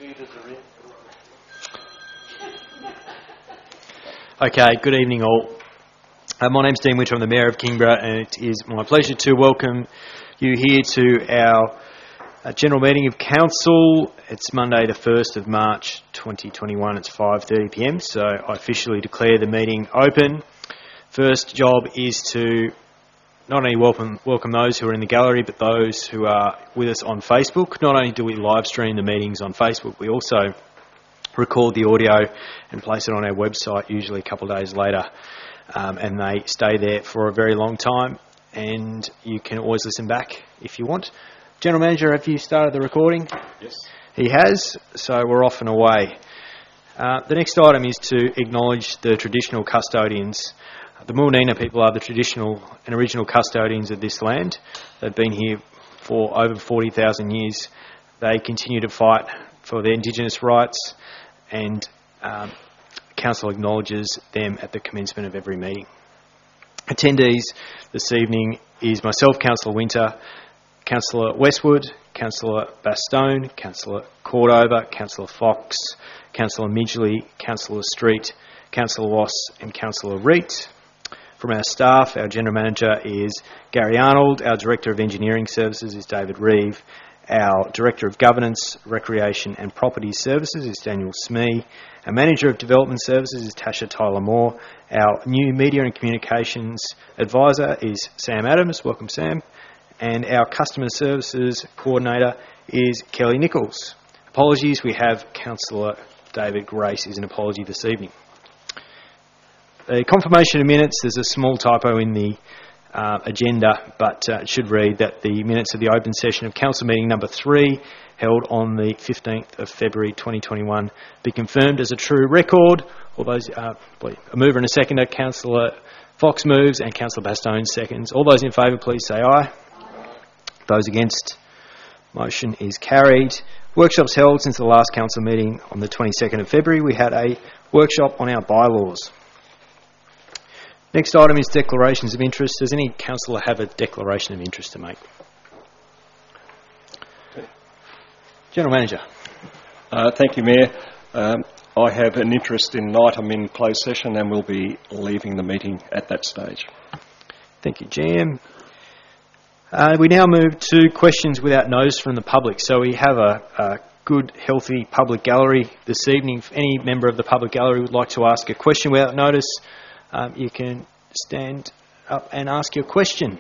Okay, good evening all. My name's Dean Winter, I'm the Mayor of Kingborough, and it is my pleasure to welcome you here to our General Meeting of Council. It's Monday the 1st of March 2021, it's 5:30pm, so I officially declare the meeting open. First job is to not only welcome those who are in the gallery, but those who are with us on Facebook. Not only do we live stream the meetings on Facebook, we also record the audio and place it on our website, usually a couple of days later, and they stay there for a very long time, and you can always listen back if you want. General Manager, have you started the recording? Yes. He has, so we're off and away. The next item is to acknowledge the traditional custodians. The Muwinina people are the traditional and original custodians of this land. They've been here for over 40,000 years. They continue to fight for their Indigenous rights, and Council acknowledges them at the commencement of every meeting. Attendees this evening is myself, Councillor Winter, Councillor Westwood, Councillor Bastone, Councillor Cordover, Councillor Fox, Councillor Midgley, Councillor Street, Councillor Wass and Councillor Reet. From our staff, our General Manager is Gary Arnold, our Director of Engineering Services is David Reeve, our Director of Governance, Recreation and Property Services is Daniel Smee, our Manager of Development Services is Tasha Tyler-Moore, our new Media and Communications Advisor is Sam Adams, welcome Sam, and our Customer Services Coordinator is Kelly Nichols. Apologies, we have Councillor David Grace is an apology this evening. The confirmation of minutes, there's a small typo in the agenda, but it should read that the minutes of the open session of Council Meeting number 3, held on the 15th of February 2021, be confirmed as a true record. All those, a mover and a seconder, Councillor Fox moves and Councillor Bastone seconds. All those in favour, please say aye. Those against, motion is carried. Workshops held since the last Council meeting on the 22nd of February. We had a workshop on our bylaws. Next item is declarations of interest. Does any councillor have a declaration of interest to make? General Manager. Thank you, Mayor. I have an interest in an item in closed session and will be leaving the meeting at that stage. Thank you, GM. We now move to questions without notice from the public. So we have a good, healthy public gallery this evening. If any member of the public gallery would like to ask a question without notice, you can stand up and ask your question.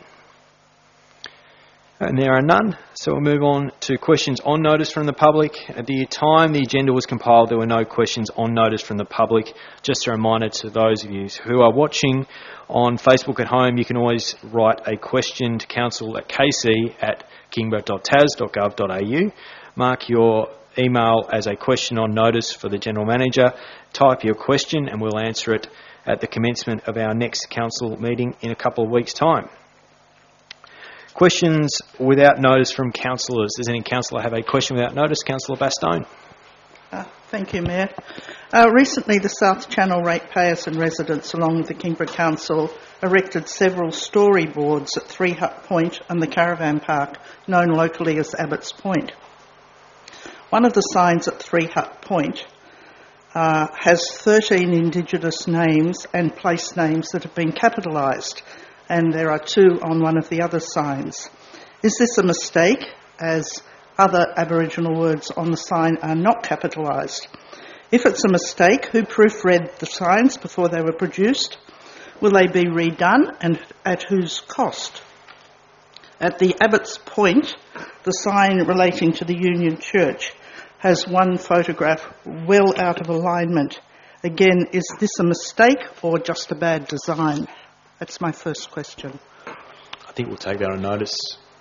And there are none, so we'll move on to questions on notice from the public. At the time the agenda was compiled, there were no questions on notice from the public. Just a reminder to those of you who are watching on Facebook at home, you can always write a question to council@kc@kingborough.tas.gov.au. Mark your email as a question on notice for the General Manager. Type your question and we'll answer it at the commencement of our next council meeting in a couple of weeks' time. Questions without notice from councillors. Does any councillor have a question without notice? Councillor Bastone. Thank you, Mayor. Recently, the South Channel ratepayers and residents, along with the Kingborough Council, erected several storyboards at 3 Hut Point and the Caravan Park, known locally as Abbott's Point. One of the signs at 3 Hut Point has 13 Indigenous names and place names that have been capitalised, and there are 2 on one of the other signs. Is this a mistake, as other Aboriginal words on the sign are not capitalised? If it's a mistake, who proofread the signs before they were produced? Will they be redone, and at whose cost? At the Abbott's Point, the sign relating to the Union Church has one photograph well out of alignment. Again, is this a mistake or just a bad design? That's my first question. I think we'll take that on notice.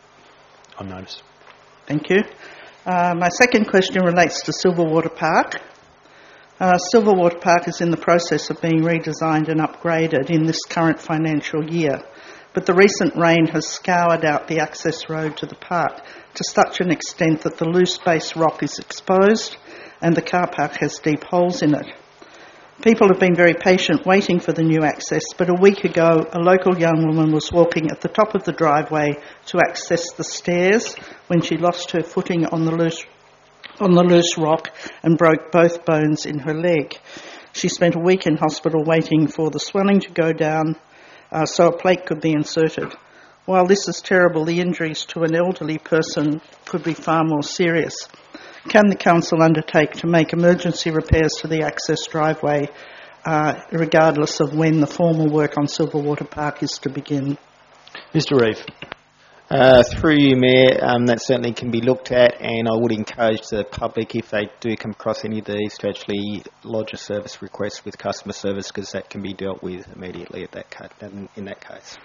Thank you. My second question relates to Silverwater Park. Silverwater Park is in the process of being redesigned and upgraded in this current financial year, but the recent rain has scoured out the access road to the park to such an extent that the loose base rock is exposed and the car park has deep holes in it. People have been very patient waiting for the new access, but a week ago a local young woman was walking at the top of the driveway to access the stairs when she lost her footing on the loose on the loose rock and broke both bones in her leg. She spent a week in hospital waiting for the swelling to go down so a plate could be inserted. While this is terrible, the injuries to an elderly person could be far more serious. Can the council undertake to make emergency repairs to the access driveway regardless of when the formal work on Silverwater Park is to begin? Mr. Reeve. Through you, Mayor, that certainly can be looked at, and I would encourage the public, if they do come across any of these, to actually lodge a service request with customer service, because that can be dealt with immediately in that case.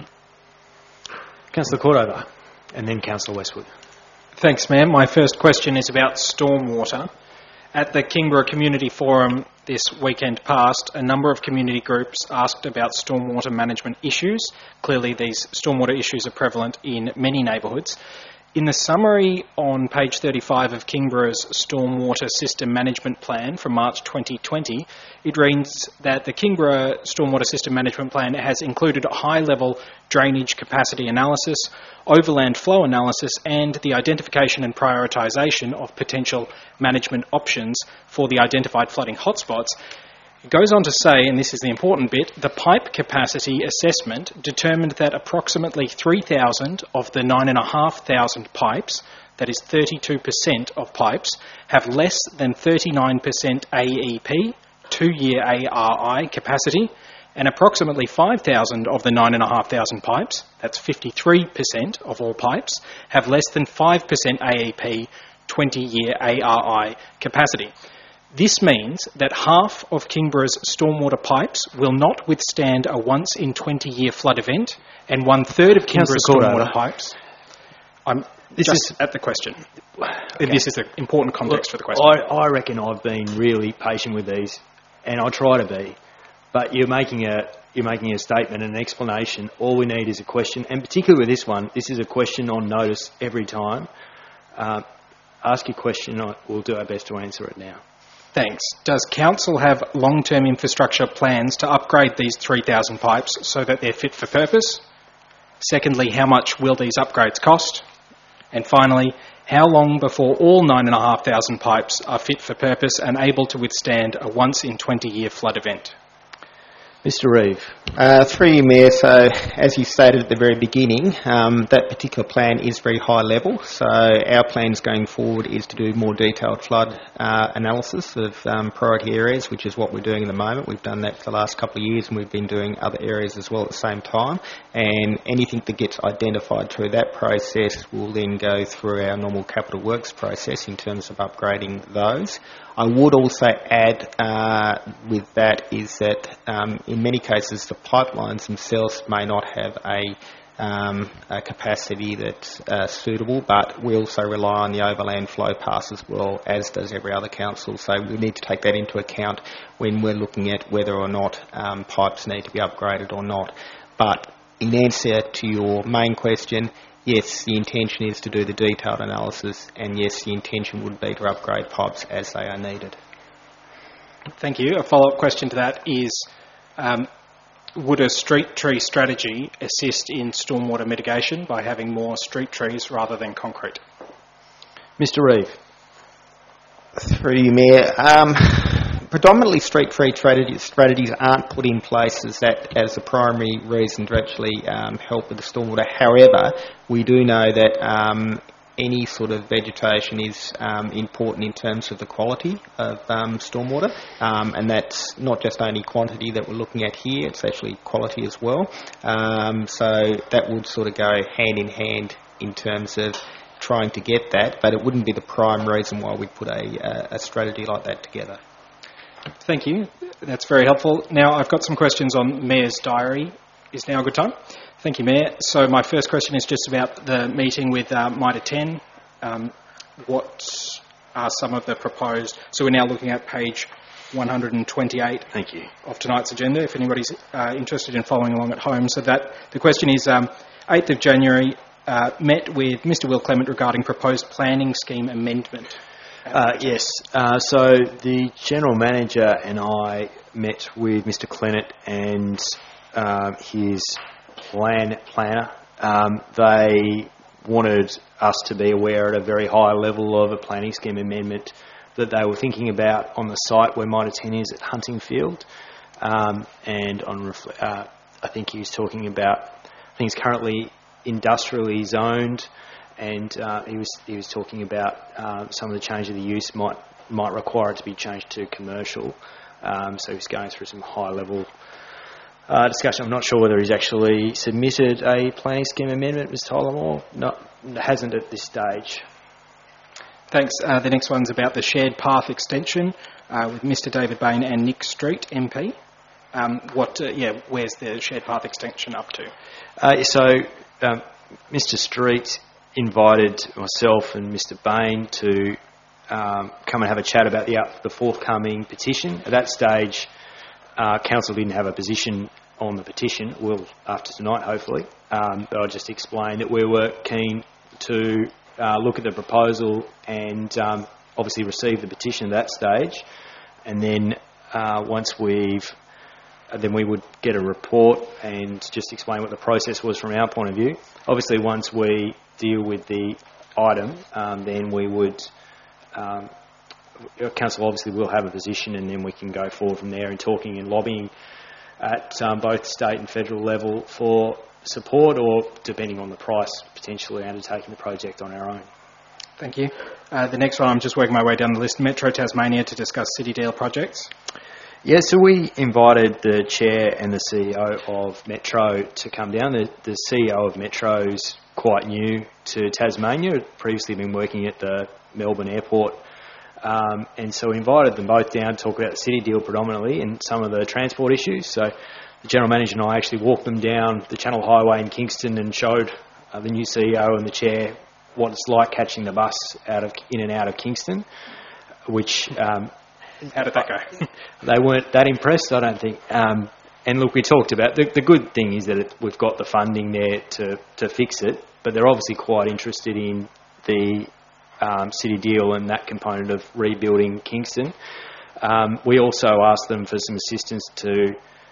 Councillor Cordova, and then Councillor Westwood. Thanks, Mayor. My first question is about stormwater. At the Kingborough Community Forum this weekend past, a number of community groups asked about stormwater management issues. Clearly, these stormwater issues are prevalent in many neighbourhoods. In the summary on page 35 of Kingborough's Stormwater System Management Plan from March 2020, it reads that the Kingborough Stormwater System Management Plan has included a high-level drainage capacity analysis, overland flow analysis, and the identification and prioritisation of potential management options for the identified flooding hotspots. It goes on to say, and this is the important bit, the pipe capacity assessment determined that approximately 3,000 of the 9,500 pipes, that is 32% of pipes, have less than 39% AEP, 2-year ARI capacity, and approximately 5,000 of the 9,500 pipes, that's 53% of all pipes, have less than 5% AEP, 20-year ARI capacity. This means that half of Kingborough's stormwater pipes will not withstand a once-in-20-year flood event, and one-third of Kingborough's stormwater pipes... This is at the question. Okay. This is the important context for the question. I reckon I've been really patient with these, and I try to be, but you're making a statement and an explanation. All we need is a question, and particularly with this one, this is a question on notice every time. Ask your question, we'll do our best to answer it now. Thanks. Does Council have long-term infrastructure plans to upgrade these 3,000 pipes so that they're fit for purpose? Secondly, how much will these upgrades cost? And finally, how long before all 9,500 pipes are fit for purpose and able to withstand a once-in-20-year flood event? Mr. Reeve. Through you, Mayor, so as you stated at the very beginning, that particular plan is very high level, so our plans going forward is to do more detailed flood analysis of priority areas, which is what we're doing at the moment. We've done that for the last couple of years, and we've been doing other areas as well at the same time, and anything that gets identified through that process will then go through our normal capital works process in terms of upgrading those. I would also add with that is that in many cases the pipelines themselves may not have a capacity that's suitable, but we also rely on the overland flow paths as well, as does every other council. So we need to take that into account when we're looking at whether or not pipes need to be upgraded or not. But in answer to your main question, yes, the intention is to do the detailed analysis, and yes, the intention would be to upgrade pipes as they are needed. Thank you. A follow-up question to that is, would a street tree strategy assist in stormwater mitigation by having more street trees rather than concrete? Mr. Reeve. Through you, Mayor. Predominantly street tree strategies aren't put in place as the primary reason to actually help with the stormwater. However, we do know that any sort of vegetation is important in terms of the quality of stormwater, and that's not just only quantity that we're looking at here, it's actually quality as well. So that would sort of go hand in hand in terms of trying to get that, but it wouldn't be the prime reason why we'd put a strategy like that together. Thank you. That's very helpful. Now, I've got some questions on Mayor's diary. Is now a good time? Thank you, Mayor. So my first question is just about the meeting with Mitre 10. What are some of the proposed... So we're now looking at page 128 Thank you. of tonight's agenda, if anybody's interested in following along at home. So that the question is, 8th of January, met with Mr Will Clement regarding proposed planning scheme amendment. Yes. So the General Manager and I met with Mr Clement and his land planner. They wanted us to be aware at a very high level of a planning scheme amendment that they were thinking about on the site where Mitre 10 is at Huntingfield. And on I think he was talking about things currently industrially zoned, and he was talking about some of the change of the use might require it to be changed to commercial. So he's going through some high level discussion. I'm not sure whether he's actually submitted a planning scheme amendment, Ms. Tyler, or hasn't at this stage. Thanks. The next one's about the shared path extension with Mr. David Bain and Nick Street, MP. Where's the shared path extension up to? Mr. Street invited myself and Mr. Bain to come and have a chat about the forthcoming petition. At that stage, Council didn't have a position on the petition. We'll after tonight, hopefully. But I'll just explain that we were keen to look at the proposal and obviously receive the petition at that stage. And then then we would get a report and just explain what the process was from our point of view. Obviously, once we deal with the item, then we would... Council obviously will have a position, and then we can go forward from there in talking and lobbying at both state and federal level for support, or, depending on the price, potentially undertaking the project on our own. Thank you. The next one, I'm just working my way down the list. Metro Tasmania to discuss City Deal projects. Yeah, so we invited the Chair and the CEO of Metro to come down. The CEO of Metro is quite new to Tasmania. Had previously been working at the Melbourne Airport. And so we invited them both down to talk about the City Deal predominantly and some of the transport issues. So the General Manager and I actually walked them down the Channel Highway in Kingston and showed the new CEO and the Chair what it's like catching the bus in and out of Kingston, which... How did that go? They weren't that impressed, I don't think. And look, we talked about... The good thing is that we've got the funding there to fix it, but they're obviously quite interested in the City Deal and that component of rebuilding Kingston. We also asked them for some assistance to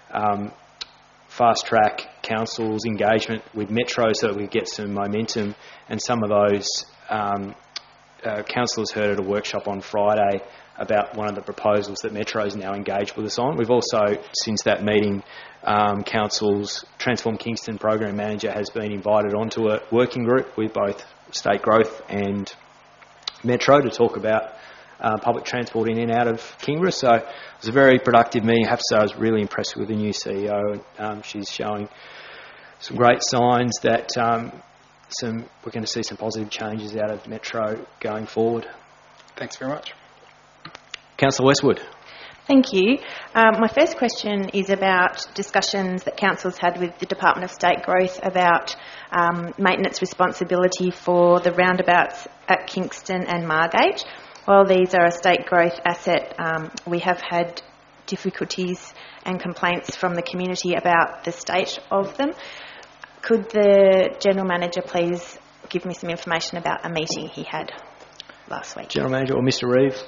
fast-track Council's engagement with Metro so that we get some momentum, and some of those councillors heard at a workshop on Friday about one of the proposals that Metro's now engaged with us on. We've also, since that meeting, Council's Transform Kingston Program Manager has been invited onto a working group with both State Growth and Metro to talk about public transport in and out of Kingborough. So it was a very productive meeting. I have to say I was really impressed with the new CEO. She's showing some great signs that we're going to see some positive changes out of Metro going forward. Thanks very much. Councillor Westwood. Thank you. My first question is about discussions that Council's had with the Department of State Growth about maintenance responsibility for the roundabouts at Kingston and Margate. While these are a State Growth asset, we have had difficulties and complaints from the community about the state of them. Could the General Manager please give me some information about a meeting he had last week? General Manager or Mr. Reeve?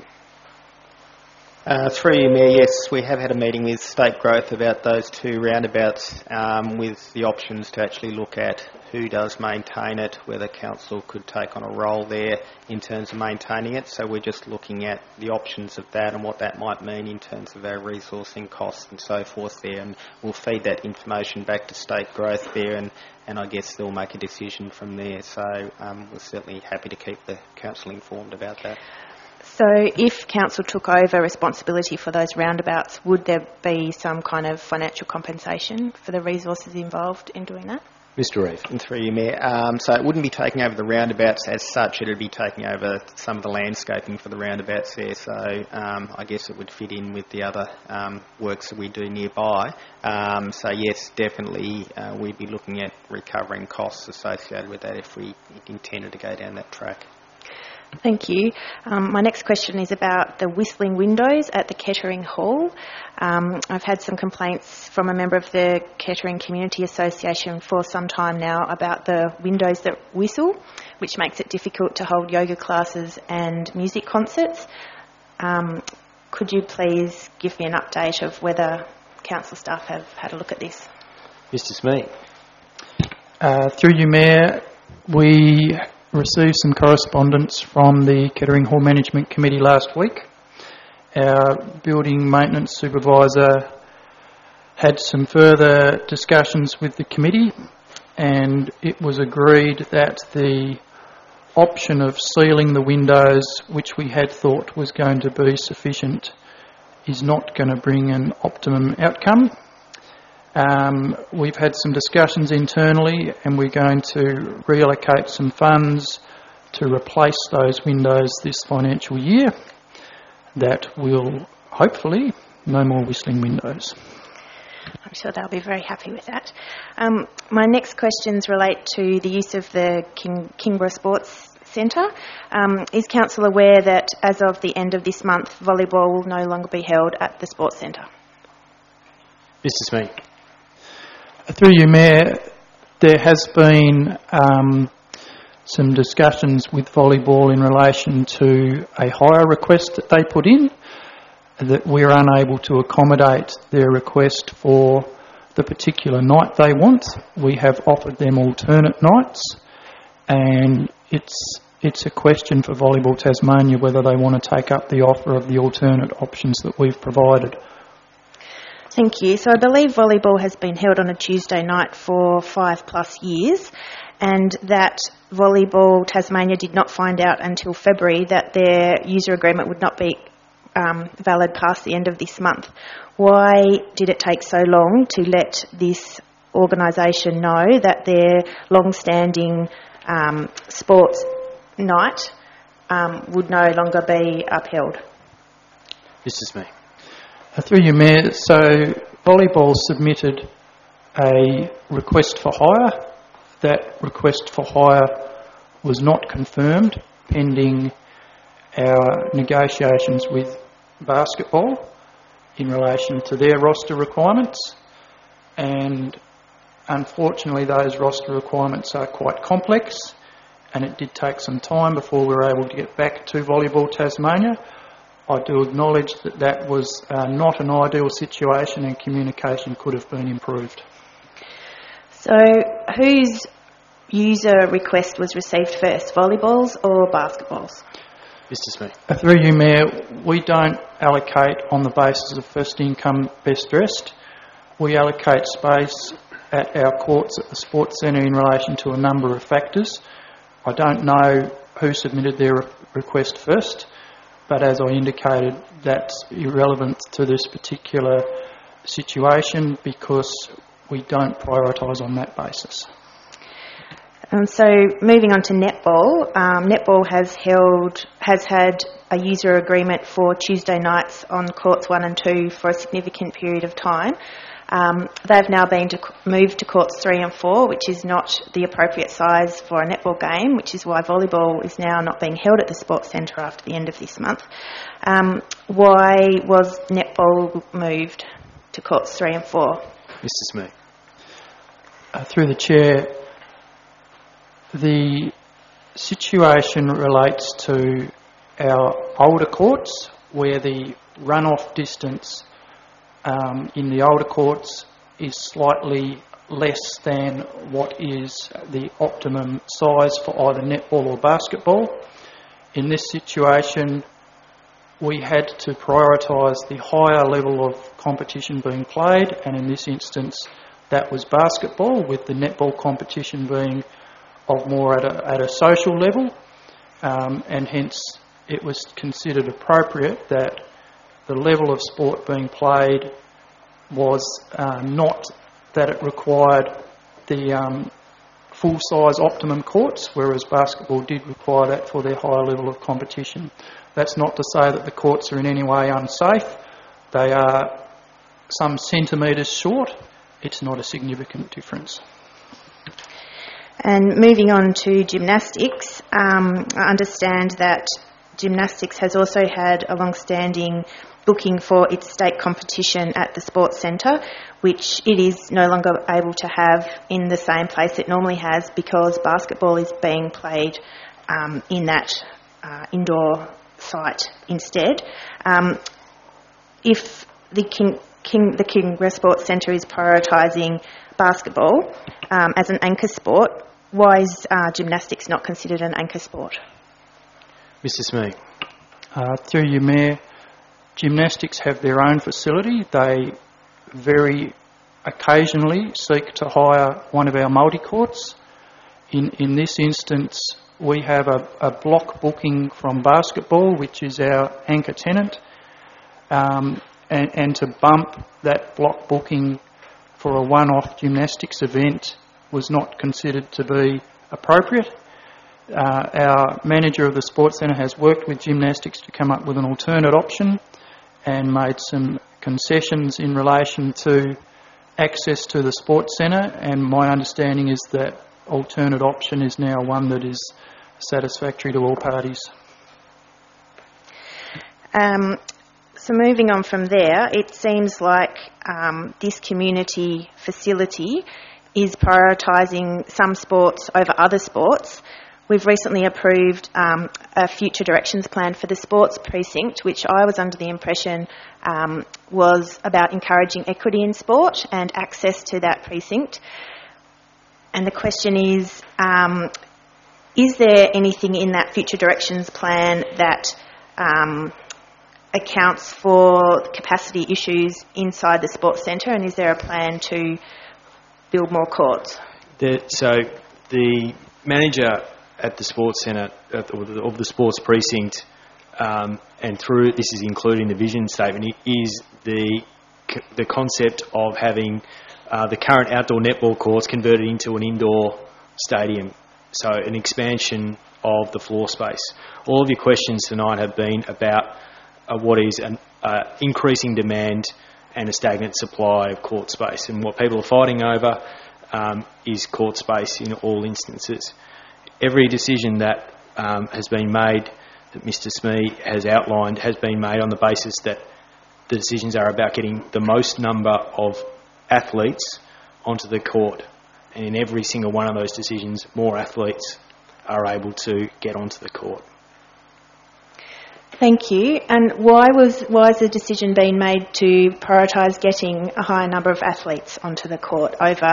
Through you, Mayor, yes, we have had a meeting with State Growth about those two roundabouts with the options to actually look at who does maintain it, whether Council could take on a role there in terms of maintaining it. So we're just looking at the options of that and what that might mean in terms of our resourcing costs and so forth there. And we'll feed that information back to State Growth there, and I guess they'll make a decision from there. So we're certainly happy to keep the Council informed about that. So if Council took over responsibility for those roundabouts, would there be some kind of financial compensation for the resources involved in doing that? Mr. Reeve. And through you, Mayor. So it wouldn't be taking over the roundabouts as such, it would be taking over some of the landscaping for the roundabouts there. So I guess it would fit in with the other works that we do nearby. So yes, definitely we'd be looking at recovering costs associated with that if we intended to go down that track. Thank you. My next question is about the whistling windows at the Kettering Hall. I've had some complaints from a member of the Kettering Community Association for some time now about the windows that whistle, which makes it difficult to hold yoga classes and music concerts. Could you please give me an update of whether Council staff have had a look at this? Mr. Smee. Through you, Mayor, We received some correspondence from the Kettering Hall Management Committee last week. Our building maintenance supervisor had some further discussions with the committee, and it was agreed that the option of sealing the windows, which we had thought was going to be sufficient, is not going to bring an optimum outcome. We've had some discussions internally, and we're going to reallocate some funds to replace those windows this financial year. That will, hopefully, no more whistling windows. I'm sure they'll be very happy with that. My next questions relate to the use of the Kingborough Sports Centre. Is Council aware that as of the end of this month, volleyball will no longer be held at the Sports Centre? Mr. Smee. Through you, Mayor, there has been some discussions with volleyball in relation to a hire request that they put in, that we're unable to accommodate their request for the particular night they want. We have offered them alternate nights, and it's a question for Volleyball Tasmania whether they want to take up the offer of the alternate options that we've provided. Thank you. So I believe volleyball has been held on a Tuesday night for 5+ years, and that Volleyball Tasmania did not find out until February that their user agreement would not be valid past the end of this month. Why did it take so long to let this organisation know that their long-standing sports night would no longer be upheld? Mr. Smee. Through you, Mayor, so volleyball submitted a request for hire. That request for hire was not confirmed pending our negotiations with basketball in relation to their roster requirements, and unfortunately those roster requirements are quite complex, and it did take some time before we were able to get back to Volleyball Tasmania. I do acknowledge that that was not an ideal situation, and communication could have been improved. So whose user request was received first, volleyball's or basketball's? Mr. Smee. Through you, Mayor, we don't allocate on the basis of first income, best dressed. We allocate space at our courts at the Sports Centre in relation to a number of factors. I don't know who submitted their request first, but as I indicated, that's irrelevant to this particular situation because we don't prioritise on that basis. So moving on to netball, netball has had a user agreement for Tuesday nights on courts 1 and 2 for a significant period of time. They've now been moved to courts 3 and 4, which is not the appropriate size for a netball game, which is why volleyball is now not being held at the Sports Centre after the end of this month. Why was netball moved to courts 3 and 4? Mr. Smee. Through the Chair, the situation relates to our older courts where the run-off distance in the older courts is slightly less than what is the optimum size for either netball or basketball. In this situation, we had to prioritise the higher level of competition being played, and in this instance that was basketball, with the netball competition being of more at a social level, and hence it was considered appropriate that the level of sport being played was not that it required the full-size optimum courts, whereas basketball did require that for their higher level of competition. That's not to say that the courts are in any way unsafe. They are some centimetres short. It's not a significant difference. And moving on to gymnastics, I understand that gymnastics has also had a long-standing booking for its state competition at the Sports Centre, which it is no longer able to have in the same place it normally has because basketball is being played in that indoor site instead. If the Kingborough Sports Centre is prioritising basketball as an anchor sport, Why is gymnastics not considered an anchor sport? Mr. Smee. Through you, Mayor, gymnastics have their own facility. They very occasionally seek to hire one of our multi-courts. In this instance, we have a block booking from basketball, which is our anchor tenant, and to bump that block booking for a one-off gymnastics event was not considered to be appropriate. Our manager of the Sports Centre has worked with gymnastics to come up with an alternate option and made some concessions in relation to access to the Sports Centre, and my understanding is that alternate option is now one that is satisfactory to all parties. So moving on from there, it seems like this community facility is prioritising some sports over other sports. We've recently approved a future directions plan for the sports precinct, which I was under the impression was about encouraging equity in sport and access to that precinct. And the question is there anything in that future directions plan that accounts for capacity issues inside the sports centre, and is there a plan to build more courts? So the manager at the sports centre, of the sports precinct, and through this is including the vision statement, is the concept of having the current outdoor netball courts converted into an indoor stadium, so an expansion of the floor space. All of your questions tonight have been about what is an increasing demand and a stagnant supply of court space, and what people are fighting over is court space in all instances. Every decision that has been made, that Mr. Smee has outlined, has been made on the basis that the decisions are about getting the most number of athletes onto the court, and in every single one of those decisions, more athletes are able to get onto the court. Thank you. And why has the decision been made to prioritise getting a higher number of athletes onto the court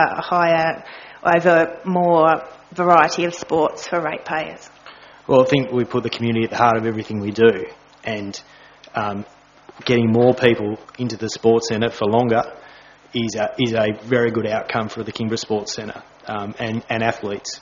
over more variety of sports for ratepayers? Well, I think we put the community at the heart of everything we do, and getting more people into the sports centre for longer is a very good outcome for the Kingborough Sports Centre and athletes.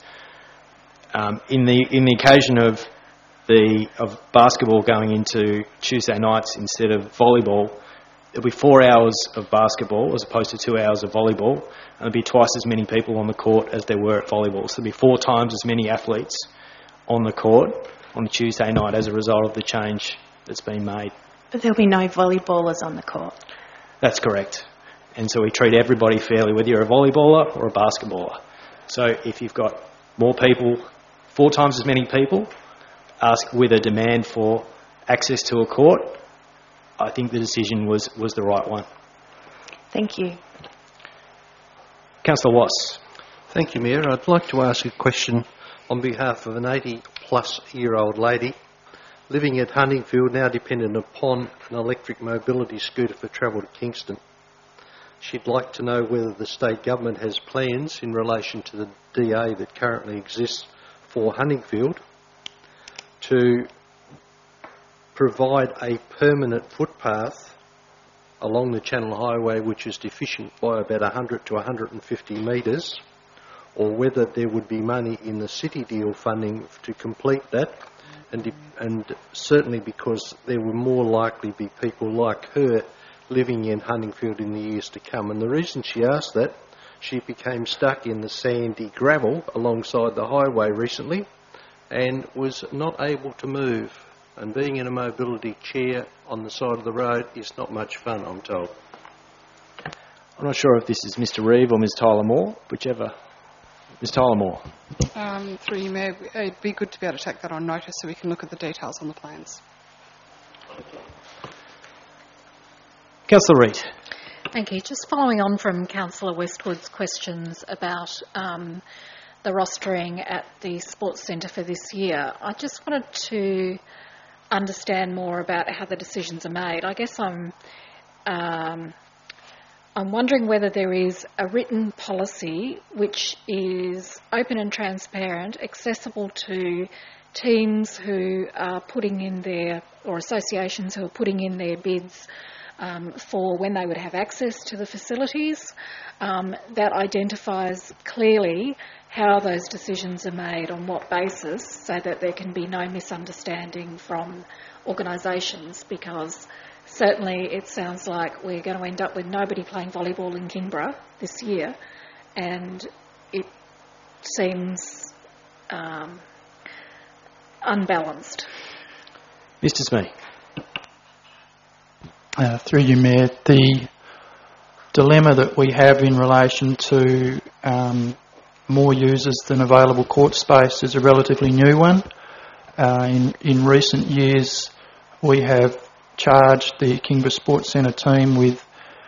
In the occasion of basketball going into Tuesday nights instead of volleyball, there'll be 4 hours of basketball as opposed to 2 hours of volleyball, and there'll be twice as many people on the court as there were at volleyball. So there'll be 4 times as many athletes on the court on a Tuesday night as a result of the change that's been made. But there'll be no volleyballers on the court. That's correct. And so we treat everybody fairly, whether you're a volleyballer or a basketballer. So if you've got more people, 4 times as many people, ask with a demand for access to a court, I think the decision was the right one. Thank you. Councillor Wass. Thank you, Mayor. I'd like to ask a question on behalf of an 80-plus-year-old lady living at Huntingfield, now dependent upon an electric mobility scooter for travel to Kingston. She'd like to know whether the state government has plans in relation to the DA that currently exists for Huntingfield to provide a permanent footpath along the Channel Highway which is deficient by about 100 to 150 metres, or whether there would be money in the city deal funding to complete that, and certainly because there will more likely be people like her living in Huntingfield in the years to come. And the reason she asked that, she became stuck in the sandy gravel alongside the highway recently and was not able to move. And being in a mobility chair on the side of the road is not much fun, I'm told. I'm not sure if this is Mr. Reeve or Ms. Tyler Moore, whichever. Ms. Tyler Moore. Through you, Mayor, it'd be good to be able to take that on notice so we can look at the details on the plans. Councillor Reid. Thank you. Just following on from Councillor Westwood's questions about the rostering at the Sports Centre for this year, I just wanted to understand more about how the decisions are made. I guess I'm I'm wondering whether there is a written policy which is open and transparent, accessible to teams who are putting in their, or associations who are putting in their bids for when they would have access to the facilities, that identifies clearly how those decisions are made, on what basis, so that there can be no misunderstanding from organisations, because certainly it sounds like we're going to end up with nobody playing volleyball in Kingborough this year, and it seems unbalanced. Mr. Smee. Through you, Mayor, the dilemma that we have in relation to more users than available court space is a relatively new one. In recent years, we have charged the Kingborough Sports Centre team with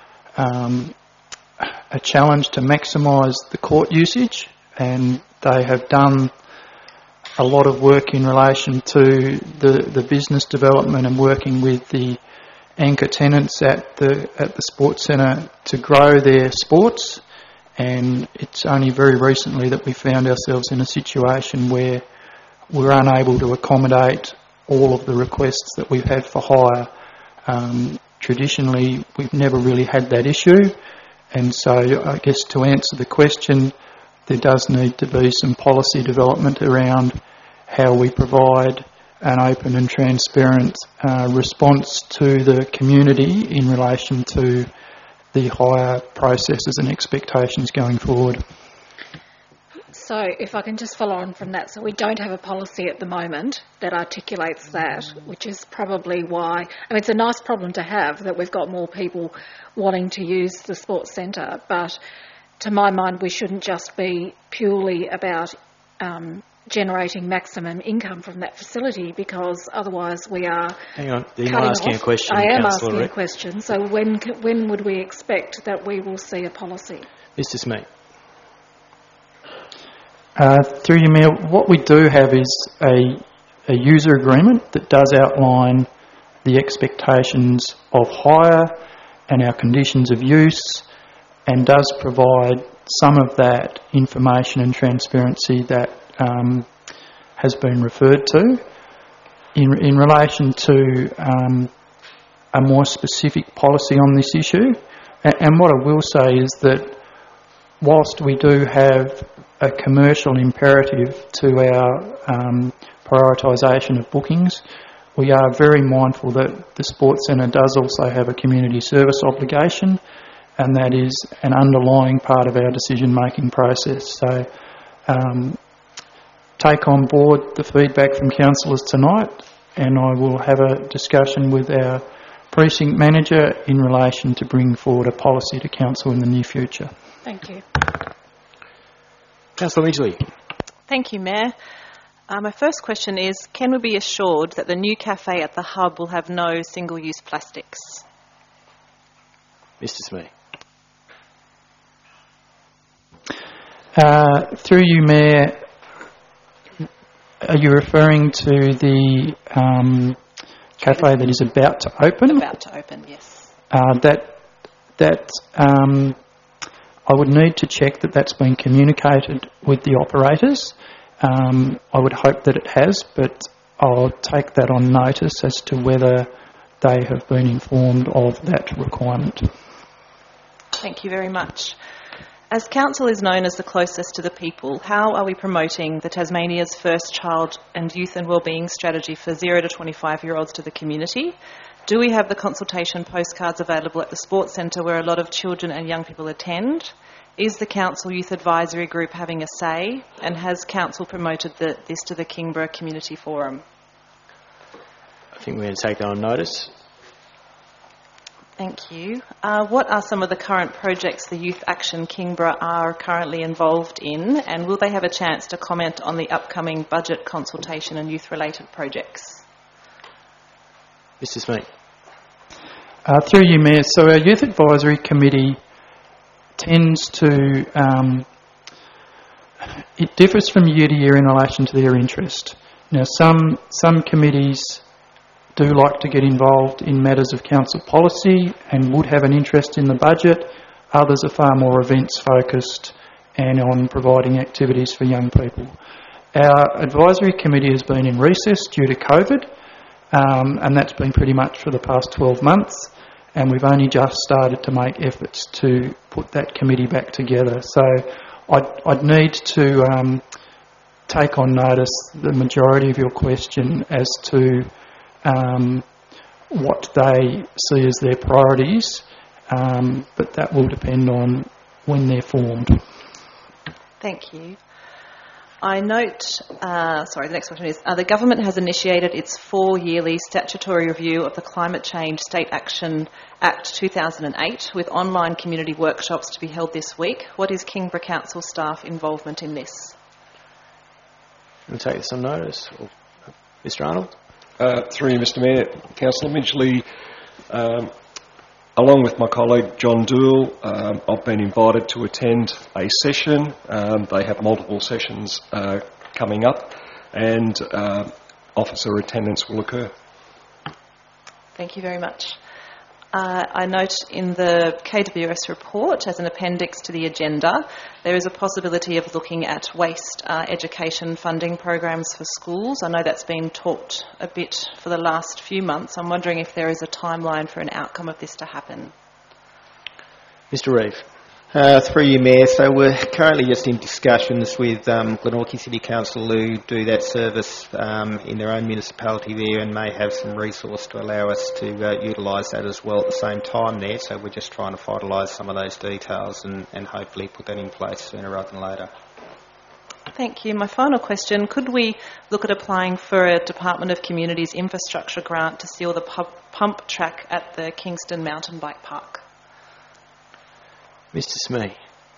a challenge to maximise the court usage, and they have done a lot of work in relation to the business development and working with the anchor tenants at the sports centre to grow their sports. And it's only very recently that we found ourselves in a situation where we're unable to accommodate all of the requests that we've had for hire. Traditionally, we've never really had that issue, and so I guess to answer the question, there does need to be some policy development around how we provide an open and transparent response to the community in relation to the hire processes and expectations going forward. So if I can just follow on from that, so we don't have a policy at the moment that articulates that, which is probably why, I mean, it's a nice problem to have that we've got more people wanting to use the sports centre, but to my mind we shouldn't just be purely about generating maximum income from that facility, because otherwise we are... Hang on, you're not asking a question. I am Councillor asking Rick. a question. So when would we expect that we will see a policy? Mr. Smee. Through you, Mayor, what we do have is a user agreement that does outline the expectations of hire and our conditions of use, and does provide some of that information and transparency that has been referred to. In relation to a more specific policy on this issue, and what I will say is that whilst we do have a commercial imperative to our prioritisation of bookings, we are very mindful that the Sports Centre does also have a community service obligation, and that is an underlying part of our decision-making process. So take on board the feedback from councillors tonight, and I will have a discussion with our precinct manager in relation to bring forward a policy to council in the near future. Thank you. Councillor Midgley. Thank you, Mayor. My first question is, can we be assured that the new cafe at the Hub will have no single-use plastics? Mr. Smee. Through you, Mayor, are you referring to the cafe that is about to open? About to open, yes. I would need to check that that's been communicated with the operators. I would hope that it has, but I'll take that on notice as to whether they have been informed of that requirement. Thank you very much. As Council is known as the closest to the people, how are we promoting the Tasmania's first child and youth and wellbeing strategy for 0 to 25-year-olds to the community? Do we have the consultation postcards available at the Sports Centre where a lot of children and young people attend? Is the Council Youth Advisory Group having a say? And has Council promoted this to the Kingborough Community Forum? I think we're going to take that on notice. Thank you. What are some of the current projects the Youth Action Kingborough are currently involved in, and will they have a chance to comment on the upcoming budget consultation and youth-related projects? Mr. Smee. Through you, Mayor, so our Youth Advisory Committee tends to... it differs from year to year in relation to their interest. Now, some committees do like to get involved in matters of council policy and would have an interest in the budget. Others are far more events focused and on providing activities for young people. Our advisory committee has been in recess due to COVID, and that's been pretty much for the past 12 months, and we've only just started to make efforts to put that committee back together. So I'd need to take on notice the majority of your question as to what they see as their priorities, but that will depend on when they're formed. Thank you. I note, the next question is, the government has initiated its 4-yearly statutory review of the Climate Change State Action Act 2008 with online community workshops to be held this week. What is Kingborough Council staff involvement in this? We'll take some notice. Mr. Arnold? Through you, Mr. Mayor, Councillor Midgley, along with my colleague John Dool, I've been invited to attend a session. They have multiple sessions coming up, and officer attendance will occur. Thank you very much. I note in the KWS report, as an appendix to the agenda, there is a possibility of looking at waste education funding programs for schools. I know that's been talked a bit for the last few months. I'm wondering if there is a timeline for an outcome of this to happen. Mr. Reeve. Through you, Mayor. So we're currently just in discussions with Glenorchy City Council, who do that service in their own municipality there, and may have some resource to allow us to utilise that as well at the same time there. So we're just trying to finalise some of those details and hopefully put that in place sooner rather than later. Thank you. My final question, could we look at applying for a Department of Communities infrastructure grant to seal the pump track at the Kingston Mountain Bike Park? Mr. Smee,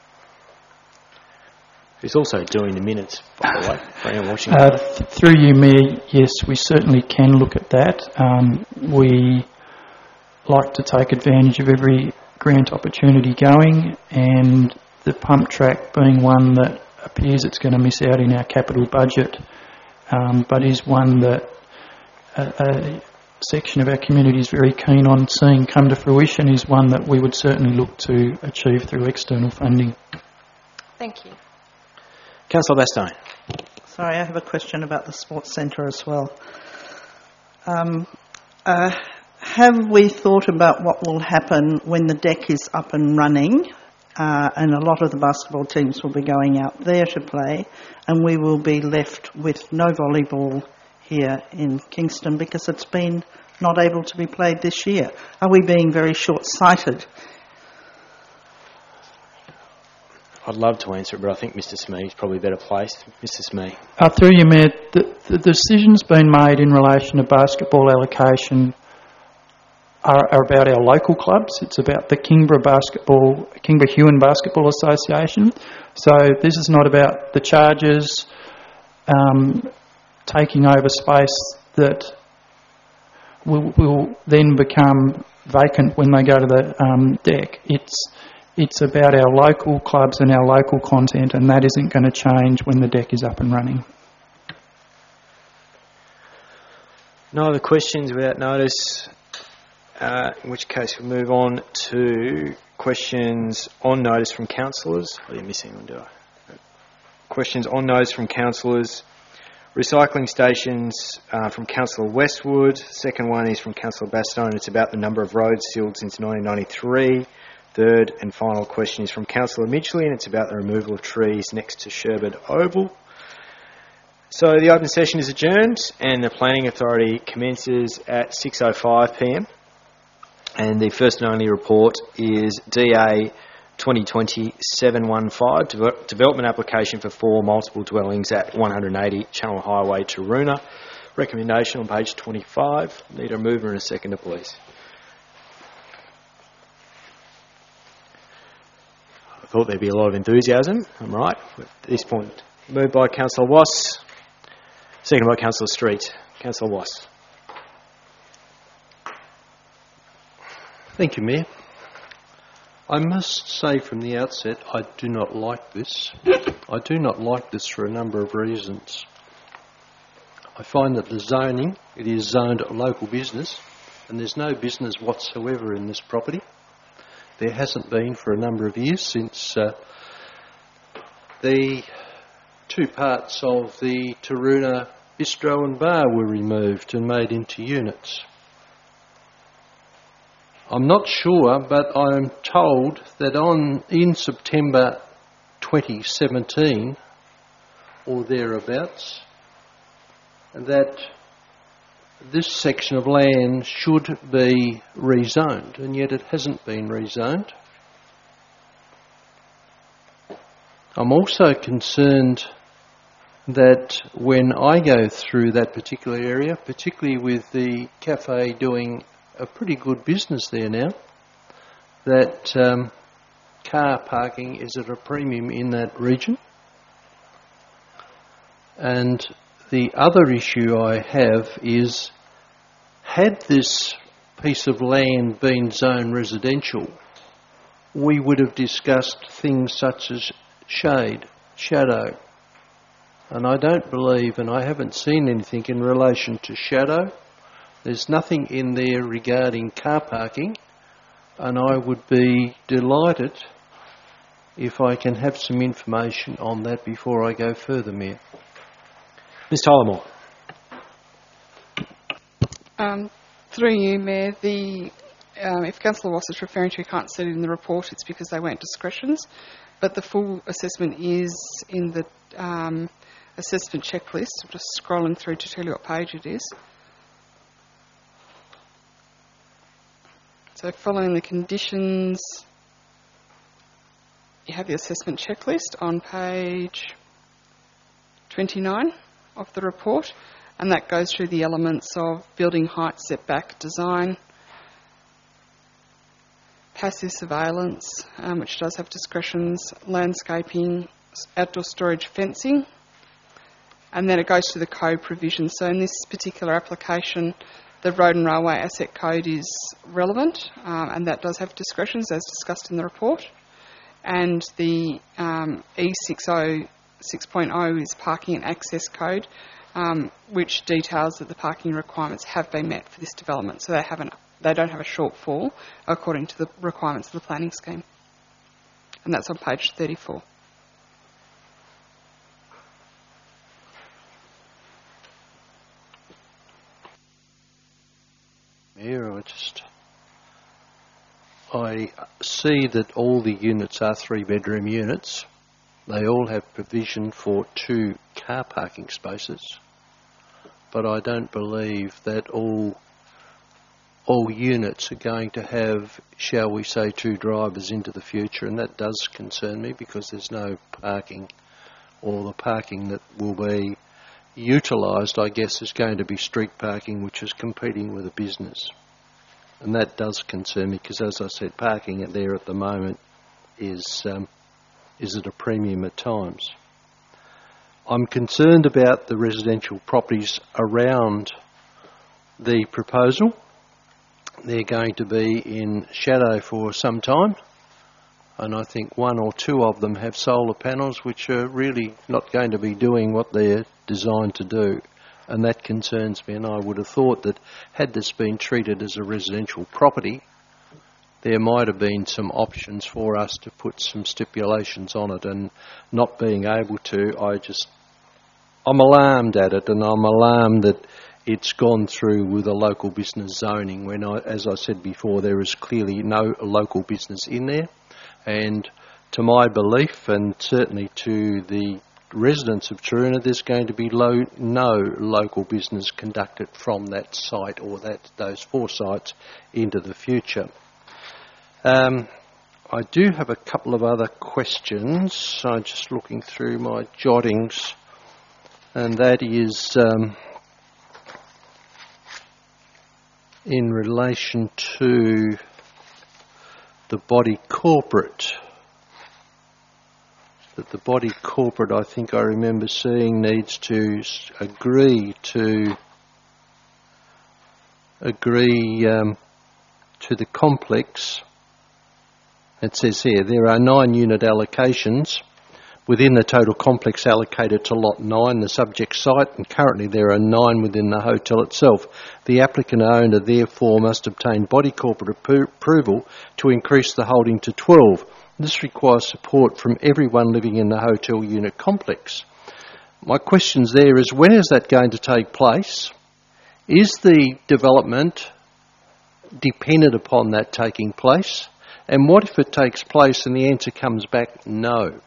who's also doing the minutes, by the way, for anyone watching. Through you, Mayor, yes, we certainly can look at that. We like to take advantage of every grant opportunity going, and the pump track being one that appears it's going to miss out in our capital budget, but is one that a section of our community is very keen on seeing come to fruition, is one that we would certainly look to achieve through external funding. Thank you. Councillor Bastone. Sorry, I have a question about the sports centre as well. Have we thought about what will happen when the deck is up and running, and a lot of the basketball teams will be going out there to play, and we will be left with no volleyball here in Kingston because it's been not able to be played this year? Are we being very short-sighted? I'd love to answer it, but I think Mr. Smee is probably better placed. Mr. Smee. Through you, Mayor, the decisions being made in relation to basketball allocation are about our local clubs. It's about the Kingborough Huon Basketball Association. So this is not about the Chargers taking over space that will then become vacant when they go to the deck. It's about our local clubs and our local content, and that isn't going to change when the deck is up and running. No other questions without notice, in which case we'll move on to questions on notice from councillors. I didn't miss anyone, do I? Questions on notice from councillors. Recycling stations from Councillor Westwood. Second one is from Councillor Bastone. It's about the number of roads sealed since 1993. Third and final question is from Councillor Midgley, and it's about the removal of trees next to Sherbert Oval. So the open session is adjourned, and the Planning Authority commences at 6:05 p.m. And the first and only report is DA 2020-715, development application for 4 multiple dwellings at 180 Channel Highway, Taroona. Recommendation on page 25. Need a mover and a seconder, please. I thought there'd be a lot of enthusiasm. I'm right. At this point, moved by Councillor Wass, seconded by Councillor Street. Councillor Wass. Thank you, Mayor. I must say from the outset, I do not like this. I do not like this for a number of reasons. I find that the zoning, it is zoned a local business, and there's no business whatsoever in this property. there hasn't been for a number of years since the two parts of the Taroona Bistro and Bar were removed and made into units. I'm not sure, but I'm told that in September 2017 or thereabouts, that this section of land should be rezoned, and yet it hasn't been rezoned. I'm also concerned that when I go through that particular area, particularly with the cafe doing a pretty good business there now, that car parking is at a premium in that region. And the other issue I have is, had this piece of land been zone residential, we would have discussed things such as shade, shadow. And I don't believe, and I haven't seen anything in relation to shadow. There's nothing in there regarding car parking, and I would be delighted if I can have some information on that before I go further, Mayor. Ms Tyler-Moore. Through you, Mayor, if Councillor Ross is referring to, you can't see it in the report, it's because they weren't discretions, but the full assessment is in the assessment checklist. I'm just scrolling through to tell you what page it is. So following the conditions, you have the assessment checklist on page 29 of the report, and that goes through the elements of building height, setback, design, passive surveillance, which does have discretions, landscaping, outdoor storage, fencing, and then it goes to the code provision. So in this particular application, the Road and Railway Asset Code is relevant, and that does have discretions as discussed in the report. And the E60 6.0 is Parking and Access Code, which details that the parking requirements have been met for this development. So they don't have a shortfall according to the requirements of the planning scheme. And that's on page 34. Mayor, I see that all the units are 3-bedroom units. They all have provision for 2 car parking spaces, but I don't believe that all units are going to have, shall we say, 2 drivers into the future, and that does concern me because there's no parking, or the parking that will be utilised, I guess, is going to be street parking, which is competing with a business. And that does concern me because, as I said, parking there at the moment is at a premium at times. I'm concerned about the residential properties around the proposal. They're going to be in shadow for some time, and I think 1 or 2 of them have solar panels which are really not going to be doing what they're designed to do, and that concerns me. And I would have thought that had this been treated as a residential property, there might have been some options for us to put some stipulations on it, and not being able to, I'm alarmed at it, and I'm alarmed that it's gone through with a local business zoning when, as I said before, there is clearly no local business in there. And to my belief, and certainly to the residents of Taroona, there's going to be no local business conducted from that site or those 4 sites into the future. I do have a couple of other questions. I'm just looking through my jottings, and that is in relation to the body corporate. That the body corporate, I think I remember seeing, needs to agree to the complex. It says here there are 9 unit allocations, within the total complex allocated to Lot 9, the subject site, and currently there are 9 within the hotel itself. The applicant owner therefore must obtain body corporate approval to increase the holding to 12. This requires support from everyone living in the hotel unit complex. My questions there is, when is that going to take place? Is the development dependent upon that taking place? And what if it takes place and the answer comes back no?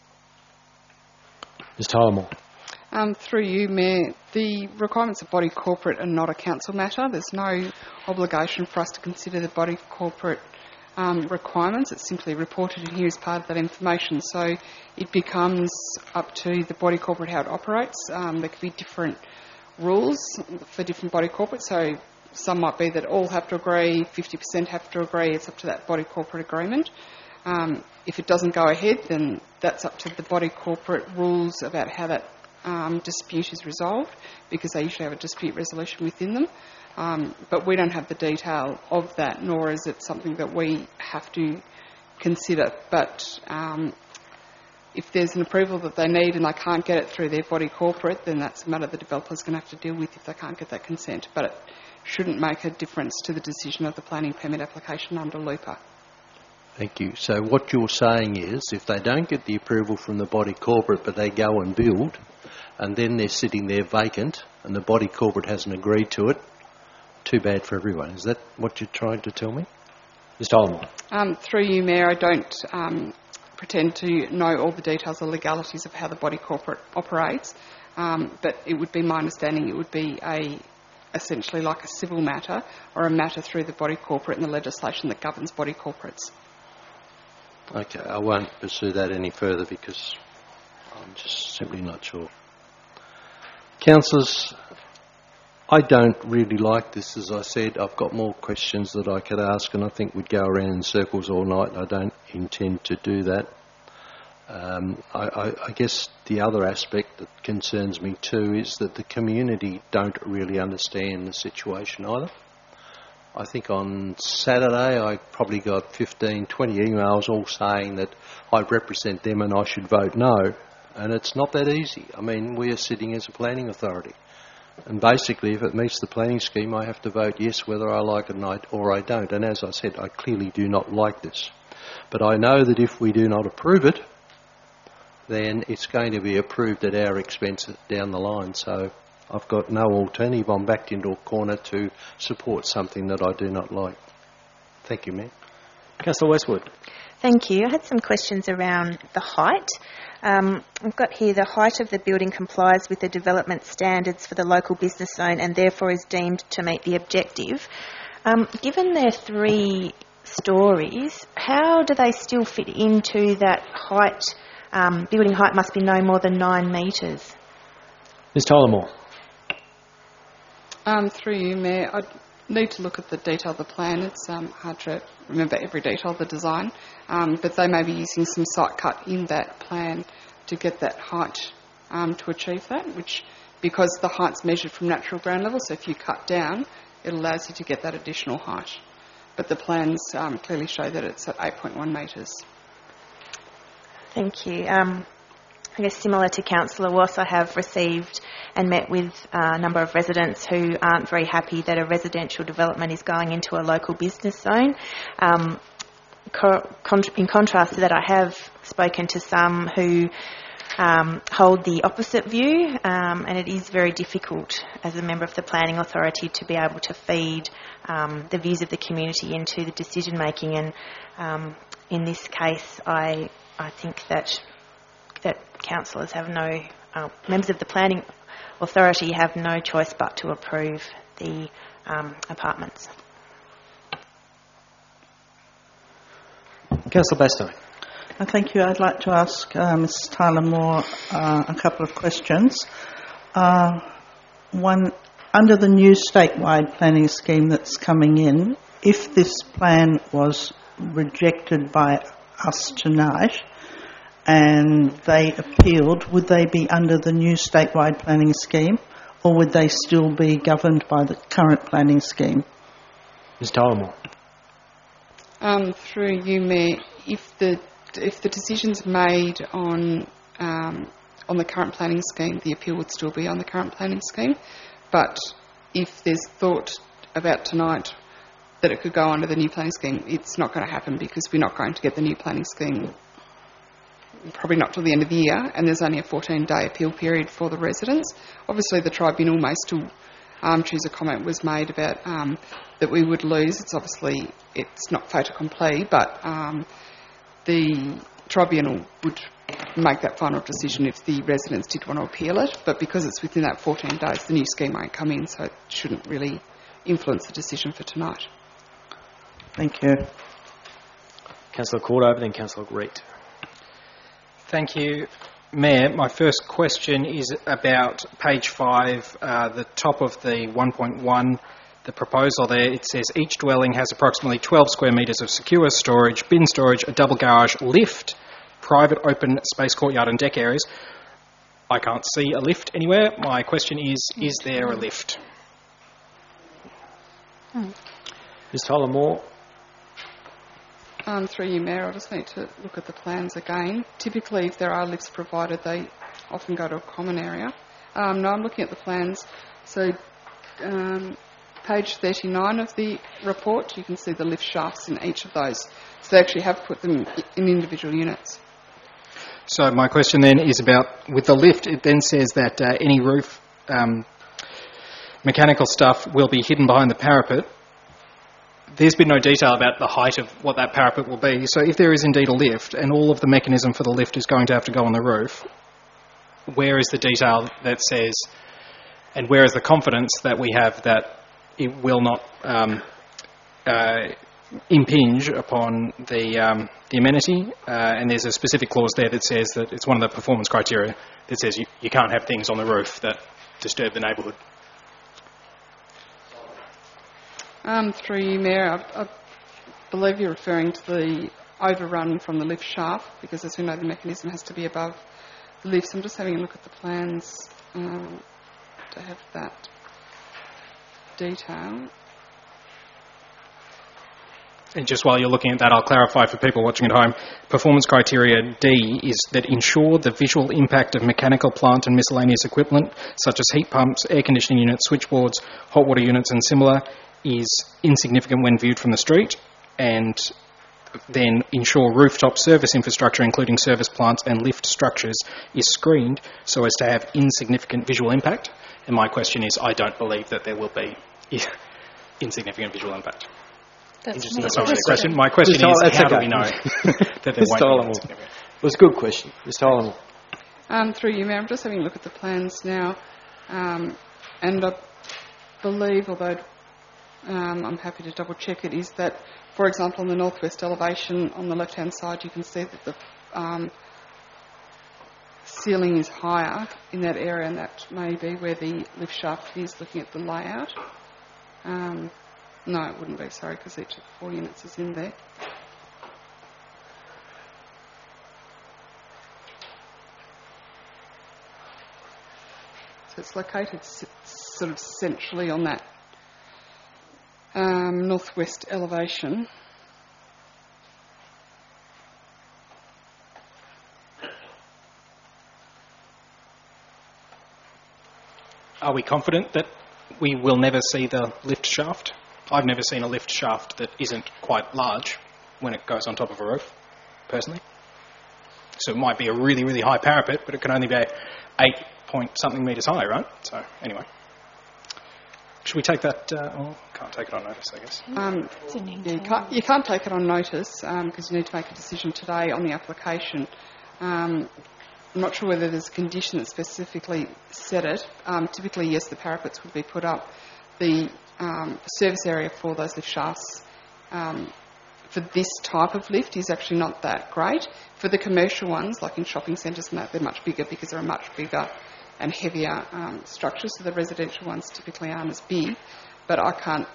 Ms Tyler-Moore. Through you, Mayor, the requirements of body corporate are not a council matter. There's no obligation for us to consider the body corporate requirements. It's simply reported in here as part of that information. So it becomes up to the body corporate how it operates. There could be different rules for different body corporates. So some might be that all have to agree, 50% have to agree. It's up to that body corporate agreement. If it doesn't go ahead, then that's up to the body corporate rules about how that dispute is resolved, because they usually have a dispute resolution within them. But we don't have the detail of that, nor is it something that we have to consider. But if there's an approval that they need and they can't get it through their body corporate, then that's a matter the developer's going to have to deal with if they can't get that consent. But it shouldn't make a difference to the decision of the planning permit application under LUPA. Thank you. So what you're saying is, if they don't get the approval from the body corporate but they go and build, and then they're sitting there vacant and the body corporate hasn't agreed to it, too bad for everyone. Is that what you're trying to tell me? Ms Tyler-Moore. Through you, Mayor, I don't pretend to know all the details or legalities of how the body corporate operates, but it would be my understanding it would be essentially like a civil matter or a matter through the body corporate and the legislation that governs body corporates. Okay, I won't pursue that any further because I'm just simply not sure. Councillors, I don't really like this, as I said. I've got more questions that I could ask and I think we'd go around in circles all night. I don't intend to do that. I guess the other aspect that concerns me too is that the community don't really understand the situation either. I think on Saturday I probably got 15, 20 emails all saying that I represent them and I should vote no. And it's not that easy. I mean, we are sitting as a planning authority. And basically, if it meets the planning scheme, I have to vote yes whether I like it or I don't. And as I said, I clearly do not like this. But I know that if we do not approve it, then it's going to be approved at our expense down the line. So I've got no alternative. I'm backed into a corner to support something that I do not like. Thank you, Mayor. Councillor Westwood. Thank you. I had some questions around the height. I've got here the height of the building complies with the development standards for the local business zone and therefore is deemed to meet the objective. Given their 3 stories, how do they still fit into that height? Building height must be no more than 9 metres. Ms Tyler-Moore. Through you, Mayor, I'd need to look at the detail of the plan. It's hard to remember every detail of the design, but they may be using some site cut in that plan to get that height to achieve that, which, because the height's measured from natural ground level, so if you cut down, it allows you to get that additional height. But the plans clearly show that it's at 8.1 metres. Thank you. I guess similar to Councillor Wass, I have received and met with a number of residents who aren't very happy that a residential development is going into a local business zone. In contrast to that, I have spoken to some who hold the opposite view, and it is very difficult as a member of the planning authority to be able to feed the views of the community into the decision making. And in this case, I think that councillors have members of the planning authority have no choice but to approve the apartments. Councillor Bastow. Thank you. I'd like to ask Ms Tyler-Moore a couple of questions. One, under the new statewide planning scheme that's coming in, if this plan was rejected by us tonight and they appealed, would they be under the new statewide planning scheme or would they still be governed by the current planning scheme? Ms Tyler-Moore. Through you, Mayor, if the decision's made on on the current planning scheme, the appeal would still be on the current planning scheme. But if there's thought about tonight that it could go under the new planning scheme, it's not going to happen because we're not going to get the new planning scheme probably not till the end of the year, and there's only a 14-day appeal period for the residents. Obviously, the tribunal may still choose. A comment was made about that we would lose. It's not fait accompli, but the tribunal would make that final decision if the residents did want to appeal it. But because it's within that 14 days, the new scheme won't come in, so it shouldn't really influence the decision for tonight. Thank you. Councillor Cordover, then Councillor Reid. Thank you, Mayor. My first question is about page 5, the top of the 1.1, the proposal there. It says each dwelling has approximately 12 square metres of secure storage, bin storage, a double garage, lift, private open space courtyard and deck areas. I can't see a lift anywhere. My question is there a lift? Ms Tyler Moore. Through you, Mayor, I just need to look at the plans again. Typically, if there are lifts provided, they often go to a common area. No, I'm looking at the plans. So, page 39 of the report, you can see the lift shafts in each of those. So they actually have put them in individual units. So my question then is about, with the lift, it then says that any roof mechanical stuff will be hidden behind the parapet. There's been no detail about the height of what that parapet will be. So if there is indeed a lift and all of the mechanism for the lift is going to have to go on the roof, where is the detail that says, and where is the confidence that we have that it will not impinge upon the amenity? And there's a specific clause there that says that it's one of the performance criteria that says you can't have things on the roof that disturb the neighbourhood. Through you, Mayor, I believe you're referring to the overrun from the lift shaft, because as we know, the mechanism has to be above the lifts. I'm just having a look at the plans to have that detail. And just while you're looking at that, I'll clarify for people watching at home, performance criteria D is that ensure the visual impact of mechanical plant and miscellaneous equipment, such as heat pumps, air conditioning units, switchboards, hot water units and similar, is insignificant when viewed from the street, and then ensure rooftop service infrastructure, including service plants and lift structures, is screened so as to have insignificant visual impact. And my question is, I don't believe that there will be insignificant visual impact. That's not really a question. My question is, how do we know that there won't be insignificant? It was a good question. Ms Tyler Moore. Through you, Mayor, I'm just having a look at the plans now, and I believe, although I'm happy to double check it, is that, for example, on the northwest elevation on the left-hand side, you can see that the ceiling is higher in that area, and that may be where the lift shaft is, looking at the layout. No, it wouldn't be, sorry, because each of the 4 units is in there. So it's located sort of centrally on that northwest elevation. Are we confident that we will never see the lift shaft? I've never seen a lift shaft that isn't quite large when it goes on top of a roof, personally. So it might be a really, really high parapet, but it can only be 8-point-something metres high, right? So, anyway. Should we take that? Can't take it on notice, I guess. You can't take it on notice because you need to make a decision today on the application. I'm not sure whether there's a condition that specifically said it. Typically, yes, the parapets would be put up. The service area for those lift shafts for this type of lift is actually not that great. For the commercial ones, like in shopping centres and that, they're much bigger because they're a much bigger and heavier structures. So the residential ones typically aren't as big. But I can't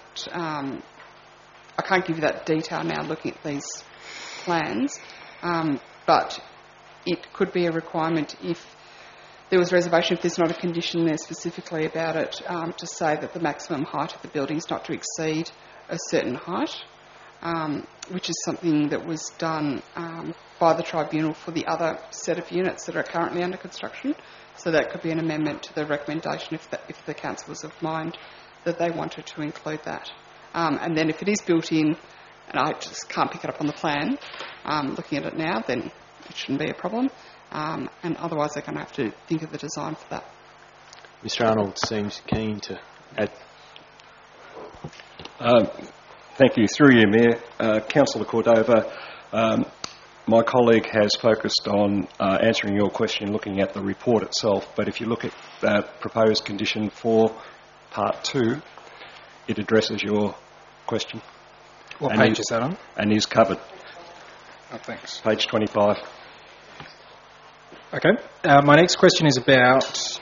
give you that detail now looking at these plans. But it could be a requirement if there was reservation, if there's not a condition there specifically about it, to say that the maximum height of the building is not to exceed a certain height. which is something that was done by the tribunal for the other set of units that are currently under construction. So that could be an amendment to the recommendation if the council was of mind that they wanted to include that. And then if it is built in, and I just can't pick it up on the plan, looking at it now, then it shouldn't be a problem. And otherwise they're going to have to think of the design for that. Mr Arnold seems keen to add. Thank you. Through you, Mayor. Councillor Cordova, my colleague has focused on answering your question looking at the report itself, but if you look at proposed condition 4, part 2, it addresses your question. What page is that on? And is covered. Oh, thanks. Page 25. Okay. My next question is about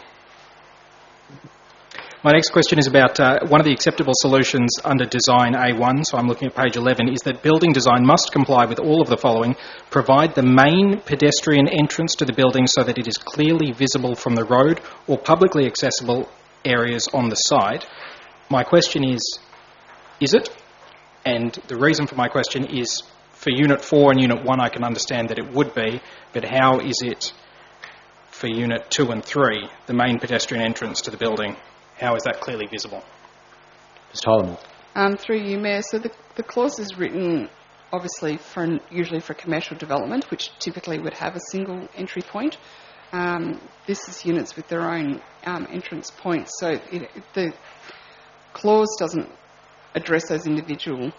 one of the acceptable solutions under Design A1, so I'm looking at page 11, is that building design must comply with all of the following: provide the main pedestrian entrance to the building so that it is clearly visible from the road or publicly accessible areas on the site. My question is it? And the reason for my question is, for Unit 4 and Unit 1 I can understand that it would be, but how is it for Unit 2 and 3, the main pedestrian entrance to the building? How is that clearly visible? Mr Hylemore. Through you, Mayor. So the clause is written obviously usually for commercial development, which typically would have a single entry point. This is units with their own entrance points. So the clause doesn't address those individual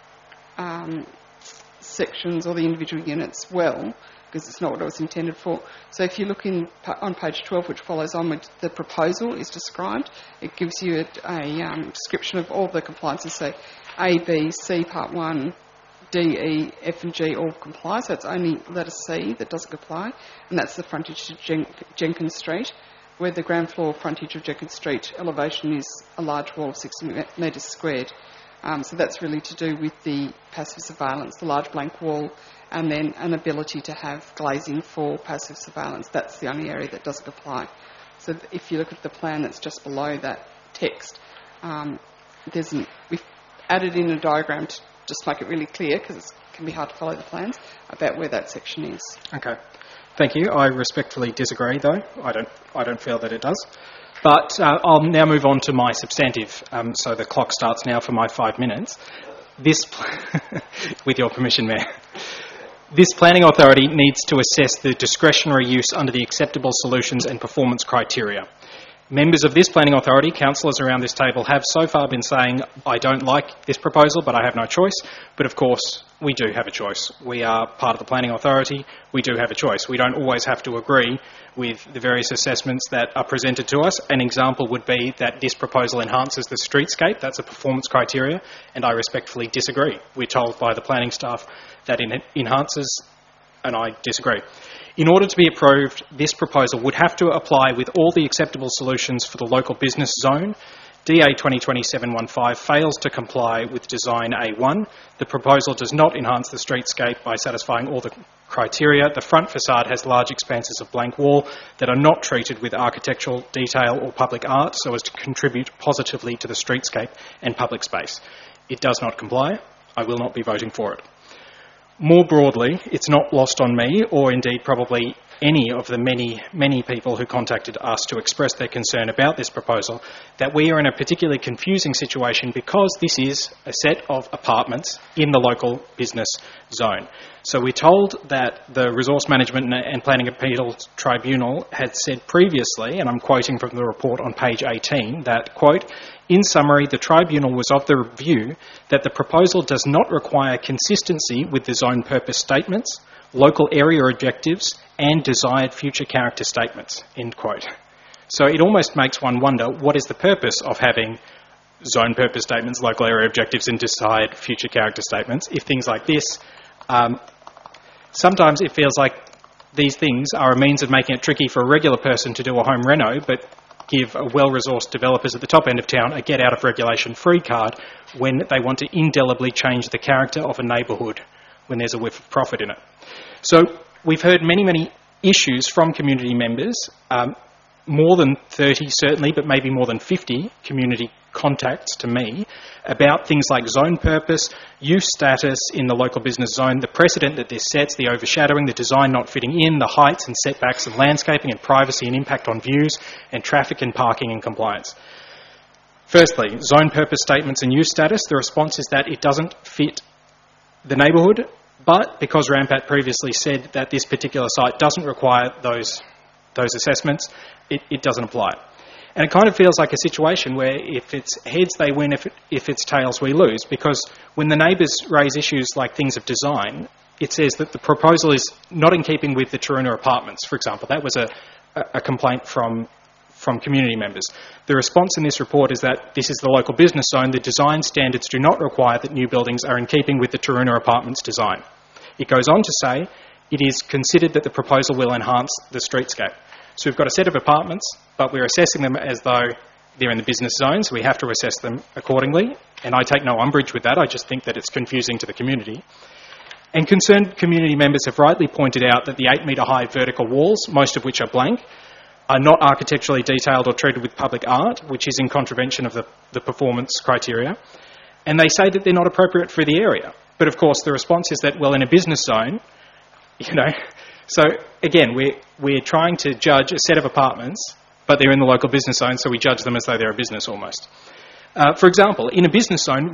sections or the individual units well, because it's not what it was intended for. So if you look on page 12, which follows on with the proposal is described, it gives you a description of all the compliances. So A, B, C, part 1, D, E, F and G all comply. So it's only letter C that doesn't comply, and that's the frontage to Jenkins Street, where the ground floor frontage of Jenkins Street elevation is a large wall of 60 metres squared. So that's really to do with the passive surveillance, the large blank wall, and then an ability to have glazing for passive surveillance. That's the only area that doesn't apply. So if you look at the plan that's just below that text, we've added in a diagram to just make it really clear, because it can be hard to follow the plans, about where that section is. Okay. Thank you. I respectfully disagree, though. I don't feel that it does. But I'll now move on to my substantive. So the clock starts now for my 5 minutes. With your permission, Mayor. This planning authority needs to assess the discretionary use under the acceptable solutions and performance criteria. Members of this planning authority, councillors around this table, have so far been saying, I don't like this proposal, but I have no choice. But of course, we do have a choice. We are part of the planning authority. We do have a choice. We don't always have to agree with the various assessments that are presented to us. An example would be that this proposal enhances the streetscape. That's a performance criteria, and I respectfully disagree. We're told by the planning staff that it enhances, and I disagree. In order to be approved, this proposal would have to apply with all the acceptable solutions for the local business zone. DA 2020-715 fails to comply with Design A1. The proposal does not enhance the streetscape by satisfying all the criteria. The front facade has large expanses of blank wall that are not treated with architectural detail or public art so as to contribute positively to the streetscape and public space. It does not comply. I will not be voting for it. More broadly, it's not lost on me, or indeed probably any of the many people who contacted us to express their concern about this proposal, that we are in a particularly confusing situation because this is a set of apartments in the local business zone. So we're told that the Resource Management and Planning Appeals Tribunal had said previously, and I'm quoting from the report on page 18, that, quote, in summary, the Tribunal was of the view that the proposal does not require consistency with the zone purpose statements, local area objectives and desired future character statements, end quote. So it almost makes one wonder, what is the purpose of having zone purpose statements, local area objectives and desired future character statements if things like this, sometimes it feels like these things are a means of making it tricky for a regular person to do a home reno, but give well-resourced developers at the top end of town a get-out-of-regulation-free card when they want to indelibly change the character of a neighbourhood when there's a whiff of profit in it. So we've heard many issues from community members, more than 30 certainly, but maybe more than 50 community contacts to me about things like zone purpose, use status in the local business zone, the precedent that this sets, the overshadowing, the design not fitting in, the heights and setbacks and landscaping and privacy and impact on views, and traffic and parking and compliance. Firstly, zone purpose statements and use status, the response is that it doesn't fit the neighbourhood, but because RAMPAT previously said that this particular site doesn't require those assessments, it doesn't apply. And it kind of feels like a situation where if it's heads, they win, if it's tails, we lose, because when the neighbours raise issues like things of design, it says that the proposal is not in keeping with the Taroona apartments, for example. That was a complaint from community members. The response in this report is that this is the local business zone. The design standards do not require that new buildings are in keeping with the Taroona apartments design. It goes on to say it is considered that the proposal will enhance the streetscape. So we've got a set of apartments, but we're assessing them as though they're in the business zone, so we have to assess them accordingly. And I take no umbrage with that. I just think that it's confusing to the community. And concerned community members have rightly pointed out that the 8-metre high vertical walls, most of which are blank, are not architecturally detailed or treated with public art, which is in contravention of the performance criteria. And they say that they're not appropriate for the area. But of course, the response is that, well, in a business zone, so again, we're trying to judge a set of apartments, but they're in the local business zone, so we judge them as though they're a business almost. For example, in a business zone,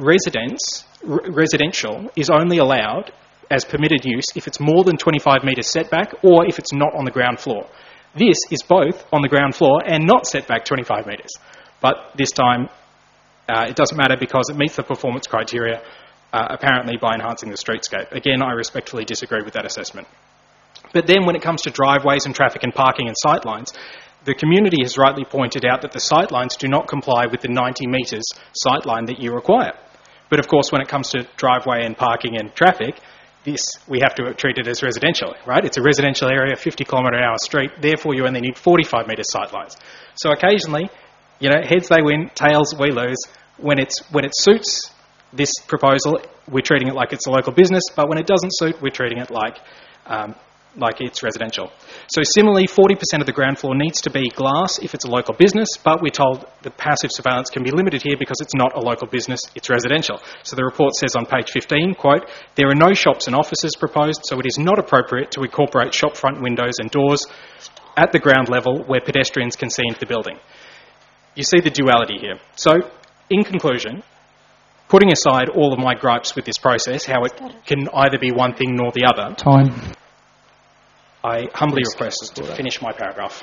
residential is only allowed as permitted use if it's more than 25 metres setback or if it's not on the ground floor. This is both on the ground floor and not setback 25 metres. But this time, it doesn't matter because it meets the performance criteria, apparently by enhancing the streetscape. Again, I respectfully disagree with that assessment. But then when it comes to driveways and traffic and parking and sightlines, the community has rightly pointed out that the sightlines do not comply with the 90 metres sightline that you require. But of course, when it comes to driveway and parking and traffic, we have to treat it as residential, right? It's a residential area, 50 km/h street, therefore you only need 45 metre sightlines. So occasionally, heads they win, tails we lose. When it suits this proposal, we're treating it like it's a local business, but when it doesn't suit, we're treating it like it's residential. So similarly, 40% of the ground floor needs to be glass if it's a local business, but we're told the passive surveillance can be limited here because it's not a local business, it's residential. So the report says on page 15, quote, there are no shops and offices proposed, so it is not appropriate to incorporate shop front windows and doors at the ground level where pedestrians can see into the building. You see the duality here. So, in conclusion, putting aside all of my gripes with this process, how it can either be one thing nor the other, Time. I humbly request to finish my paragraph.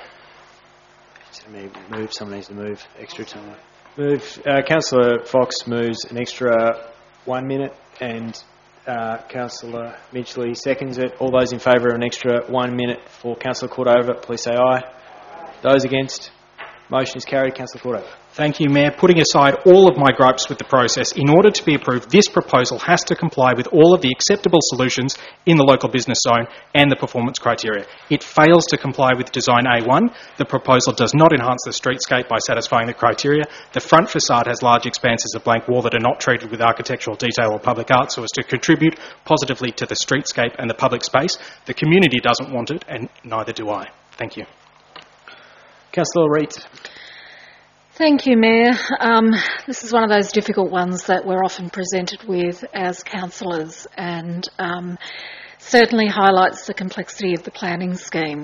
Someone needs to move extra time. Councillor Fox moves an extra 1 minute and Councillor Midgley seconds it. All those in favour of an extra 1 minute for Councillor Cordova, please say aye. Those against? Motion is carried. Councillor Cordova. Thank you, Mayor. Putting aside all of my gripes with the process, in order to be approved, this proposal has to comply with all of the acceptable solutions in the local business zone and the performance criteria. It fails to comply with Design A1. The proposal does not enhance the streetscape by satisfying the criteria. The front facade has large expanses of blank wall that are not treated with architectural detail or public art so as to contribute positively to the streetscape and the public space. The community doesn't want it, and neither do I. Thank you. Councillor Reid. Thank you, Mayor. This is one of those difficult ones that we're often presented with as councillors and certainly highlights the complexity of the planning scheme.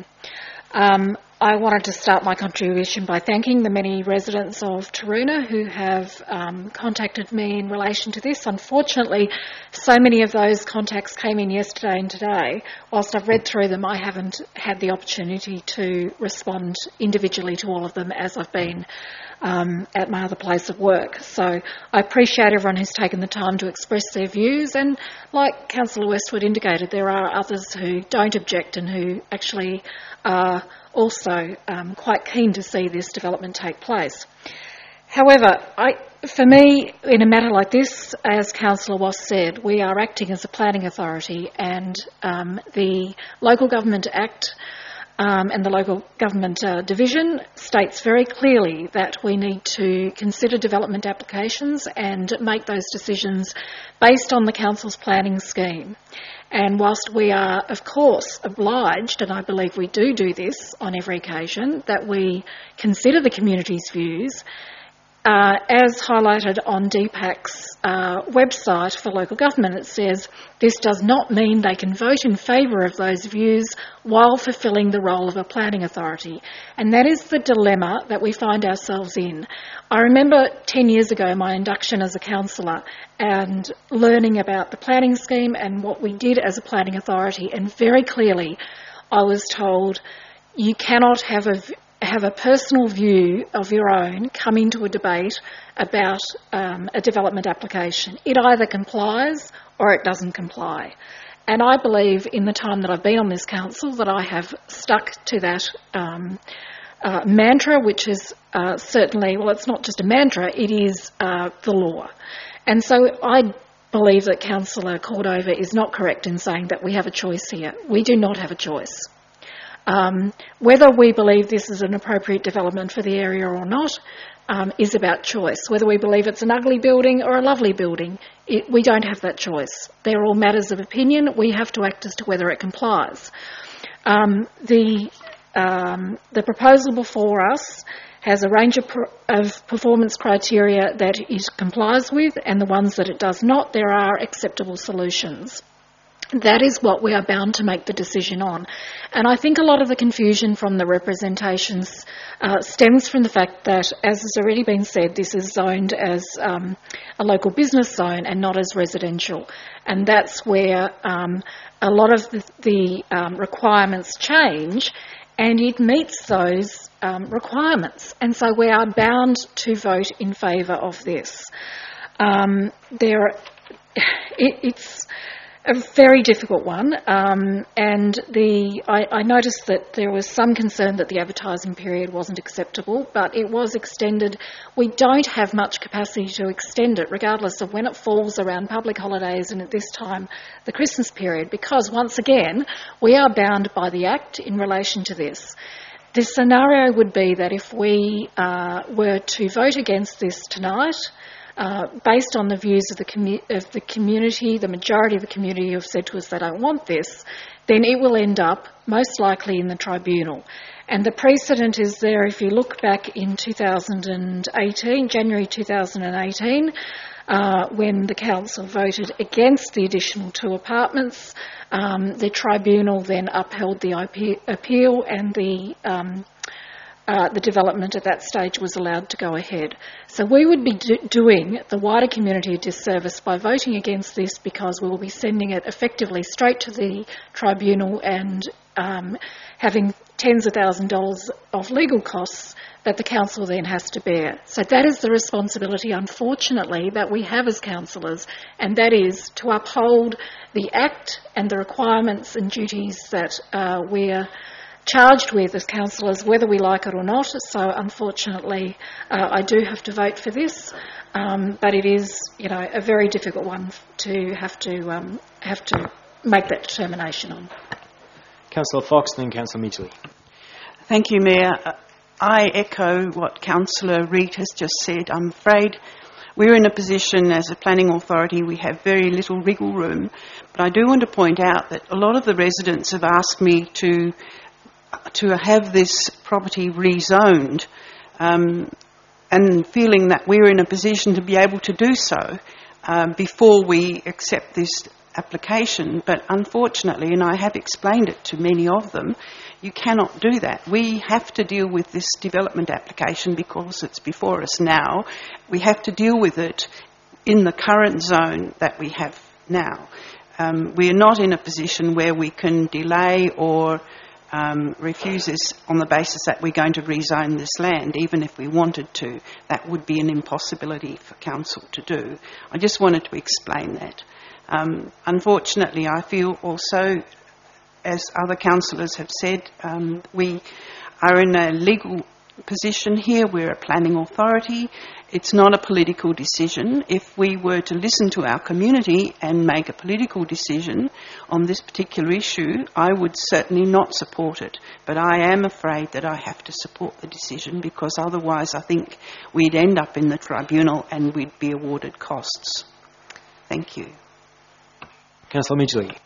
I wanted to start my contribution by thanking the many residents of Taroona who have contacted me in relation to this. Unfortunately, so many of those contacts came in yesterday and today. Whilst I've read through them, I haven't had the opportunity to respond individually to all of them as I've been at my other place of work. So I appreciate everyone who's taken the time to express their views, and like Councillor Westwood indicated, there are others who don't object and who actually are also quite keen to see this development take place. However, for me, in a matter like this, as Councillor Wass said, we are acting as a planning authority, and the Local Government Act and the Local Government Division states very clearly that we need to consider development applications and make those decisions based on the Council's planning scheme. And whilst we are, of course, obliged, and I believe we do this on every occasion, that we consider the community's views, as highlighted on DPAC's website for local government, it says this does not mean they can vote in favour of those views while fulfilling the role of a planning authority. And that is the dilemma that we find ourselves in. I remember 10 years ago my induction as a councillor and learning about the planning scheme and what we did as a planning authority, and very clearly I was told you cannot have a personal view of your own come into a debate about a development application. It either complies or it doesn't comply. And I believe in the time that I've been on this council that I have stuck to that mantra, which is certainly, well, it's not just a mantra, it is the law. And so I believe that Councillor Cordova is not correct in saying that we have a choice here. We do not have a choice. Whether we believe this is an appropriate development for the area or not is about choice. Whether we believe it's an ugly building or a lovely building, we don't have that choice. They're all matters of opinion. We have to act as to whether it complies. The proposal before us has a range of performance criteria that it complies with, and the ones that it does not, there are acceptable solutions. That is what we are bound to make the decision on. And I think a lot of the confusion from the representations stems from the fact that, as has already been said, this is zoned as a local business zone and not as residential. And that's where a lot of the requirements change, and it meets those requirements. And so we are bound to vote in favour of this. It's a very difficult one, and I noticed that there was some concern that the advertising period wasn't acceptable, but it was extended. We don't have much capacity to extend it, regardless of when it falls around public holidays and at this time, the Christmas period, because once again, we are bound by the Act in relation to this. The scenario would be that if we were to vote against this tonight, based on the views of the community, the majority of the community who have said to us they don't want this, then it will end up most likely in the tribunal. And the precedent is there. If you look back in 2018, January 2018, when the council voted against the additional 2 apartments, the tribunal then upheld the appeal, and the development at that stage was allowed to go ahead. So we would be doing the wider community a disservice by voting against this, because we will be sending it effectively straight to the tribunal and having tens of thousands of dollars of legal costs that the council then has to bear. So that is the responsibility, unfortunately, that we have as councillors, and that is to uphold the Act and the requirements and duties that we're charged with as councillors, whether we like it or not. So unfortunately, I do have to vote for this, but it is, a very difficult one to have to make that determination on. Councillor Fox, then Councillor Midgley. Thank you, Mayor. I echo what Councillor Reid has just said. I'm afraid we're in a position as a planning authority, we have very little wriggle room, but I do want to point out that a lot of the residents have asked me to have this property rezoned, and feeling that we're in a position to be able to do so before we accept this application. But unfortunately, and I have explained it to many of them, you cannot do that. We have to deal with this development application because it's before us now. We have to deal with it in the current zone that we have now. We are not in a position where we can delay or refuse this on the basis that we're going to rezone this land. Even if we wanted to, that would be an impossibility for council to do. I just wanted to explain that. Unfortunately, I feel also, as other councillors have said, we are in a legal position here. We're a planning authority. It's not a political decision. If we were to listen to our community and make a political decision on this particular issue, I would certainly not support it. But I am afraid that I have to support the decision, because otherwise I think we'd end up in the tribunal and we'd be awarded costs. Thank you. Councillor Midgley.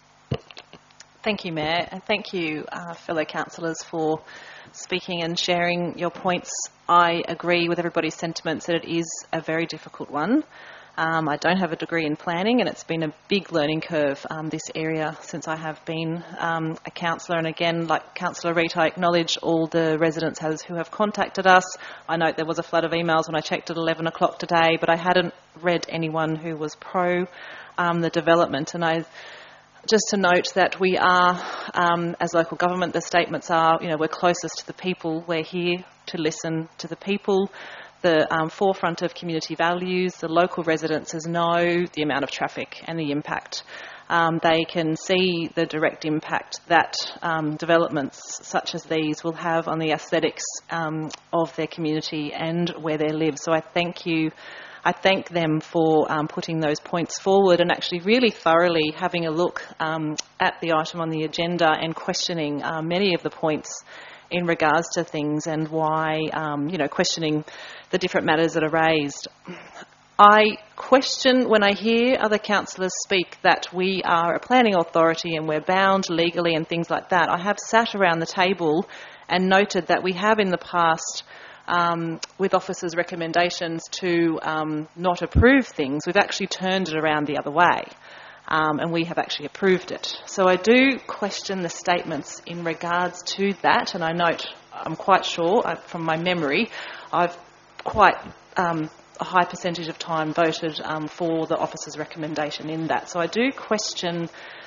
Thank you, Mayor, and thank you, fellow councillors, for speaking and sharing your points I agree with everybody's sentiments that it is a very difficult one. I don't have a degree in planning, and it's been a big learning curve, this area, since I have been a councillor. And again, like Councillor Reid, I acknowledge all the residents who have contacted us. I note there was a flood of emails when I checked at 11 o'clock today, but I hadn't read anyone who was pro the development. And just to note that we are, as local government, the statements are, we're closest to the people. We're here to listen to the people. The forefront of community values, the local residences know the amount of traffic and the impact. They can see the direct impact that developments such as these will have on the aesthetics of their community and where they live. So I thank them for putting those points forward and actually really thoroughly having a look at the item on the agenda and questioning many of the points in regards to things and why, questioning the different matters that are raised. I question when I hear other councillors speak that we are a planning authority and we're bound legally and things like that. I have sat around the table and noted that we have in the past, with officers' recommendations to not approve things, we've actually turned it around the other way. And we have actually approved it. So I do question the statements in regards to that, and I note, I'm quite sure, from my memory, I've quite a high percentage of time voted for the officer's recommendation in that. So I do question,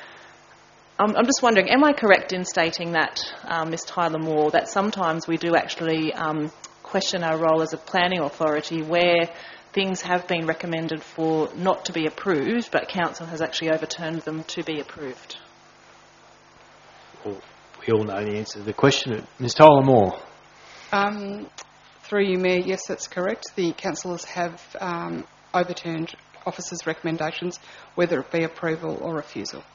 I'm just wondering, am I correct in stating that, Ms Tyler Moore, that sometimes we do actually question our role as a planning authority where things have been recommended for not to be approved, but council has actually overturned them to be approved? Well, we all know the answer to the question. Ms Tyler Moore. Through you, Mayor, yes, that's correct. The councillors have overturned officers' recommendations, whether it be approval or refusal.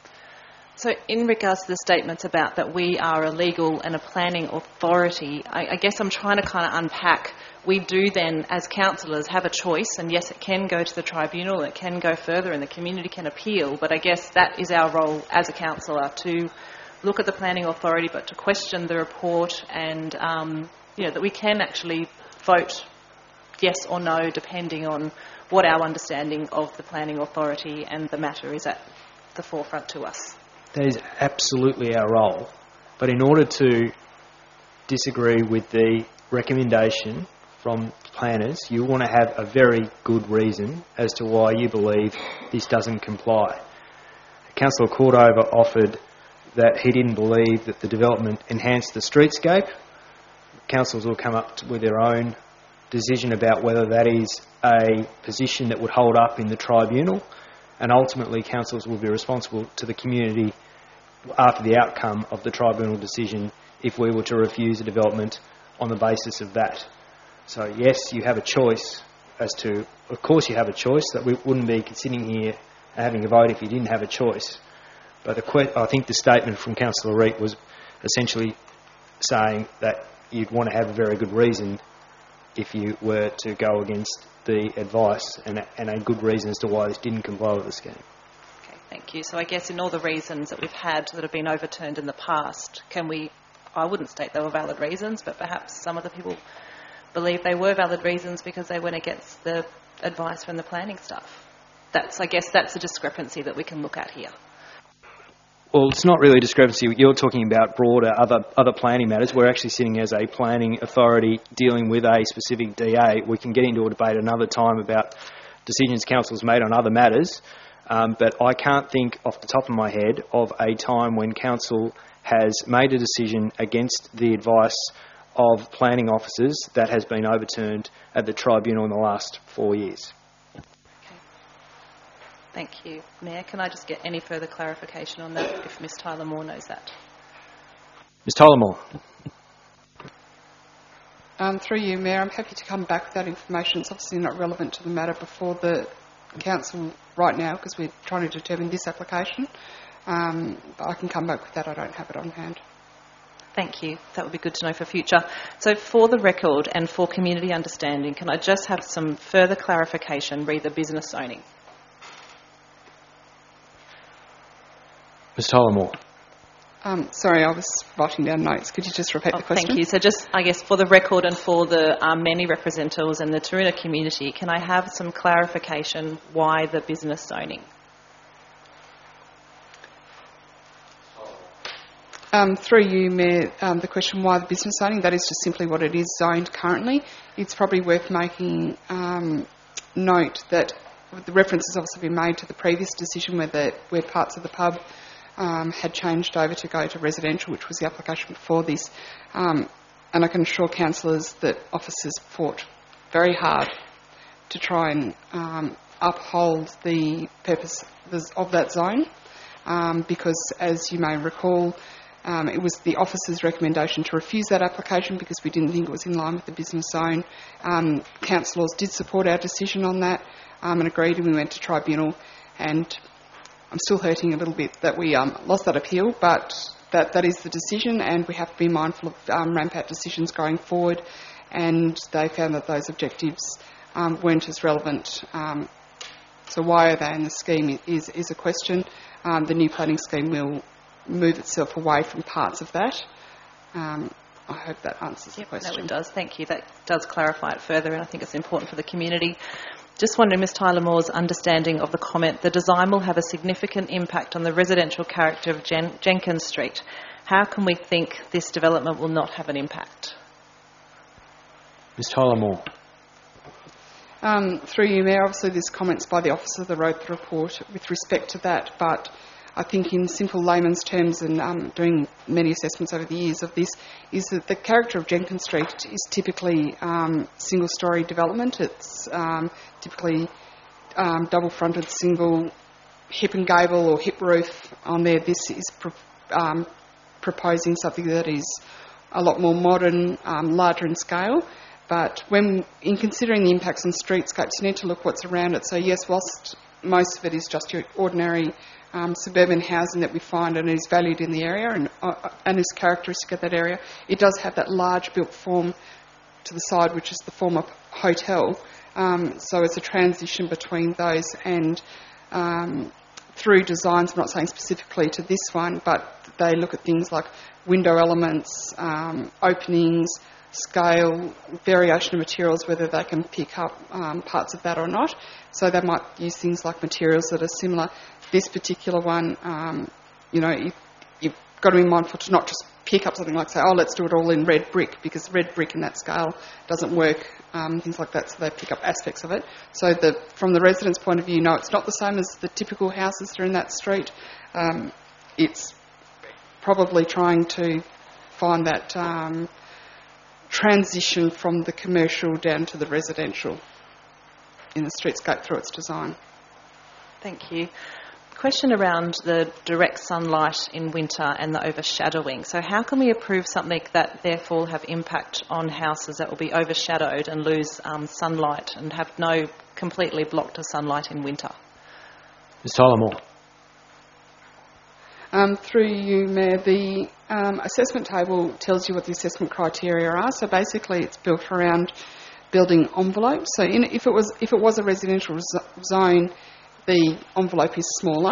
So in regards to the statements about that we are a legal and a planning authority, I guess I'm trying to kind of unpack. We do then, as councillors, have a choice, and yes, it can go to the tribunal, it can go further, and the community can appeal, but I guess that is our role as a councillor, to look at the planning authority, but to question the report and, that we can actually vote yes or no, depending on what our understanding of the planning authority and the matter is at the forefront to us. That is absolutely our role. But in order to disagree with the recommendation from planners, you want to have a very good reason as to why you believe this doesn't comply. Councillor Cordova offered that he didn't believe that the development enhanced the streetscape. Councillors will come up with their own decision about whether that is a position that would hold up in the tribunal, and ultimately councillors will be responsible to the community after the outcome of the tribunal decision if we were to refuse a development on the basis of that. So yes, you have a choice of course you have a choice, that we wouldn't be sitting here having a vote if you didn't have a choice. But I think the statement from Councillor Reid was essentially saying that you'd want to have a very good reason if you were to go against the advice and a good reason as to why this didn't comply with the scheme. Okay, thank you. So I guess in all the reasons that we've had that have been overturned in the past, I wouldn't state they were valid reasons, but perhaps some of the people believe they were valid reasons because they went against the advice from the planning staff. I guess that's a discrepancy that we can look at here. Well, it's not really a discrepancy. You're talking about broader other planning matters. We're actually sitting as a planning authority dealing with a specific DA. We can get into a debate another time about decisions council's made on other matters, but I can't think off the top of my head of a time when council has made a decision against the advice of planning officers that has been overturned at the tribunal in the last 4 years. Thank you. Mayor, can I just get any further clarification on that, if Ms Tyler Moore knows that? Ms Tyler Moore. Through you, Mayor, I'm happy to come back with that information. It's obviously not relevant to the matter before the council right now because we're trying to determine this application. I can come back with that. I don't have it on hand. Thank you. That would be good to know for future. So for the record and for community understanding, can I just have some further clarification re the business zoning? Ms Tyler Moore. Sorry, I was writing down notes. Could you just repeat the question? Thank you. So just, I guess, for the record and for the many representatives and the Taroona community, can I have some clarification why the business zoning? Through you, Mayor, the question why the business zoning, that is just simply what it is zoned currently. It's probably worth making note that the reference has also been made to the previous decision where parts of the pub had changed over to go to residential, which was the application before this. And I can assure councillors that officers fought very hard to try and uphold the purpose of that zone because, as you may recall, it was the officer's recommendation to refuse that application because we didn't think it was in line with the business zone. Councillors did support our decision on that and agreed, and we went to tribunal. And I'm still hurting a little bit that we lost that appeal, but that is the decision, and we have to be mindful of RAMPAT decisions going forward. And they found that those objectives weren't as relevant. So why are they in the scheme is a question. The new planning scheme will move itself away from parts of that. I hope that answers the question. No, it does. Thank you. That does clarify it further, and I think it's important for the community. Just wondering, Ms Tyler Moore's understanding of the comment, the design will have a significant impact on the residential character of Jenkins Street. How can we think this development will not have an impact? Ms Tyler Moore. Through you, Mayor, obviously there's comments by the officer that wrote the report with respect to that, but I think in simple layman's terms, and doing many assessments over the years of this, is that the character of Jenkins Street is typically single-storey development. It's typically double-fronted, single hip and gable or hip roof on there. This is proposing something that is a lot more modern, larger in scale. But when, in considering the impacts on streetscapes, you need to look what's around it. So yes, whilst most of it is just your ordinary suburban housing that we find and is valued in the area and is characteristic of that area, it does have that large built form to the side, which is the former hotel. So it's a transition between those, and through designs, I'm not saying specifically to this one, but they look at things like window elements, openings, scale, variation of materials, whether they can pick up parts of that or not. So they might use things like materials that are similar. This particular one, you've got to be mindful to not just pick up something like, say, oh, let's do it all in red brick, because red brick in that scale doesn't work, things like that, so they pick up aspects of it. So from the residents' point of view, no, it's not the same as the typical houses that are in that street. It's probably trying to find that transition from the commercial down to the residential in the streetscape through its design. Thank you. Question around the direct sunlight in winter and the overshadowing. So how can we approve something that therefore will have impact on houses that will be overshadowed and lose sunlight and have no completely blocked of sunlight in winter? Ms Tyler Moore. Through you, Mayor, the assessment table tells you what the assessment criteria are. So basically it's built around building envelopes. So if it was a residential zone, the envelope is smaller,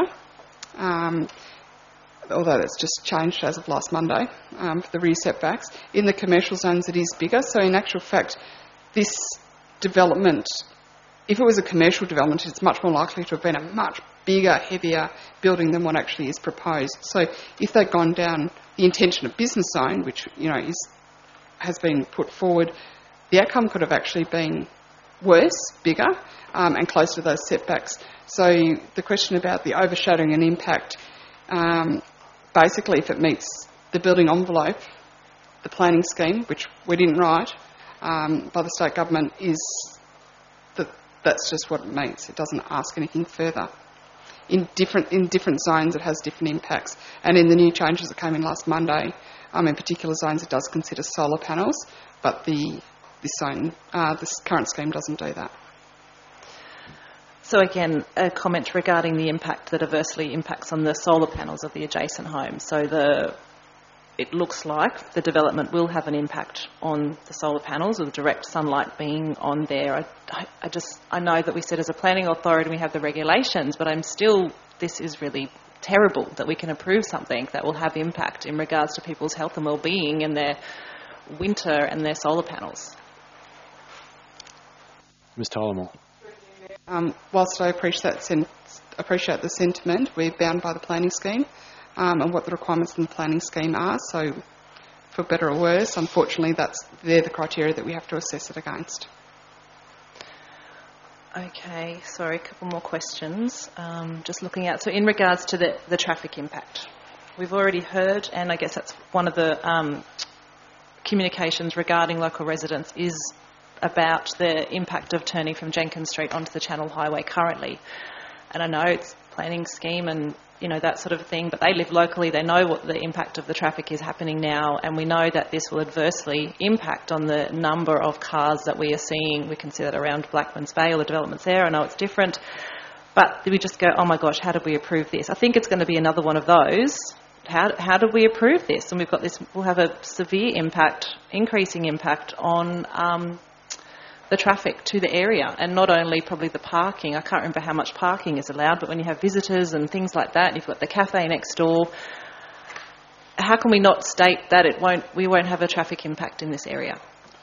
although that's just changed as of last Monday for the rear setbacks. In the commercial zones it is bigger. So in actual fact, this development, if it was a commercial development, it's much more likely to have been a much bigger, heavier building than what actually is proposed. So if they'd gone down the intention of business zone, which has been put forward, the outcome could have actually been worse, bigger, and closer to those setbacks. So the question about the overshadowing and impact, basically if it meets the building envelope, the planning scheme, which we didn't write, by the state government, is that's just what it means. It doesn't ask anything further. In different zones, it has different impacts. And in the new changes that came in last Monday, in particular zones, it does consider solar panels, but this current scheme doesn't do that. So again, a comment regarding the impact that adversely impacts on the solar panels of the adjacent home. So it looks like the development will have an impact on the solar panels with direct sunlight being on there. I know that we said as a planning authority we have the regulations, but this is really terrible that we can approve something that will have impact in regards to people's health and well-being and their winter and their solar panels. Ms Tyler-Moore. Whilst I appreciate the sentiment, we're bound by the planning scheme and what the requirements in the planning scheme are. So, for better or worse, unfortunately, they're the criteria that we have to assess it against. Okay, sorry, a couple more questions. Just looking at, so in regards to the traffic impact, we've already heard, and I guess that's one of the communications regarding local residents is about the impact of turning from Jenkins Street onto the Channel Highway currently. And I know it's planning scheme and, you know, that sort of thing, but they live locally, they know what the impact of the traffic is happening now, and we know that this will adversely impact on the number of cars that we are seeing. We can see that around Blackman's Bay, all the developments there. I know it's different, but we just go, oh my gosh, how did we approve this? I think it's going to be another one of those. How did we approve this? And we've got this, we'll have a severe impact, increasing impact on the traffic to the area, and not only probably the parking. I can't remember how much parking is allowed, but when you have visitors and things like that, and you've got the cafe next door, how can we not state that we won't have a traffic impact in this area?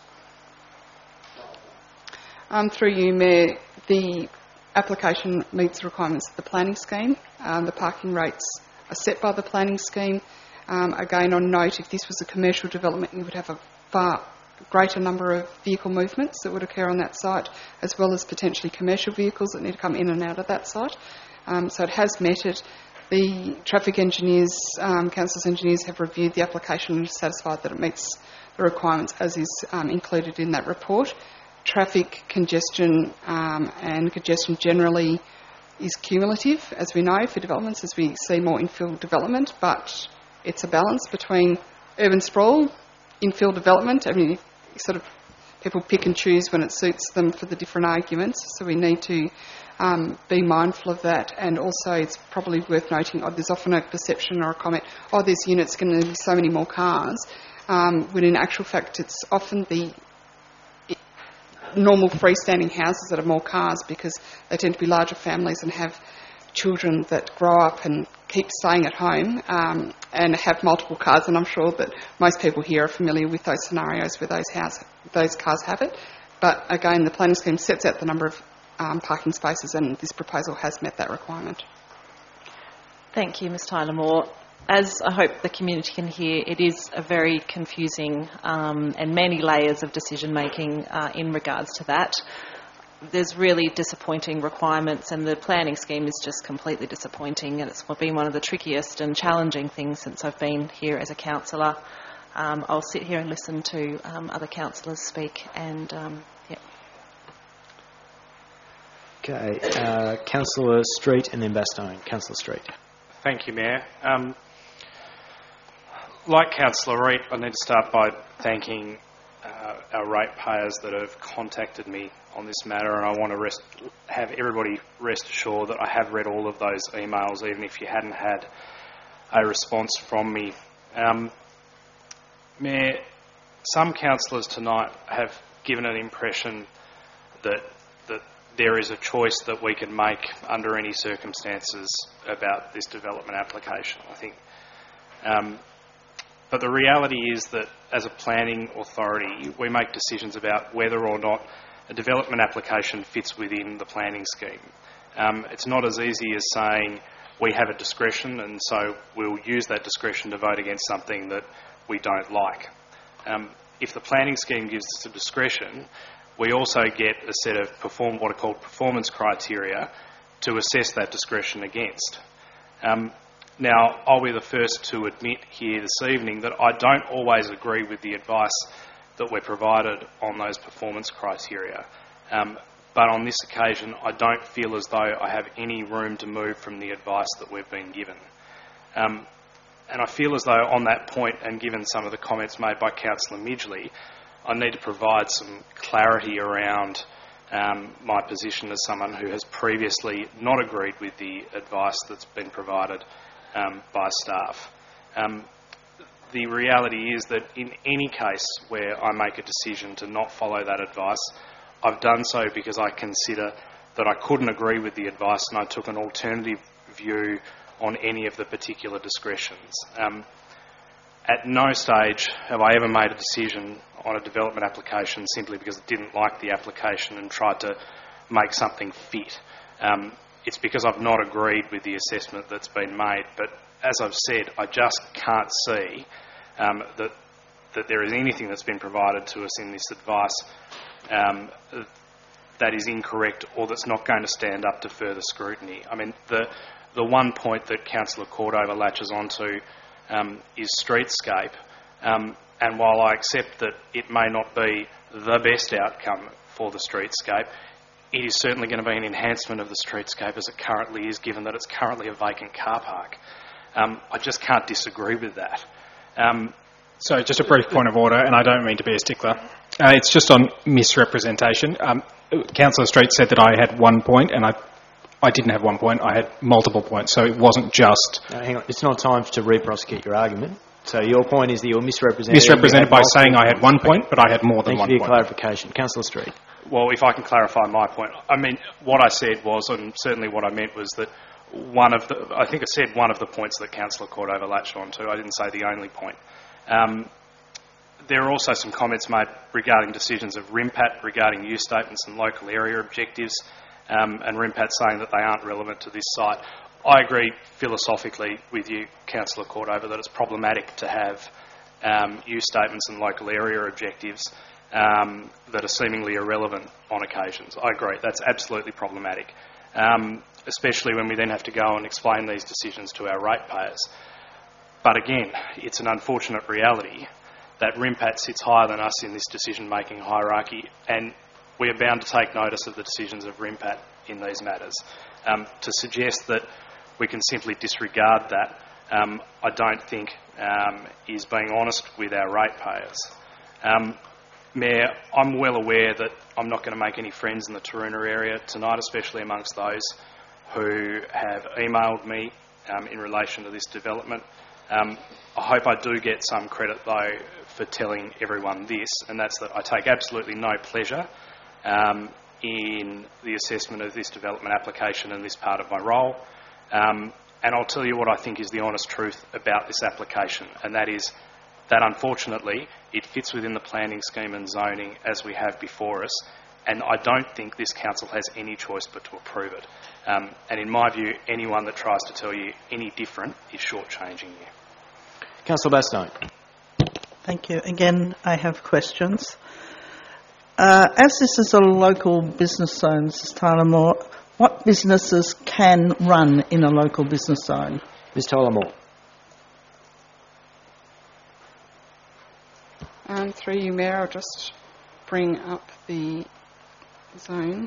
Through you, Mayor, the application meets the requirements of the planning scheme. The parking rates are set by the planning scheme. Again, on note, if this was a commercial development, you would have a far greater number of vehicle movements that would occur on that site, as well as potentially commercial vehicles that need to come in and out of that site. So it has met it. The traffic engineers, council's engineers have reviewed the application and are satisfied that it meets the requirements as is included in that report. Traffic congestion and congestion generally is cumulative, as we know, for developments, as we see more infill development, but it's a balance between urban sprawl, infill development. I mean, sort of people pick and choose when it suits them for the different arguments, so we need to be mindful of that. And also it's probably worth noting, there's often a perception or a comment, there's units going to be so many more cars, when in actual fact it's often the normal freestanding houses that have more cars, because they tend to be larger families and have children that grow up and keep staying at home and have multiple cars, and I'm sure that most people here are familiar with those scenarios where those cars have it. But again, the planning scheme sets out the number of parking spaces, and this proposal has met that requirement. Thank you, Ms Tyler-Moore. As I hope the community can hear, it is a very confusing and many layers of decision making in regards to that. There's really disappointing requirements, and the planning scheme is just completely disappointing, and it's been one of the trickiest and challenging things since I've been here as a councillor. I'll sit here and listen to other councillors speak, and Okay, Councillor Street and then Bastone. Councillor Street. Thank you, Mayor. Like Councillor Reid, I need to start by thanking our ratepayers that have contacted me on this matter, and I want to have everybody rest assured that I have read all of those emails, even if you hadn't had a response from me. Mayor, some councillors tonight have given an impression that there is a choice that we can make under any circumstances about this development application, I think. But the reality is that as a planning authority, we make decisions about whether or not a development application fits within the planning scheme. It's not as easy as saying we have a discretion and so we'll use that discretion to vote against something that we don't like. If the planning scheme gives us a discretion, we also get a set of what are called performance criteria to assess that discretion against. Now, I'll be the first to admit here this evening that I don't always agree with the advice that we're provided on those performance criteria. But on this occasion, I don't feel as though I have any room to move from the advice that we've been given. And I feel as though on that point, and given some of the comments made by Councillor Midgley, I need to provide some clarity around my position as someone who has previously not agreed with the advice that's been provided by staff. The reality is that in any case where I make a decision to not follow that advice, I've done so because I consider that I couldn't agree with the advice and I took an alternative view on any of the particular discretions. At no stage have I ever made a decision on a development application simply because I didn't like the application and tried to make something fit. It's because I've not agreed with the assessment that's been made. But as I've said, I just can't see that there is anything that's been provided to us in this advice that is incorrect or that's not going to stand up to further scrutiny. I mean, the one point that Councillor Cordover latches onto is streetscape. And while I accept that it may not be the best outcome for the streetscape, it is certainly going to be an enhancement of the streetscape as it currently is, given that it's currently a vacant car park. I just can't disagree with that. So just a brief point of order, and I don't mean to be a stickler. It's just on misrepresentation. Councillor Street said that I had 1 point, and I didn't have 1 point. I had multiple points, so it wasn't just... hang on, it's not time to re-prosecute your argument. So your point is that you're misrepresented... Misrepresented by saying I had 1 point, but I had more than 1 point. Thank you for your clarification. Councillor Street. Well, if I can clarify my point, I mean, what I said was, and certainly what I meant was that I think I said one of the points that Councillor Cordover latched onto. I didn't say the only point. There are also some comments made regarding decisions of RIMPAT regarding use statements and local area objectives, and RIMPAT saying that they aren't relevant to this site. I agree philosophically with you, Councillor Cordover, that it's problematic to have use statements and local area objectives that are seemingly irrelevant on occasions. I agree, that's absolutely problematic, especially when we then have to go and explain these decisions to our ratepayers. But again, it's an unfortunate reality that RIMPAT sits higher than us in this decision-making hierarchy, and we are bound to take notice of the decisions of RIMPAT in these matters. To suggest that we can simply disregard that, I don't think is being honest with our ratepayers. Mayor, I'm well aware that I'm not going to make any friends in the Taroona area tonight, especially amongst those who have emailed me in relation to this development. I hope I do get some credit, though, for telling everyone this, and that's that I take absolutely no pleasure in the assessment of this development application and this part of my role. And I'll tell you what I think is the honest truth about this application, and that is that unfortunately it fits within the planning scheme and zoning as we have before us, and I don't think this council has any choice but to approve it. And in my view, anyone that tries to tell you any different is shortchanging you. Councillor Bastow. Thank you. Again, I have questions. As this is a local business zone, Mrs. Tyler Moore, what businesses can run in a local business zone? Ms. Tyler Moore. Through you, Mayor, I'll just bring up the zone.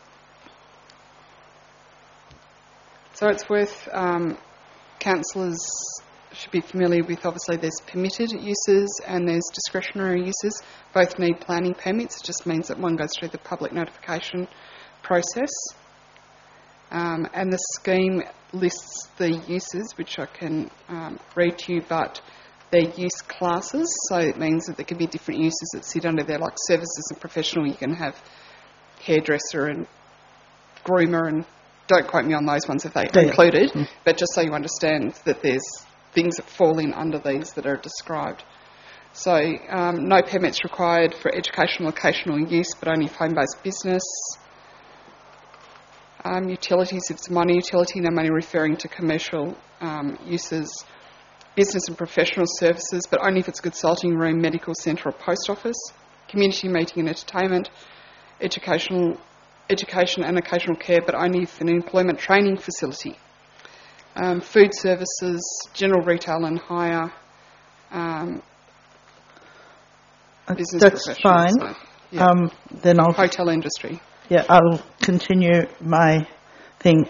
So it's worth councillors should be familiar with. Obviously there's permitted uses and there's discretionary uses. Both need planning permits. It just means that one goes through the public notification process. And the scheme lists the uses, which I can read to you, but they're use classes, so it means that there can be different uses that sit under there, like services and professional. You can have hairdresser and groomer, and don't quote me on those ones if they're included, but just so you understand that there's things that fall in under these that are described. So no permits required for educational, occasional use, but only for home-based business. Utilities, if it's a minor utility, no money referring to commercial uses. Business and professional services, but only if it's a consulting room, medical centre or post office. Community meeting and entertainment. Education and occasional care, but only if an employment training facility. Food services, general retail and hire. Business. That's fine. So, yeah. Then I'll hotel industry. Yeah, I'll continue my thing.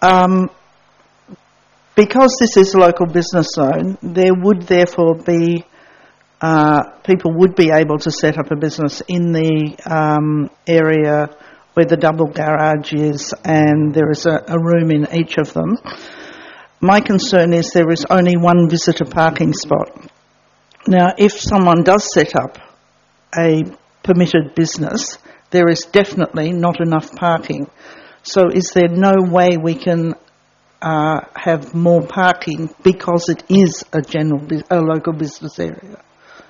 Because this is a local business zone, there would therefore be people would be able to set up a business in the area where the double garage is, and there is a room in each of them. My concern is there is only one visitor parking spot. Now, if someone does set up a permitted business, there is definitely not enough parking. So is there no way we can have more parking because it is a local business area?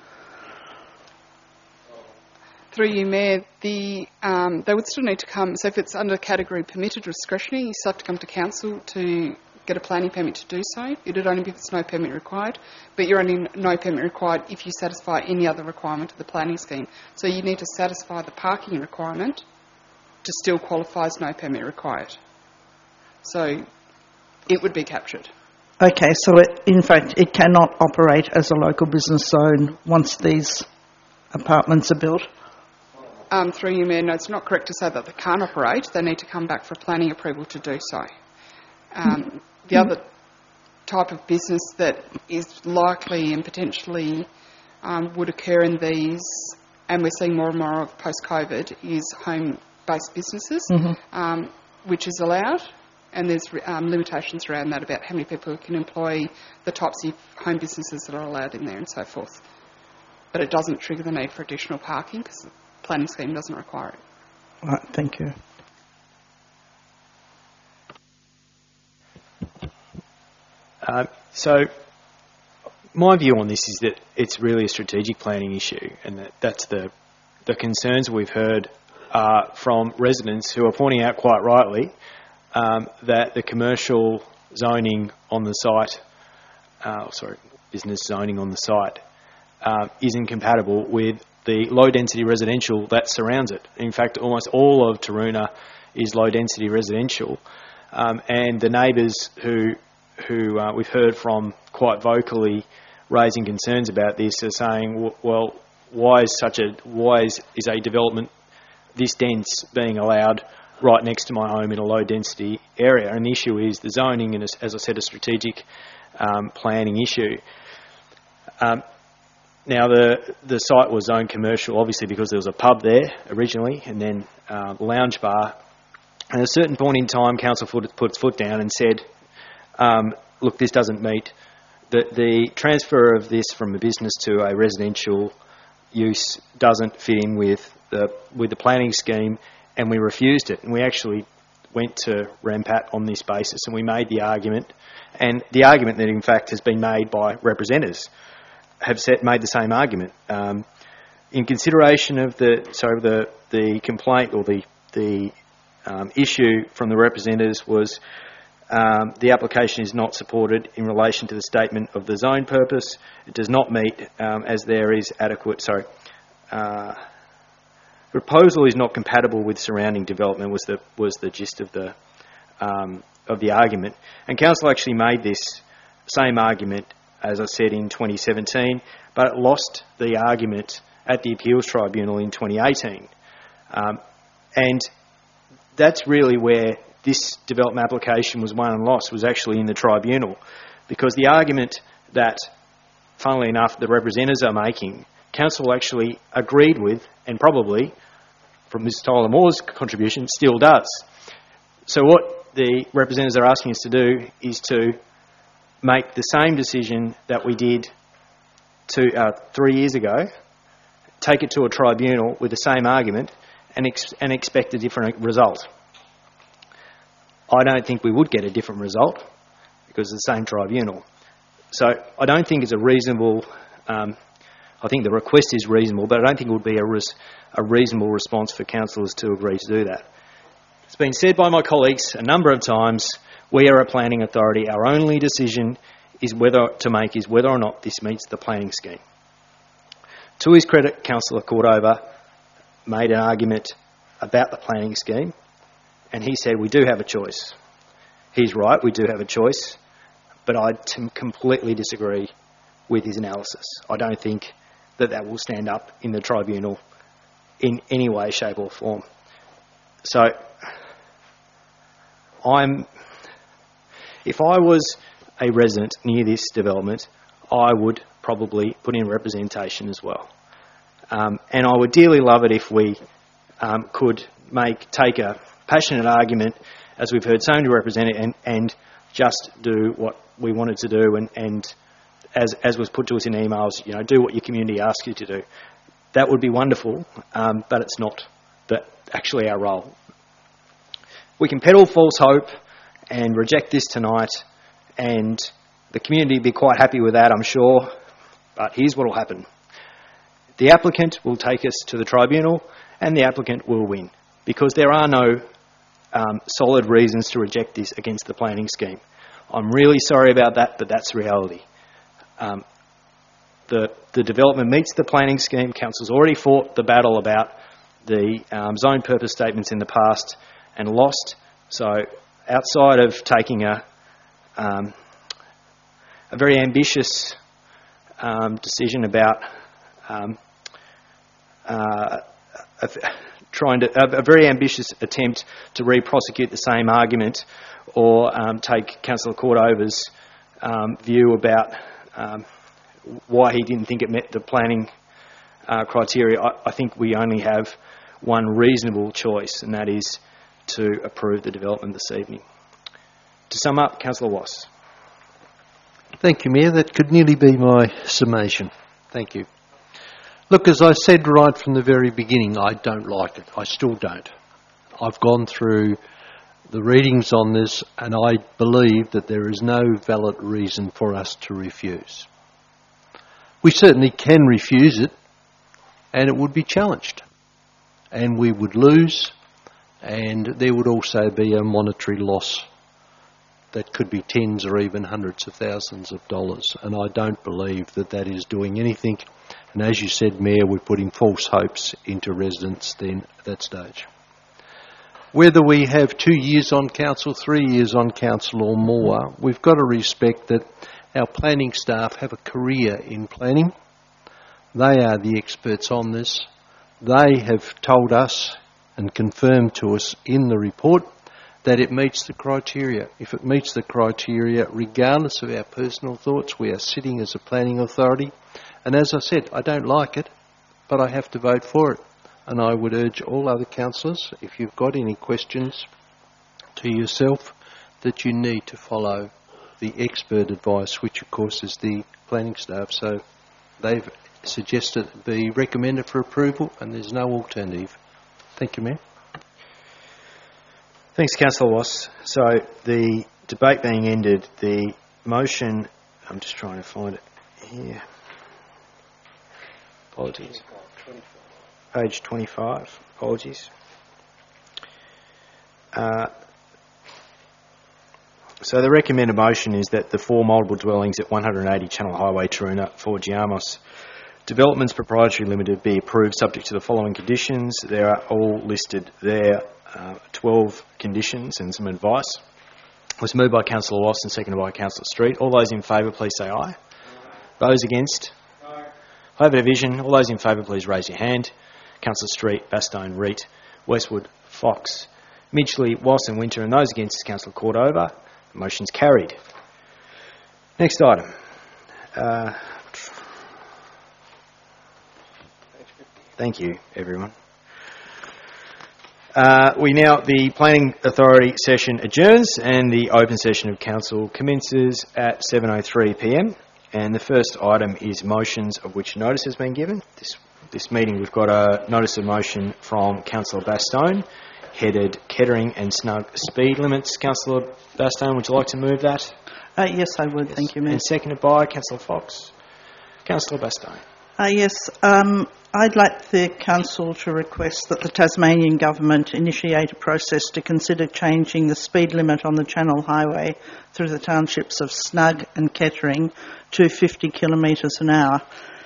Through you, Mayor, they would still need to come. So if it's under category permitted or discretionary, you still have to come to council to get a planning permit to do so. It would only be if there's no permit required, but you're only no permit required if you satisfy any other requirement of the planning scheme. So you need to satisfy the parking requirement to still qualify as no permit required. So it would be captured. Okay, so in fact it cannot operate as a local business zone once these apartments are built? Through you, Mayor, no, it's not correct to say that they can't operate. They need to come back for planning approval to do so. The other type of business that is likely and potentially would occur in these, and we're seeing more and more of post-COVID, is home-based businesses, which is allowed, and there's limitations around that about how many people can employ, the types of home businesses that are allowed in there and so forth. But it doesn't trigger the need for additional parking because the planning scheme doesn't require it. Right, thank you. So my view on this is that it's really a strategic planning issue, and that's the concerns we've heard from residents who are pointing out quite rightly that the commercial zoning on the site, business zoning on the site, isn't compatible with the low-density residential that surrounds it. In fact, almost all of Taroona is low-density residential, and the neighbours who we've heard from quite vocally raising concerns about this are saying, well, why is a development this dense being allowed right next to my home in a low-density area? And the issue is the zoning and, as I said, a strategic planning issue. Now, the site was zoned commercial, obviously, because there was a pub there originally, and then lounge bar. And at a certain point in time, council put its foot down and said, look, this doesn't meet. The transfer of this from a business to a residential use doesn't fit in with the planning scheme, and we refused it. And we actually went to REMPAT on this basis, and we made the argument, and the argument that in fact has been made by representatives have made the same argument. In consideration of the complaint or the issue from the representatives was the application is not supported in relation to the statement of the zone purpose. It does not meet as there is adequate. Proposal is not compatible with surrounding development was the gist of the argument. And council actually made this same argument, as I said, in 2017, but it lost the argument at the Appeals Tribunal in 2018. And that's really where this development application was won and lost, was actually in the tribunal, because the argument that, funnily enough, the representatives are making, council actually agreed with, and probably, from Mr Tyler Moore's contribution, still does. So what the representatives are asking us to do is to make the same decision that we did 3 years ago, take it to a tribunal with the same argument, and expect a different result. I don't think we would get a different result because it's the same tribunal. So I don't think it's a reasonable. I think the request is reasonable, but I don't think it would be a reasonable response for councillors to agree to do that. It's been said by my colleagues a number of times. We are a planning authority. Our only decision is whether or not this meets the planning scheme. To his credit, Councillor Cordova made an argument about the planning scheme, and he said we do have a choice. He's right, we do have a choice, but I completely disagree with his analysis. I don't think that will stand up in the tribunal in any way, shape or form. So if I was a resident near this development, I would probably put in representation as well. And I would dearly love it if we could take a passionate argument, as we've heard so many represent it, and just do what we wanted to do, and as was put to us in emails, do what your community asks you to do. That would be wonderful, but it's not actually our role. We can peddle false hope and reject this tonight, and the community will be quite happy with that, I'm sure, but here's what will happen. The applicant will take us to the tribunal, and the applicant will win, because there are no solid reasons to reject this against the planning scheme. I'm really sorry about that, but that's reality. The development meets the planning scheme. Council's already fought the battle about the zone purpose statements in the past and lost. So outside of taking a very ambitious decision about a very ambitious attempt to re-prosecute the same argument, or take Councillor Cordova's view about why he didn't think it met the planning criteria, I think we only have one reasonable choice, and that is to approve the development this evening. To sum up, Councillor Wass. Thank you, Mayor. That could nearly be my summation. Thank you. Look, as I said right from the very beginning, I don't like it. I still don't. I've gone through the readings on this, and I believe that there is no valid reason for us to refuse. We certainly can refuse it, and it would be challenged, and we would lose, and there would also be a monetary loss that could be tens or even hundreds of thousands of dollars, and I don't believe that that is doing anything. And as you said, Mayor, we're putting false hopes into residents then at that stage. Whether we have 2 years on council, 3 years on council or more, we've got to respect that our planning staff have a career in planning. They are the experts on this. They have told us and confirmed to us in the report that it meets the criteria. If it meets the criteria, regardless of our personal thoughts, we are sitting as a planning authority. And as I said, I don't like it, but I have to vote for it. And I would urge all other councillors, if you've got any questions to yourself, that you need to follow the expert advice, which of course is the planning staff. So they've suggested it be recommended for approval, and there's no alternative. Thank you, Mayor. Thanks, Councillor Wass. So the debate being ended, the motion, I'm just trying to find it here. Apologies. Page 25. Apologies. So the recommended motion is that the 4 multiple dwellings at 180 Channel Highway, Taroona, Forgiamos Developments Proprietary Limited be approved subject to the following conditions. They are all listed there, 12 conditions and some advice. It was moved by Councillor Wass and seconded by Councillor Street. All those in favour, please say aye. Those against? No. Favour division. All those in favour, please raise your hand. Councillor Street, Bastone, Reet, Westwood, Fox, Midgley, Wass and Winter, and those against is Councillor Cordova. The motion's carried. Next item. Thank you, everyone. The Planning Authority session adjourns and the open session of Council commences at 7:03 p.m. And the first item is motions of which notice has been given. This meeting we've got a notice of motion from Councillor Bastone, headed Kettering and Snug speed limits. Councillor Bastone, would you like to move that? Yes, I would. Yes. Thank you, Mayor. And seconded by Councillor Fox. Councillor Bastone. Yes, I'd like the Council to request that the Tasmanian Government initiate a process to consider changing the speed limit on the Channel Highway through the townships of Snug and Kettering to 50 kilometres an hour.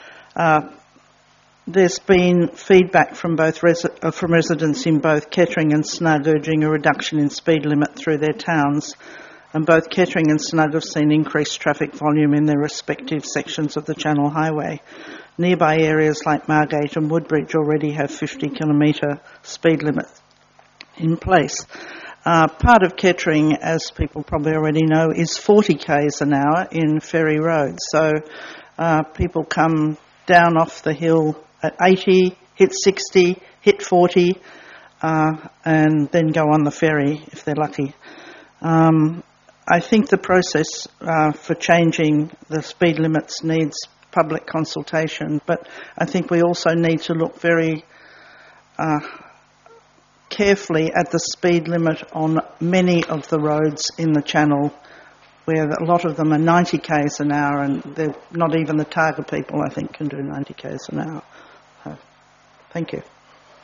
There's been feedback from from residents in both Kettering and Snug urging a reduction in speed limit through their towns, and both Kettering and Snug have seen increased traffic volume in their respective sections of the Channel Highway. Nearby areas like Margate and Woodbridge already have 50 kilometre speed limits in place. Part of Kettering, as people probably already know, is 40 k's an hour in Ferry Road. So people come down off the hill at 80, hit 60, hit 40, and then go on the ferry if they're lucky. I think the process for changing the speed limits needs public consultation, but I think we also need to look very carefully at the speed limit on many of the roads in the channel, where a lot of them are 90 k's an hour, and they're not even the Targa people, I think, can do 90 k's an hour. So, thank you.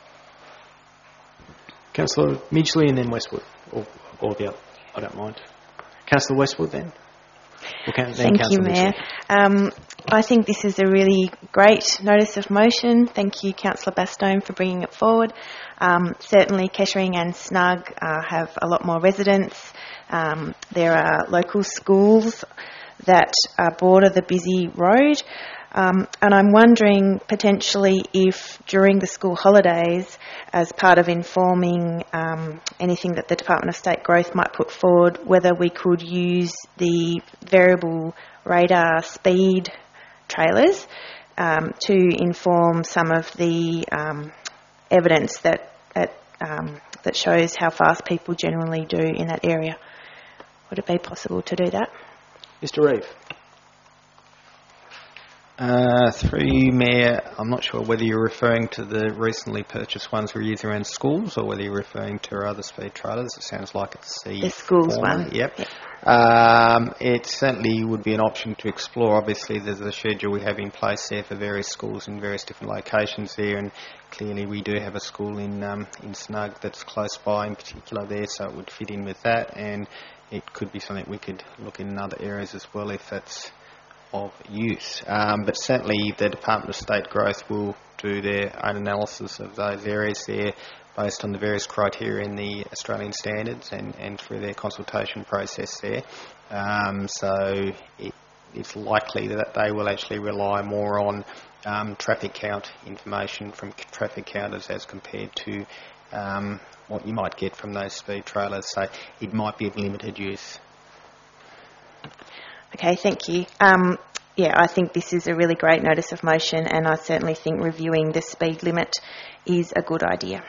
Councillor Midgley and then Westwood, or the other. I don't mind. Councillor Westwood then. Thank you, Mayor. I think this is a really great notice of motion. Thank you, Councillor Bastone, for bringing it forward. Certainly Kettering and Snug have a lot more residents. There are local schools that border the busy road. And I'm wondering potentially if during the school holidays, as part of informing anything that the Department of State Growth might put forward, whether we could use the variable radar speed trailers to inform some of the evidence that shows how fast people generally do in that area. Would it be possible to do that? Mr. Reeve. Through you, Mayor, I'm not sure whether you're referring to the recently purchased ones we use around schools or whether you're referring to our other speed trailers. It sounds like it's the schools former. one. Yep. It certainly would be an option to explore. Obviously, there's a schedule we have in place there for various schools in various different locations there, and clearly we do have a school in Snug that's close by in particular there, so it would fit in with that, and it could be something we could look in other areas as well if that's of use. But certainly the Department of State Growth will do their own analysis of those areas there based on the various criteria in the Australian standards and through their consultation process there. So it's likely that they will actually rely more on traffic count information from traffic counters as compared to what you might get from those speed trailers. So it might be of limited use. Okay, thank you. I think this is a really great notice of motion, and I certainly think reviewing the speed limit is a good idea.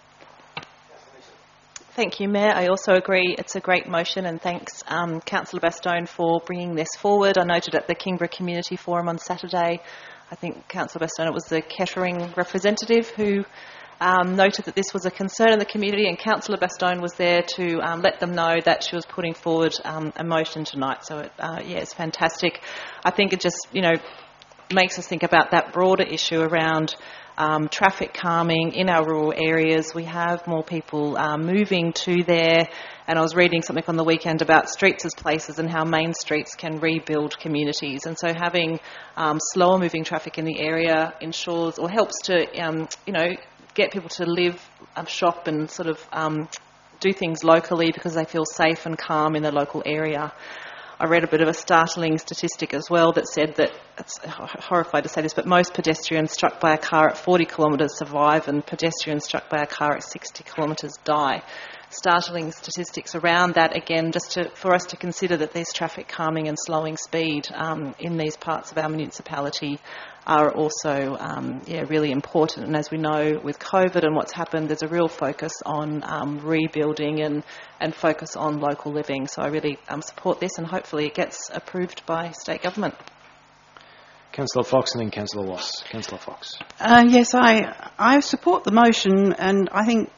Thank you, Mayor. I also agree it's a great motion, and thanks Councillor Bastone for bringing this forward. I noted at the Kingborough Community Forum on Saturday, I think Councillor Bastone, it was the Kettering representative who noted that this was a concern in the community, and Councillor Bastone was there to let them know that she was putting forward a motion tonight. So, it's fantastic. I think it just, makes us think about that broader issue around traffic calming in our rural areas. We have more people moving to there, and I was reading something on the weekend about streets as places and how main streets can rebuild communities. And so having slower moving traffic in the area ensures or helps to, get people to live, shop and sort of do things locally because they feel safe and calm in the local area. I read a bit of a startling statistic as well that said that, it's horrified to say this, but most pedestrians struck by a car at 40 kilometres survive and pedestrians struck by a car at 60 kilometres die. Startling statistics around that, again, just for us to consider that there's traffic calming and slowing speed in these parts of our municipality are also really important. And as we know with COVID and what's happened, there's a real focus on rebuilding and focus on local living. So I really support this, and hopefully it gets approved by state government. Councillor Fox and then Councillor Ross. Councillor Fox. Yes, I support the motion, and I think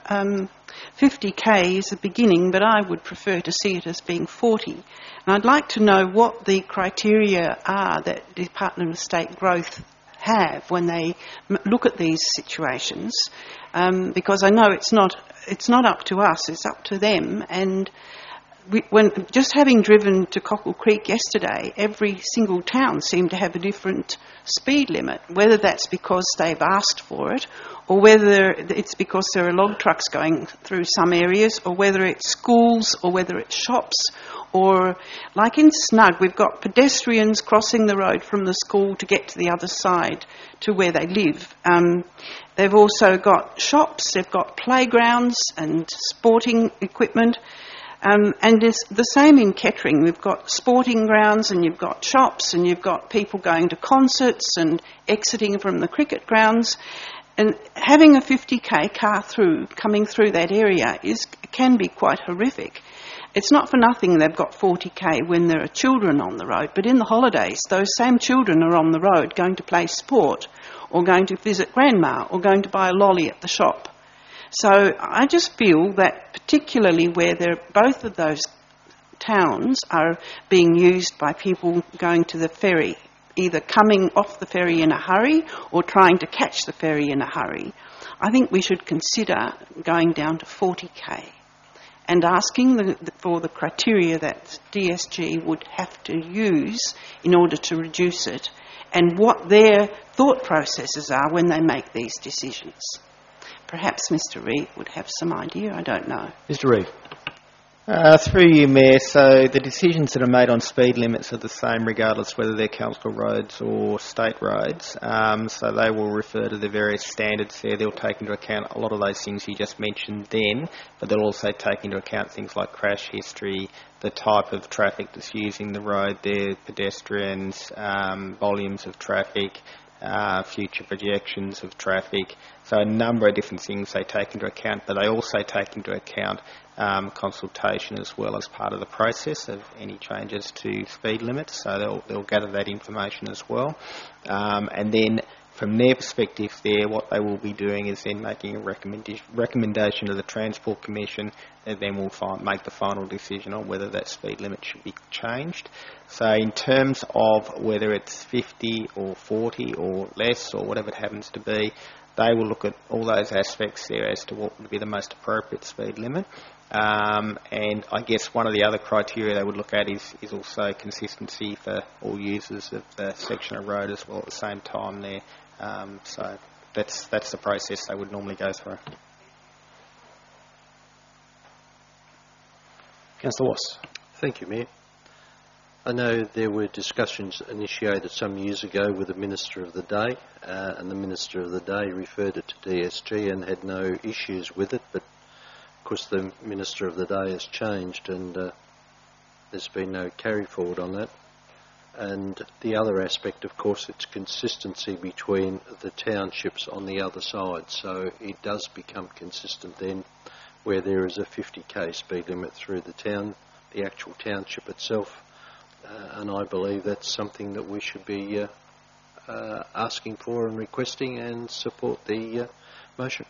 50k is the beginning, but I would prefer to see it as being 40. And I'd like to know what the criteria are that the Department of State Growth have when they look at these situations, because I know it's not up to us, it's up to them. And when just having driven to Cockle Creek yesterday, every single town seemed to have a different speed limit, whether that's because they've asked for it or whether it's because there are log trucks going through some areas, or whether it's schools or whether it's shops, or like in Snug, we've got pedestrians crossing the road from the school to get to the other side to where they live. They've also got shops, they've got playgrounds and sporting equipment. And it's the same in Kettering. We've got sporting grounds and you've got shops and you've got people going to concerts and exiting from the cricket grounds. And having a 50k car coming through that area can be quite horrific. It's not for nothing they've got 40k when there are children on the road, but in the holidays those same children are on the road going to play sport or going to visit grandma or going to buy a lolly at the shop. So I just feel that particularly where both of those towns are being used by people going to the ferry, either coming off the ferry in a hurry or trying to catch the ferry in a hurry, I think we should consider going down to 40k and asking for the criteria that DSG would have to use in order to reduce it, and what their thought processes are when they make these decisions. Perhaps Mr. Reid would have some idea, I don't know. Mr. Reid. Through you, Mayor, so the decisions that are made on speed limits are the same regardless whether they're council roads or state roads. So they will refer to the various standards there. They'll take into account a lot of those things you just mentioned then, but they'll also take into account things like crash history, the type of traffic that's using the road there, pedestrians, volumes of traffic, future projections of traffic. So a number of different things they take into account, but they also take into account consultation as well as part of the process of any changes to speed limits. So they'll gather that information as well. And then from their perspective there, what they will be doing is then making a recommendation to the Transport Commission, and then we'll make the final decision on whether that speed limit should be changed. So in terms of whether it's 50 or 40 or less or whatever it happens to be, they will look at all those aspects there as to what would be the most appropriate speed limit. And I guess one of the other criteria they would look at is also consistency for all users of the section of road as well at the same time there. So that's the process they would normally go through. Councillor Wass. Thank you, Mayor. I know there were discussions initiated some years ago with the Minister of the Day, and the Minister of the Day referred it to DSG and had no issues with it, but of course the Minister of the Day has changed and there's been no carry forward on that. And the other aspect, of course, it's consistency between the townships on the other side, so it does become consistent then where there is a 50k speed limit through the town, the actual township itself. And I believe that's something that we should be asking for and requesting, and support the motion.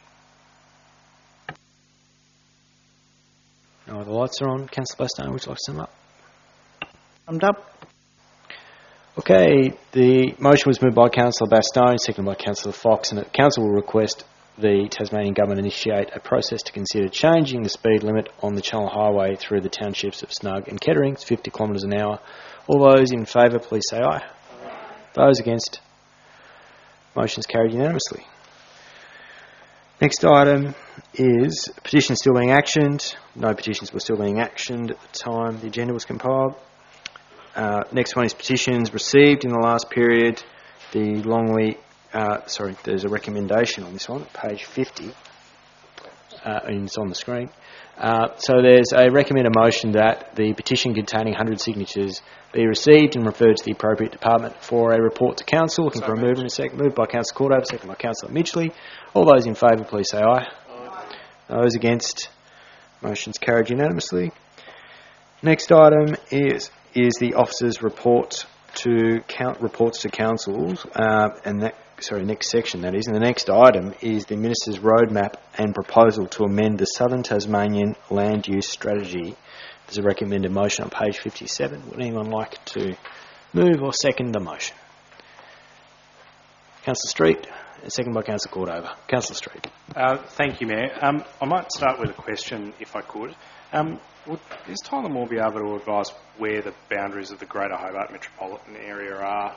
No, the lights are on. Councillor Bastone, would you like to sum up? Summed up. Okay, the motion was moved by Councillor Bastone, seconded by Councillor Fox, and the Council will request the Tasmanian Government initiate a process to consider changing the speed limit on the Channel Highway through the townships of Snug and Kettering to 50 kilometres an hour. All those in favour, please say aye. Those against? Motion's carried unanimously. Next item is petitions still being actioned. No petitions were still being actioned at the time the agenda was compiled. Next one is petitions received in the last period. The Longley, there's a recommendation on this one, page 50, and it's on the screen. So there's a recommended motion that the petition containing 100 signatures be received and referred to the appropriate department for a report to council. Looking for a mover in a second. Moved by Councillor Cordover, second by Councillor Midgley. All those in favour, please say aye. Those against? Motion's carried unanimously. Next item is the officers' reports to councils, next section that is. And the next item is the Minister's roadmap and proposal to amend the Southern Tasmanian Land Use Strategy. There's a recommended motion on page 57. Would anyone like to move or second the motion? Councillor Street, second by Councillor Cordover. Councillor Street. Thank you, Mayor. I might start with a question, if I could. Is Tyler Moore be able to advise where the boundaries of the Greater Hobart metropolitan area are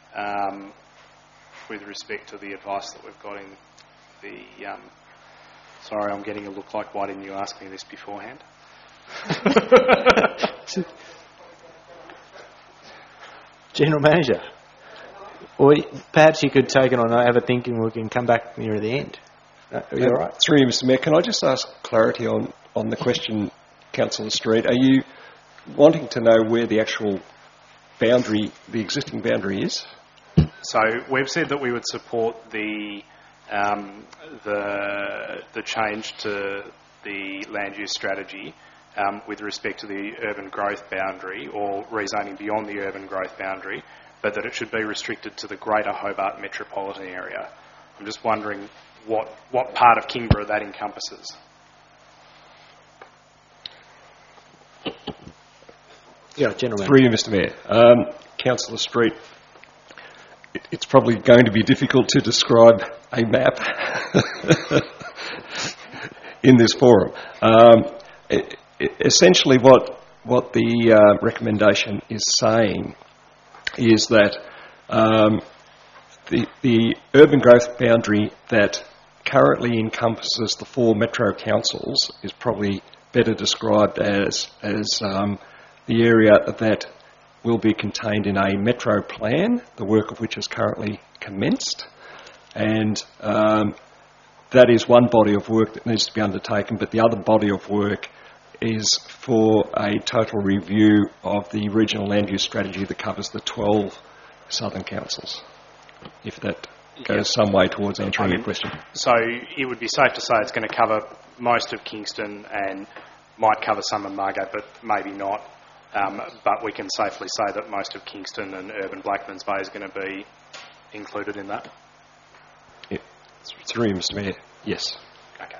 with respect to the advice that we've got in the... sorry, I'm getting a look like, why didn't you ask me this beforehand? General Manager. Or perhaps you could take it on, have a think, and we can come back near the end. Are you all right? Through you, Mr. Mayor, can I just ask clarity on the question, Councillor Street? Are you wanting to know where the actual boundary, the existing boundary is? So we've said that we would support the change to the land use strategy with respect to the urban growth boundary, or rezoning beyond the urban growth boundary, but that it should be restricted to the Greater Hobart metropolitan area. I'm just wondering what part of Kingborough that encompasses. Yeah, gentlemen. Through you, Mr. Mayor. Councillor Street, it's probably going to be difficult to describe a map in this forum. Essentially, what the recommendation is saying is that the urban growth boundary that currently encompasses the 4 metro councils is probably better described as the area that will be contained in a metro plan, the work of which is currently commenced, and that is one body of work that needs to be undertaken, but the other body of work is for a total review of the regional land use strategy that covers the 12 southern councils, if that goes some way towards answering your question. So it would be safe to say it's going to cover most of Kingston and might cover some of Margate, but maybe not. But we can safely say that most of Kingston and urban Blackmans Bay is going to be included in that. Yeah. Through you, Mr. Mayor. Yes. Okay.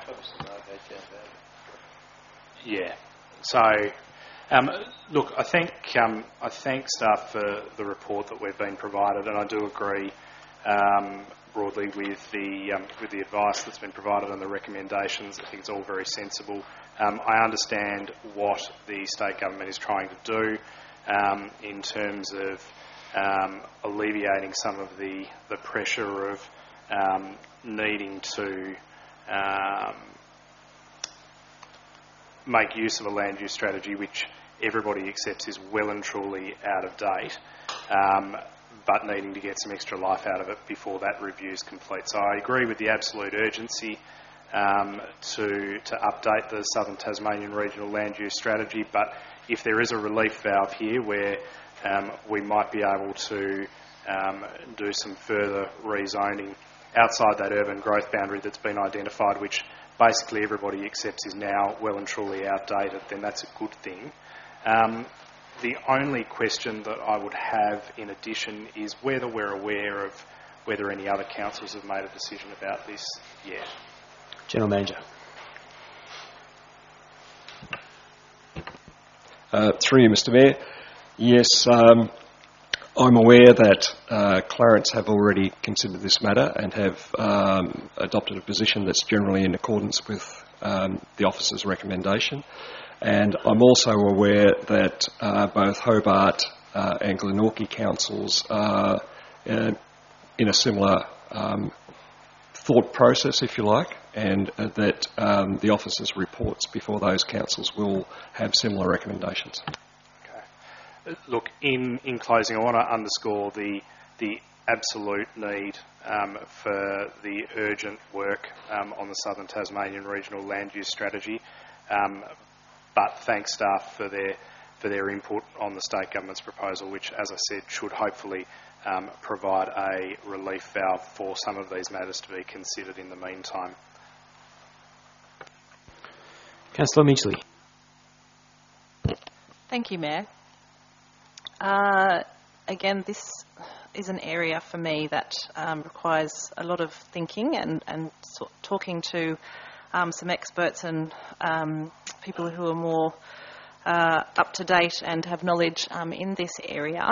Yeah. So, look, I thank staff for the report that we've been provided, and I do agree broadly with the advice that's been provided and the recommendations. I think it's all very sensible. I understand what the state government is trying to do in terms of alleviating some of the pressure of needing to make use of a land use strategy which everybody accepts is well and truly out of date, but needing to get some extra life out of it before that review is complete. So I agree with the absolute urgency to update the Southern Tasmanian Regional Land Use Strategy, but if there is a relief valve here where we might be able to do some further rezoning outside that urban growth boundary that's been identified, which basically everybody accepts is now well and truly outdated, then that's a good thing. The only question that I would have in addition is whether we're aware of whether any other councils have made a decision about this yet. General Manager. Through you, Mr. Mayor. Yes, I'm aware that Clarence have already considered this matter and have adopted a position that's generally in accordance with the officer's recommendation. And I'm also aware that both Hobart and Glenorchy councils are in a similar thought process, if you like, and that the officer's reports before those councils will have similar recommendations. Okay. Look, in closing, I want to underscore the absolute need for the urgent work on the Southern Tasmanian Regional Land Use Strategy. But thank staff for their input on the state government's proposal, which, as I said, should hopefully provide a relief valve for some of these matters to be considered in the meantime. Councillor Midgley. Thank you, Mayor. Again, this is an area for me that requires a lot of thinking and talking to some experts and people who are more up to date and have knowledge in this area.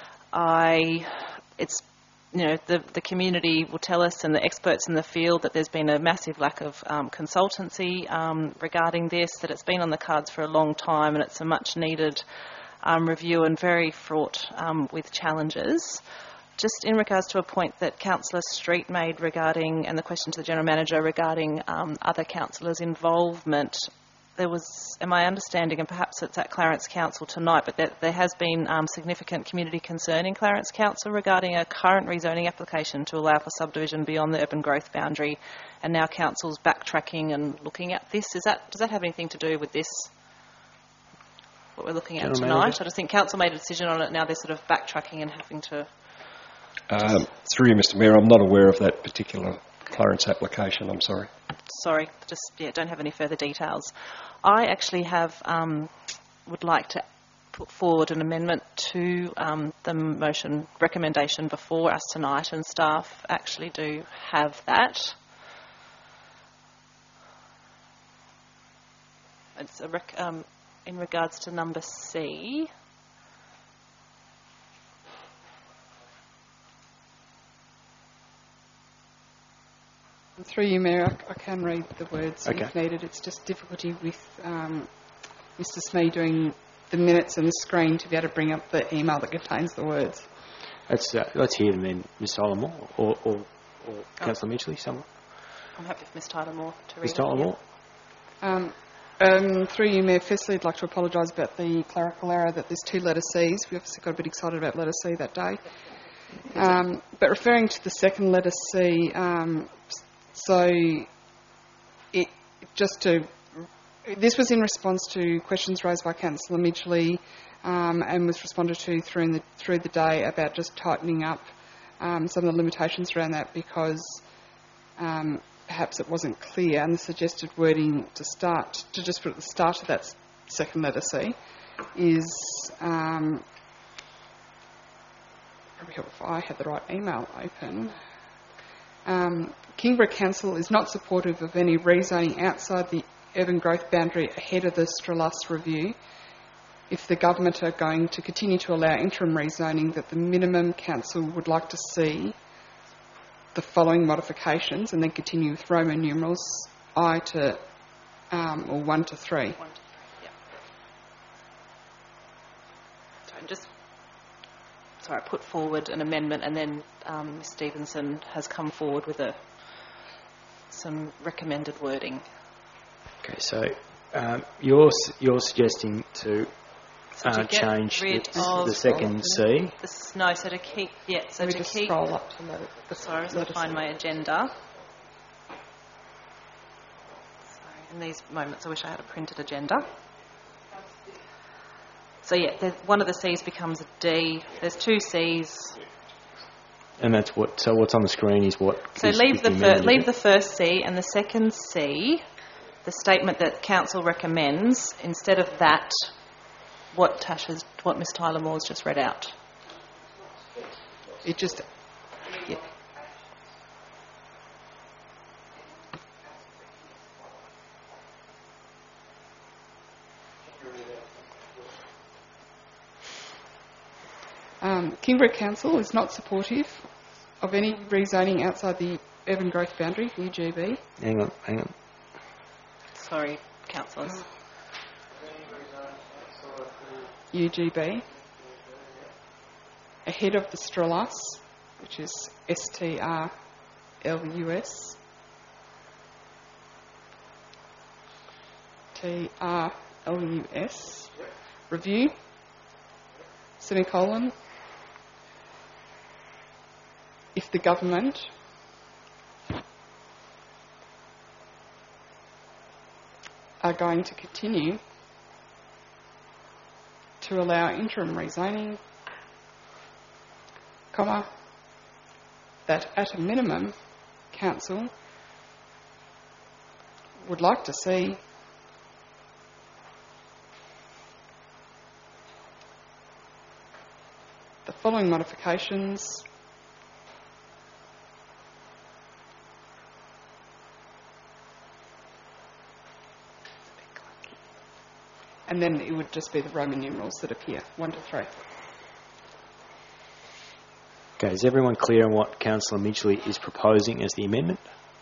The community will tell us, and the experts in the field, that there's been a massive lack of consultancy regarding this, that it's been on the cards for a long time, and it's a much needed review and very fraught with challenges. Just in regards to a point that Councillor Street made regarding, and the question to the General Manager regarding other councillors' involvement, there was, in my understanding, and perhaps it's at Clarence Council tonight, but there has been significant community concern in Clarence Council regarding a current rezoning application to allow for subdivision beyond the urban growth boundary, and now Council's backtracking and looking at this. Does that have anything to do with this, what we're looking at tonight? I just think Council made a decision on it, now they're sort of backtracking and having to... Through you, Mr. Mayor, I'm not aware of that particular Clarence application, I'm sorry. Sorry, don't have any further details. I actually would like to put forward an amendment to the motion recommendation before us tonight, and staff actually do have that. It's in regards to number C. Through you, Mayor, I can read the words Okay. if needed. It's just difficulty with Mr. Smee doing the minutes and the screen to be able to bring up the email that contains the words. Let's hear them then, Ms. Tyler Moore or Councillor Mitchley, someone. I'm happy with Ms. Tyler Moore to read Ms. Tyler Moore. Through you, Mayor, firstly, I'd like to apologise about the clerical error that there's 2 letter Cs. We obviously got a bit excited about letter C that day. But referring to the second letter C, this was in response to questions raised by Councillor Mitchley and was responded to through the day about just tightening up some of the limitations around that because perhaps it wasn't clear, and the suggested wording to just put at the start of that second letter C is probably help if I had the right email open. Kingborough Council is not supportive of any rezoning outside the urban growth boundary ahead of the Strellas review. If the government are going to continue to allow interim rezoning, that the minimum council would like to see the following modifications, and then continue with Roman numerals I to or 1 to 3. 1 to 3, yeah. So I put forward an amendment, and then Ms. Stevenson has come forward with some recommended wording. Okay, so you're suggesting to change the second C. So to keep, scroll up to let it. Sorry, as I find my agenda. Sorry, in these moments I wish I had a printed agenda. So yeah, one of the C's becomes a D. There's 2 C's. And that's what. So what's on the screen is what. So leave the first C and the second C. The statement that council recommends, instead of that, what Ms. Tyler Moore's just read out. It just... Yeah. Kingborough Council is not supportive of any rezoning outside the urban growth boundary, UGB. Hang on. Sorry, councillors. UGB. Ahead of the Strellas, which is STRLUS. TRLUS. Review. Semicolon. If the government are going to continue to allow interim rezoning, comma, that at a minimum, council would like to see the following modifications and then it would just be the Roman numerals that appear, 1 to 3. Okay, is everyone clear on what Councillor Mitchley is proposing as the amendment?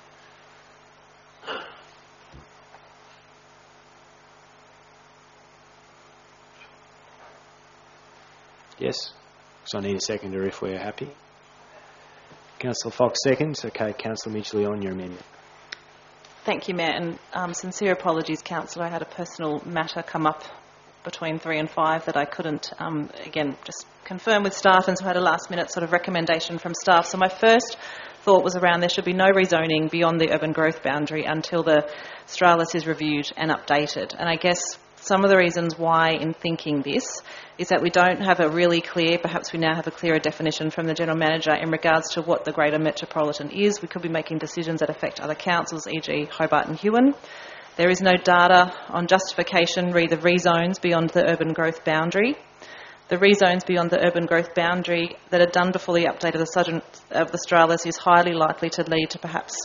Yes? So I need a seconder if we're happy. Councillor Fox seconds. Okay, Councillor Mitchley, on your amendment. Thank you, Mayor, and sincere apologies, Councillor. I had a personal matter come up between 3 and 5 that I couldn't, again, just confirm with staff, and so I had a last-minute sort of recommendation from staff. So my first thought was around there should be no rezoning beyond the urban growth boundary until the Strellas is reviewed and updated. And I guess some of the reasons why in thinking this is that we don't have a really clear, perhaps we now have a clearer definition from the General Manager in regards to what the Greater Metropolitan is. We could be making decisions that affect other councils, e.g. Hobart and Huon. There is no data on justification re the rezones beyond the urban growth boundary. The rezones beyond the urban growth boundary that are done before the update of the Southern of Australis is highly likely to lead to perhaps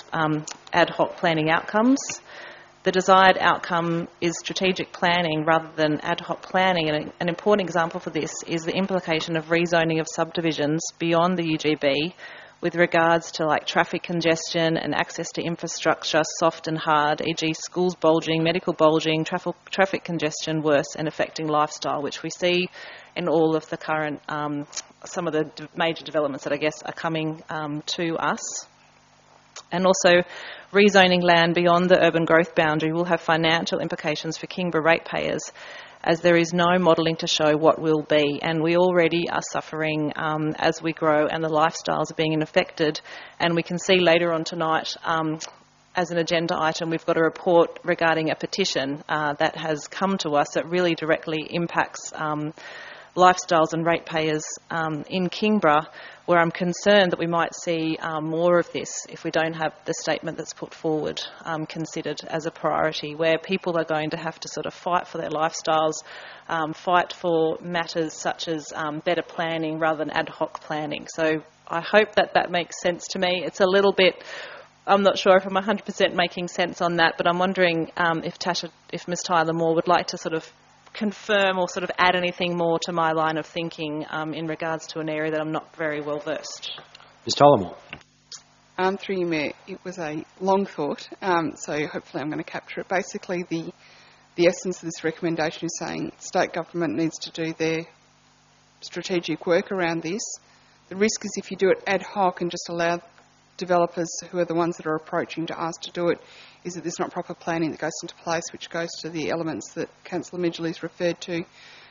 ad hoc planning outcomes. The desired outcome is strategic planning rather than ad hoc planning, and an important example for this is the implication of rezoning of subdivisions beyond the UGB with regards to like traffic congestion and access to infrastructure, soft and hard, e.g. schools bulging, medical bulging, traffic congestion worse, and affecting lifestyle, which we see in all of the current, some of the major developments that I guess are coming to us. And also, rezoning land beyond the urban growth boundary will have financial implications for Kingborough ratepayers, as there is no modelling to show what will be, and we already are suffering as we grow and the lifestyles are being affected. And we can see later on tonight, as an agenda item, we've got a report regarding a petition that has come to us that really directly impacts lifestyles and ratepayers in Kingborough, where I'm concerned that we might see more of this if we don't have the statement that's put forward considered as a priority, where people are going to have to sort of fight for their lifestyles, fight for matters such as better planning rather than ad hoc planning. So I hope that that makes sense to me. It's a little bit, I'm not sure if I'm 100% making sense on that, but I'm wondering if Ms Tyler Moore would like to sort of confirm or sort of add anything more to my line of thinking in regards to an area that I'm not very well versed. Ms Tyler Moore. Through you, Mayor, it was a long thought, so hopefully I'm going to capture it. Basically, the essence of this recommendation is saying state government needs to do their strategic work around this. The risk is if you do it ad hoc and just allow developers who are the ones that are approaching to ask to do it, is that there's not proper planning that goes into place, which goes to the elements that Councillor Midgley's referred to.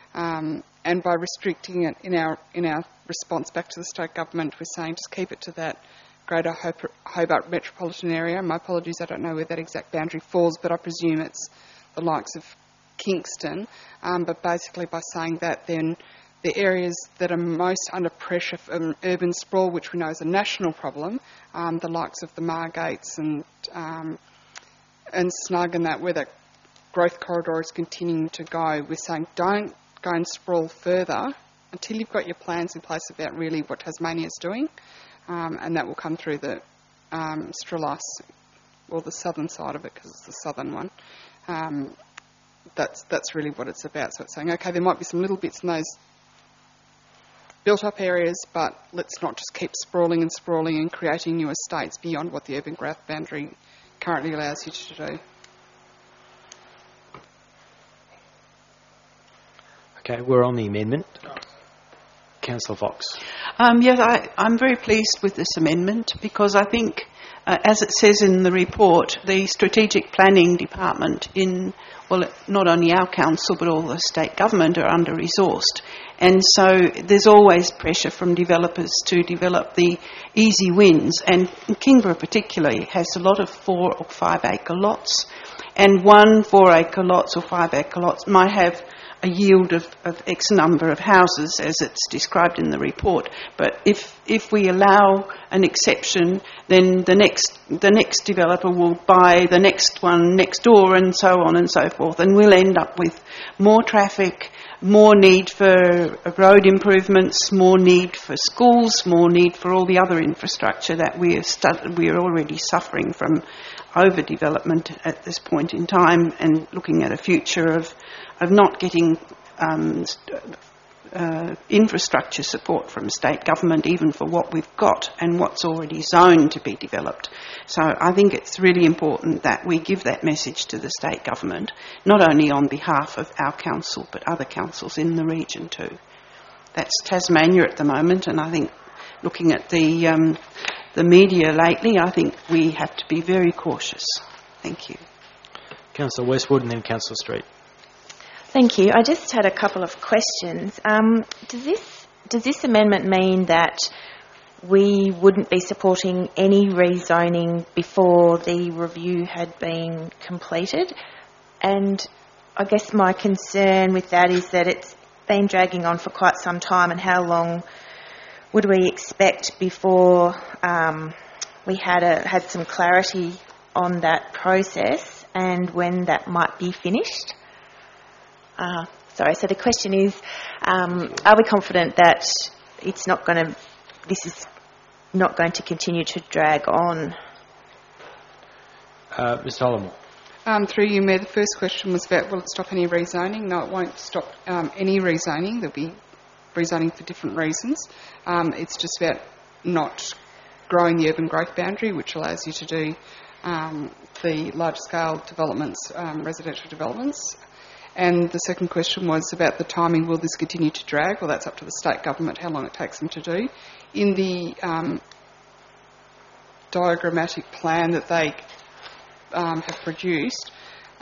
And by restricting it in our response back to the state government, we're saying just keep it to that Greater Hobart metropolitan area. My apologies, I don't know where that exact boundary falls, but I presume it's the likes of Kingston. But basically by saying that, then the areas that are most under pressure from urban sprawl, which we know is a national problem, the likes of the Margates and Snug and that, where that growth corridor is continuing to go, we're saying don't go and sprawl further until you've got your plans in place about really what Tasmania's doing, and that will come through the Strelas, or the southern side of it, because it's the southern one. That's really what it's about. So it's saying, okay, there might be some little bits in those built-up areas, but let's not just keep sprawling and creating new estates beyond what the urban growth boundary currently allows you to do. Okay, we're on the amendment. Councillor Fox. Yes, I'm very pleased with this amendment because I think, as it says in the report, the Strategic Planning Department not only our council but all the state government are under-resourced. And so there's always pressure from developers to develop the easy wins. And Kingborough particularly has a lot of 4 or 5 acre lots. And 1 4 acre lots or 5 acre lots might have a yield of X number of houses, as it's described in the report. But if we allow an exception, then the next developer will buy the next one next door, and so on and so forth, and we'll end up with more traffic, more need for road improvements, more need for schools, more need for all the other infrastructure that we are already suffering from overdevelopment at this point in time, and looking at a future of not getting infrastructure support from state government, even for what we've got and what's already zoned to be developed. So I think it's really important that we give that message to the state government, not only on behalf of our council, but other councils in the region too. That's Tasmania at the moment, and I think looking at the media lately, I think we have to be very cautious. Thank you. Councillor Westwood and then Councillor Street. Thank you. I just had a couple of questions. Does this amendment mean that we wouldn't be supporting any rezoning before the review had been completed? And I guess my concern with that is that it's been dragging on for quite some time, and how long would we expect before we had some clarity on that process? and when that might be finished? So the question is, are we confident that this is not going to continue to drag on? Ms. Tullamore. Through you, Mayor, the first question was about will it stop any rezoning? No, it won't stop any rezoning. There'll be rezoning for different reasons. It's just about not growing the urban growth boundary, which allows you to do the large-scale developments, residential developments. And the second question was about the timing. Will this continue to drag? Well, that's up to the state government, how long it takes them to do. In the diagrammatic plan that they have produced,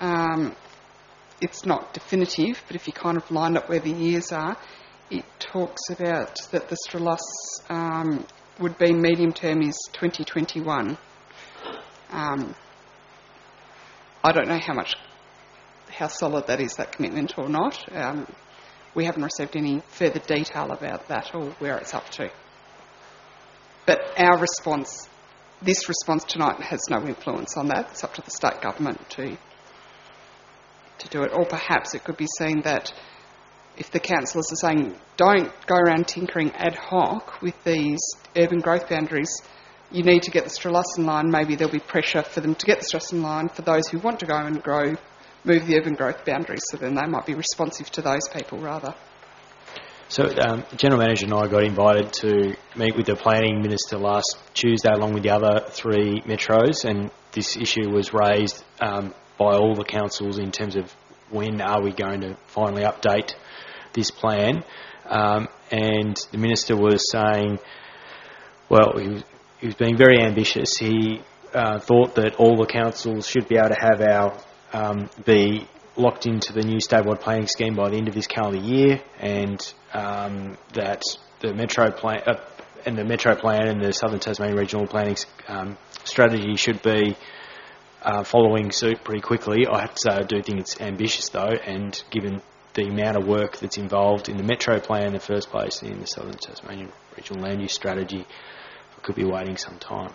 it's not definitive, but if you kind of line up where the years are, it talks about that the Strelus would be medium term is 2021. I don't know how solid that is, that commitment, or not. We haven't received any further detail about that or where it's up to. But our response, this response tonight, has no influence on that. It's up to the state government to do it. Or perhaps it could be seen that if the councillors are saying don't go around tinkering ad hoc with these urban growth boundaries, you need to get the Strelus in line, maybe there'll be pressure for them to get the Strelus in line for those who want to go and move the urban growth boundaries, so then they might be responsive to those people rather. So the General Manager and I got invited to meet with the Planning Minister last Tuesday along with the other three metros, and this issue was raised by all the councils in terms of when are we going to finally update this plan. And the Minister was saying, well, he was being very ambitious. He thought that all the councils should be able to have be locked into the new statewide planning scheme by the end of this calendar year, and that the Metro Plan and the Southern Tasmania Regional Planning strategy should be following suit pretty quickly. I have to say I do think it's ambitious though, and given the amount of work that's involved in the Metro Plan in the first place and in the Southern Tasmania Regional Land Use Strategy, I could be waiting some time.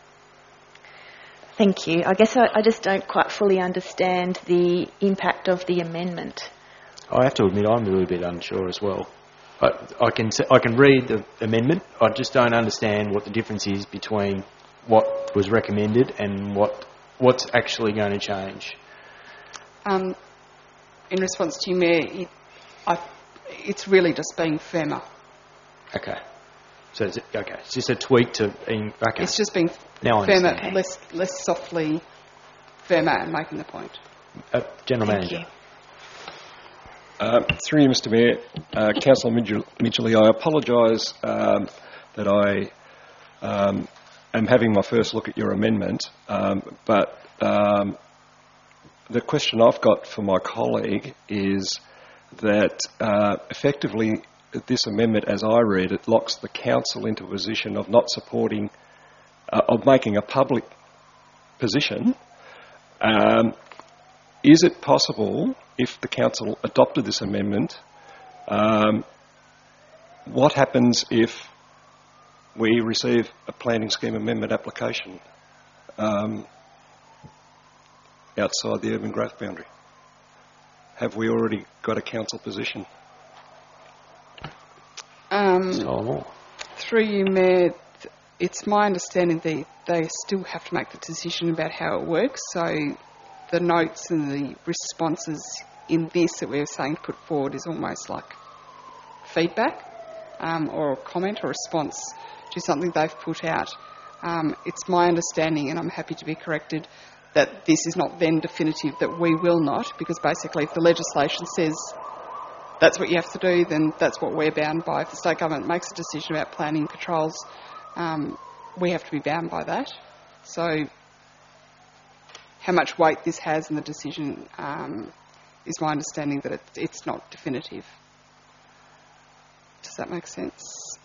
Thank you. I guess I just don't quite fully understand the impact of the amendment. I have to admit I'm a little bit unsure as well. I can read the amendment. I just don't understand what the difference is between what was recommended and what's actually going to change. In response to you, Mayor, it's really just being firmer. Okay. So it's just a tweak to being... Okay. It's just being now firmer, less softly firmer and making the point. General Manager. Through you, Mr Mayor, Councillor Midgley, I apologise that I am having my first look at your amendment, but the question I've got for my colleague is that effectively this amendment, as I read it, locks the council into a position of not supporting, of making a public position. Is it possible, if the council adopted this amendment, what happens if we receive a planning scheme amendment application outside the urban growth boundary? Have we already got a council position? Through you, Mayor, it's my understanding they still have to make the decision about how it works, so the notes and the responses in this that we're saying put forward is almost like feedback or a comment or response to something they've put out. It's my understanding, and I'm happy to be corrected, that this is not then definitive, that we will not, because basically if the legislation says that's what you have to do, then that's what we're bound by. If the state government makes a decision about planning controls, we have to be bound by that. So how much weight this has in the decision is my understanding that it's not definitive. Does that make sense?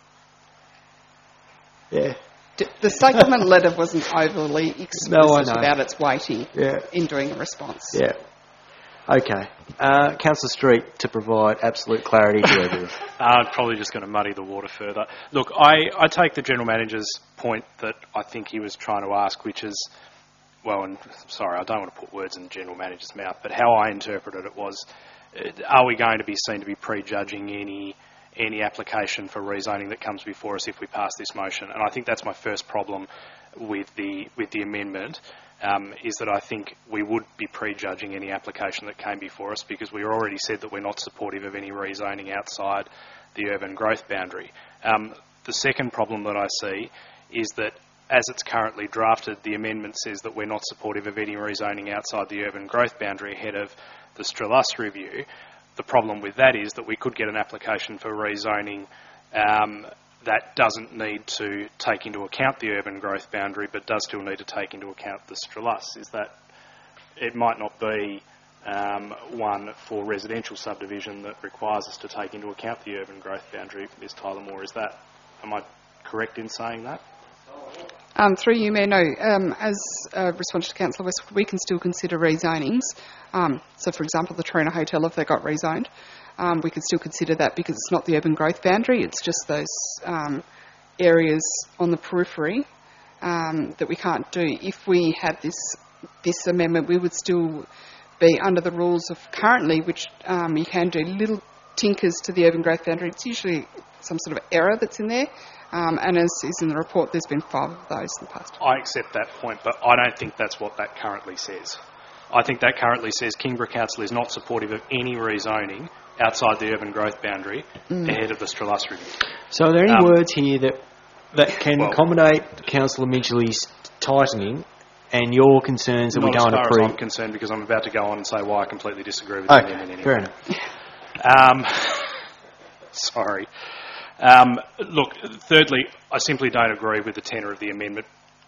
Yeah. The state government letter wasn't overly explicit about its weighting in doing a response. Yeah. Okay. Councillor Street, to provide absolute clarity to everyone. I'm probably just going to muddy the water further. Look, I take the General Manager's point that I think he was trying to ask, which is well, and sorry, I don't want to put words in the General Manager's mouth, but how I interpreted it was, are we going to be seen to be prejudging any application for rezoning that comes before us if we pass this motion? And I think that's my first problem with the amendment, is that I think we would be prejudging any application that came before us, because we already said that we're not supportive of any rezoning outside the urban growth boundary. The second problem that I see is that as it's currently drafted, the amendment says that we're not supportive of any rezoning outside the urban growth boundary ahead of the Strelus review. The problem with that is that we could get an application for rezoning that doesn't need to take into account the urban growth boundary, but does still need to take into account the Strelus. Is that it might not be one for residential subdivision that requires us to take into account the urban growth boundary, Ms. Tyler Moore. Am I correct in saying that? Through you, Mayor, no. As a response to Councillor Westwood, we can still consider rezonings. So, for example, the Trina Hotel, if they got rezoned, we could still consider that because it's not the urban growth boundary, it's just those areas on the periphery that we can't do. If we had this amendment, we would still be under the rules of currently, which you can do little tinkers to the urban growth boundary. It's usually some sort of error that's in there. And as is in the report, there's been 5 of those in the past. I accept that point, but I don't think that's what that currently says. I think that currently says Kingborough Council is not supportive of any rezoning outside the urban growth boundary ahead of the Strelus review. So are there any words here that can accommodate Councillor Midgley's tightening and your concerns that we don't approve? Not as far as I'm concerned, because I'm about to go on and say why I completely disagree with the amendment anyway. Fair enough. Sorry. Look, thirdly, I simply don't agree with the tenor of the amendment.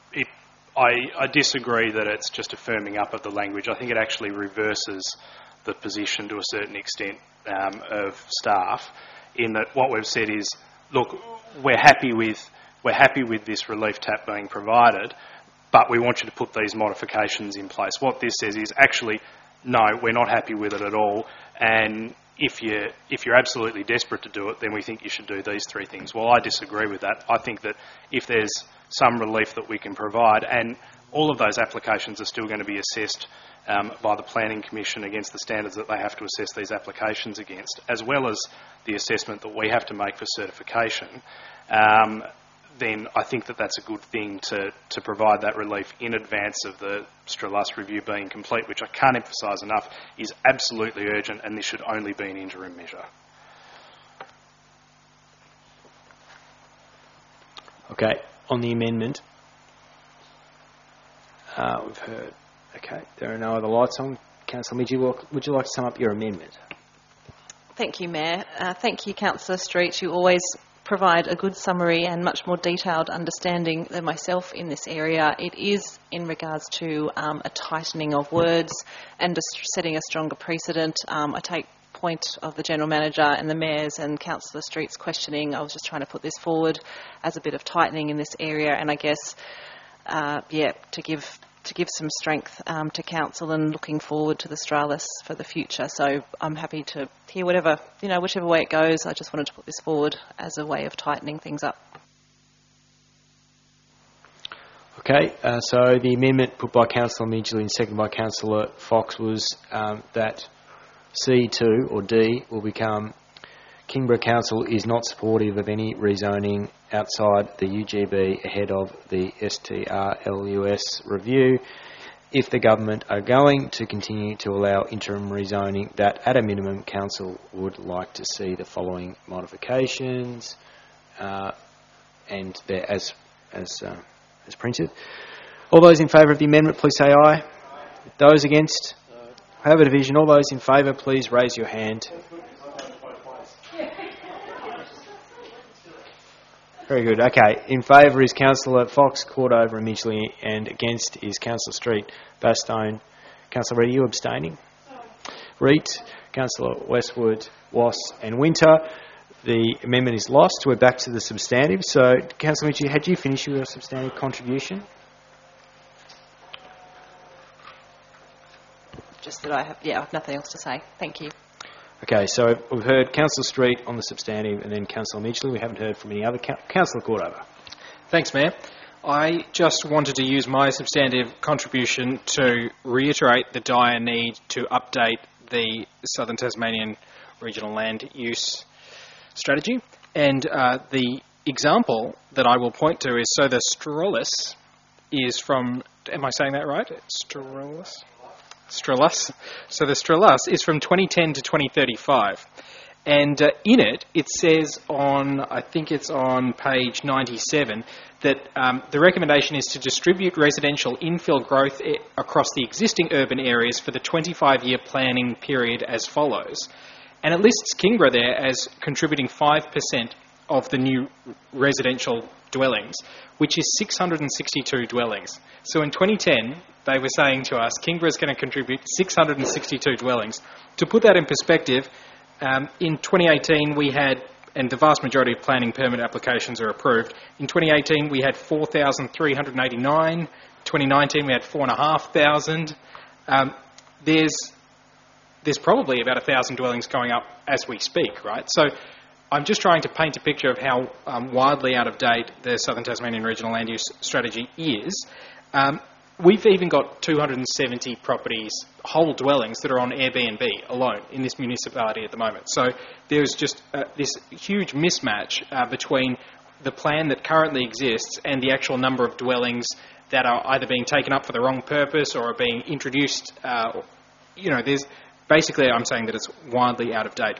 I disagree that it's just a firming up of the language. I think it actually reverses the position to a certain extent of staff, in that what we've said is, look, we're happy with this relief tap being provided, but we want you to put these modifications in place. What this says is actually, no, we're not happy with it at all, and if you're absolutely desperate to do it, then we think you should do these 3 things. Well, I disagree with that. I think that if there's some relief that we can provide, and all of those applications are still going to be assessed by the Planning Commission against the standards that they have to assess these applications against, as well as the assessment that we have to make for certification, then I think that that's a good thing to provide that relief in advance of the Strelus review being complete, which I can't emphasise enough is absolutely urgent, and this should only be an interim measure. Okay, on the amendment, we've heard. Okay, there are no other lights on. Councillor Midgley, would you like to sum up your amendment? Thank you, Mayor. Thank you, Councillor Street. You always provide a good summary and much more detailed understanding than myself in this area. It is in regards to a tightening of words and setting a stronger precedent. I take point of the General Manager and the Mayor's and Councillor Street's questioning. I was just trying to put this forward as a bit of tightening in this area, and I guess, to give some strength to Council, and looking forward to the Strelus for the future. So I'm happy to hear whichever way it goes. I just wanted to put this forward as a way of tightening things up. Okay, so the amendment put by Councillor Midgley and seconded by Councillor Fox was that C2 or D will become Kingborough Council is not supportive of any rezoning outside the UGB ahead of the STRLUS review. If the government are going to continue to allow interim rezoning, that at a minimum Council would like to see the following modifications, and they're as printed. All those in favour of the amendment, please say aye. Those against? Have a division. All those in favour, please raise your hand. Very good. Okay. In favour is Councillor Fox, Cordover and Midgley, and against is Councillor Street, Bastone. Councillor Reid, are you abstaining? Reid, Councillor Westwood, Wass and Winter. The amendment is lost. We're back to the substantive. So, Councillor Midgley, had you finished your substantive contribution? Just that I have nothing else to say. Thank you. Okay, so we've heard Councillor Street on the substantive and then Councillor Midgley. We haven't heard from any other. Councillor Cordover. Thanks, Mayor. I just wanted to use my substantive contribution to reiterate the dire need to update the Southern Tasmanian Regional Land Use Strategy. And the example that I will point to is, so the Strelus is from, am I saying that right? Strelus. So the Strelus is from 2010 to 2035. And in it, it says on, I think it's on page 97, that the recommendation is to distribute residential infill growth across the existing urban areas for the 25-year planning period as follows. And it lists Kingborough there as contributing 5% of the new residential dwellings, which is 662 dwellings. So in 2010, they were saying to us, Kingborough is going to contribute 662 dwellings. To put that in perspective, in 2018 we had, and the vast majority of planning permit applications are approved, in 2018 we had 4,389, 2019 we had 4,500. There's probably about 1,000 dwellings going up as we speak, right? So I'm just trying to paint a picture of how wildly out of date the Southern Tasmanian Regional Land Use Strategy is. We've even got 270 properties, whole dwellings, that are on Airbnb alone in this municipality at the moment. So there's just this huge mismatch between the plan that currently exists and the actual number of dwellings that are either being taken up for the wrong purpose or are being introduced. There's basically, I'm saying that it's wildly out of date.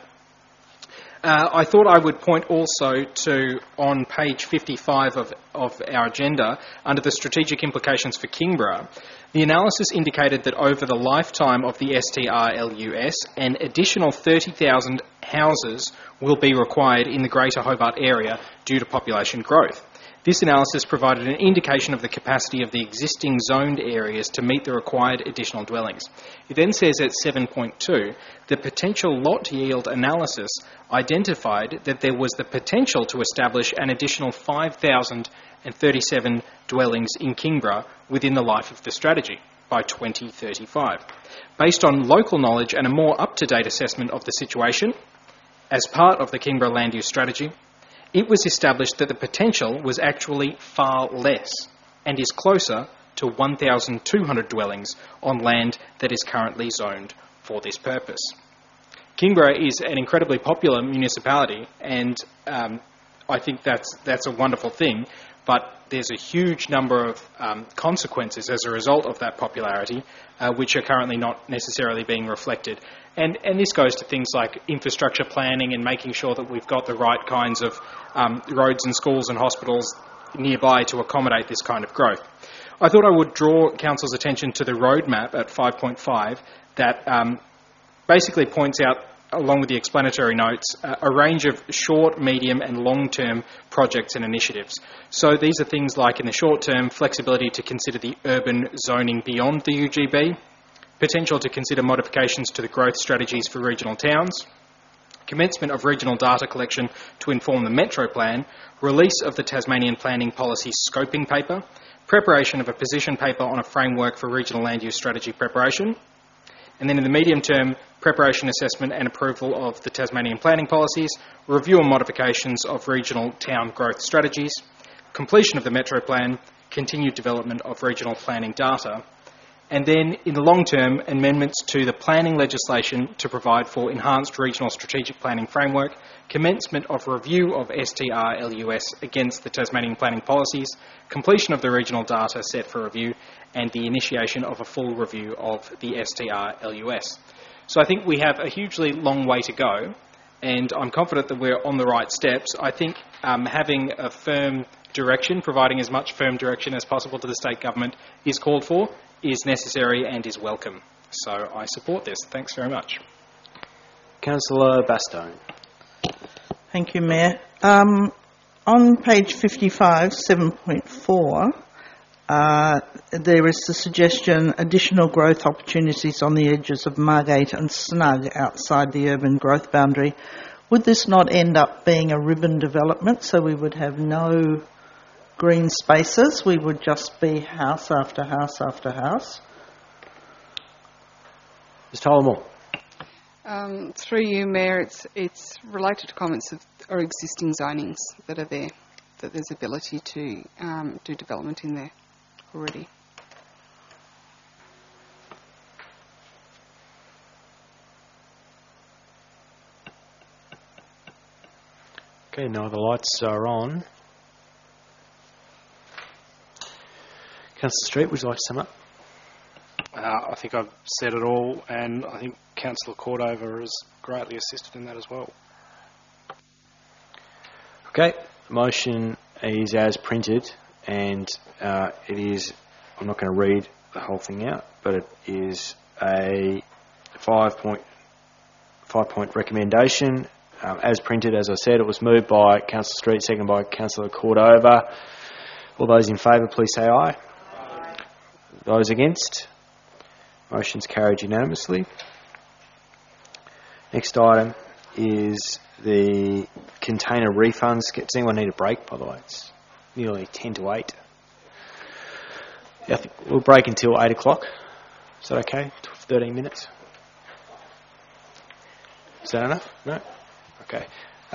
I thought I would point also to, on page 55 of our agenda, under the strategic implications for Kingborough, the analysis indicated that over the lifetime of the STRLUS, an additional 30,000 houses will be required in the Greater Hobart area due to population growth. This analysis provided an indication of the capacity of the existing zoned areas to meet the required additional dwellings. It then says at 7.2, the potential lot yield analysis identified that there was the potential to establish an additional 5,037 dwellings in Kingborough within the life of the strategy by 2035. Based on local knowledge and a more up-to-date assessment of the situation, as part of the Kingborough Land Use Strategy, it was established that the potential was actually far less and is closer to 1,200 dwellings on land that is currently zoned for this purpose. Kingborough is an incredibly popular municipality, and I think that's a wonderful thing, but there's a huge number of consequences as a result of that popularity, which are currently not necessarily being reflected. And this goes to things like infrastructure planning and making sure that we've got the right kinds of roads and schools and hospitals nearby to accommodate this kind of growth. I thought I would draw Council's attention to the roadmap at 5.5 that basically points out, along with the explanatory notes, a range of short, medium and long-term projects and initiatives. So these are things like, in the short term, flexibility to consider the urban zoning beyond the UGB, potential to consider modifications to the growth strategies for regional towns, commencement of regional data collection to inform the Metro Plan, release of the Tasmanian Planning Policy Scoping Paper, preparation of a position paper on a framework for regional land use strategy preparation, and then in the medium term, preparation, assessment and approval of the Tasmanian planning policies, review and modifications of regional town growth strategies, completion of the Metro Plan, continued development of regional planning data, and then in the long term, amendments to the planning legislation to provide for enhanced regional strategic planning framework, commencement of review of STRLUS against the Tasmanian planning policies, completion of the regional data set for review, and the initiation of a full review of the STRLUS. So I think we have a hugely long way to go, and I'm confident that we're on the right steps. I think having a firm direction, providing as much firm direction as possible to the state government is called for, is necessary and is welcome. So I support this. Thanks very much. Councillor Basto. Thank you, Mayor. On page 55, 7.4, there is the suggestion additional growth opportunities on the edges of Margate and Snug outside the urban growth boundary. Would this not end up being a ribbon development, so we would have no green spaces? We would just be house after house after house? Ms. Tyler-Moore. Through you, Mayor, it's related to comments of or existing zonings that are there. that there's ability to do development in there already. Okay, now the lights are on. Councillor Street, would you like to sum up? I think I've said it all, and I think Councillor Cordova has greatly assisted in that as well. Okay, motion is as printed, and it is, I'm not going to read the whole thing out, but it is a 5-point recommendation. As printed, as I said, it was moved by Councillor Street, seconded by Councillor Cordova. All those in favour, please say aye. Those against? Motion's carried unanimously. Next item is the container refunds. Does anyone need a break, by the way? It's nearly 10 to 8. I think we'll break until 8 o'clock. Is that okay? 13 minutes? Is that enough? No? Okay.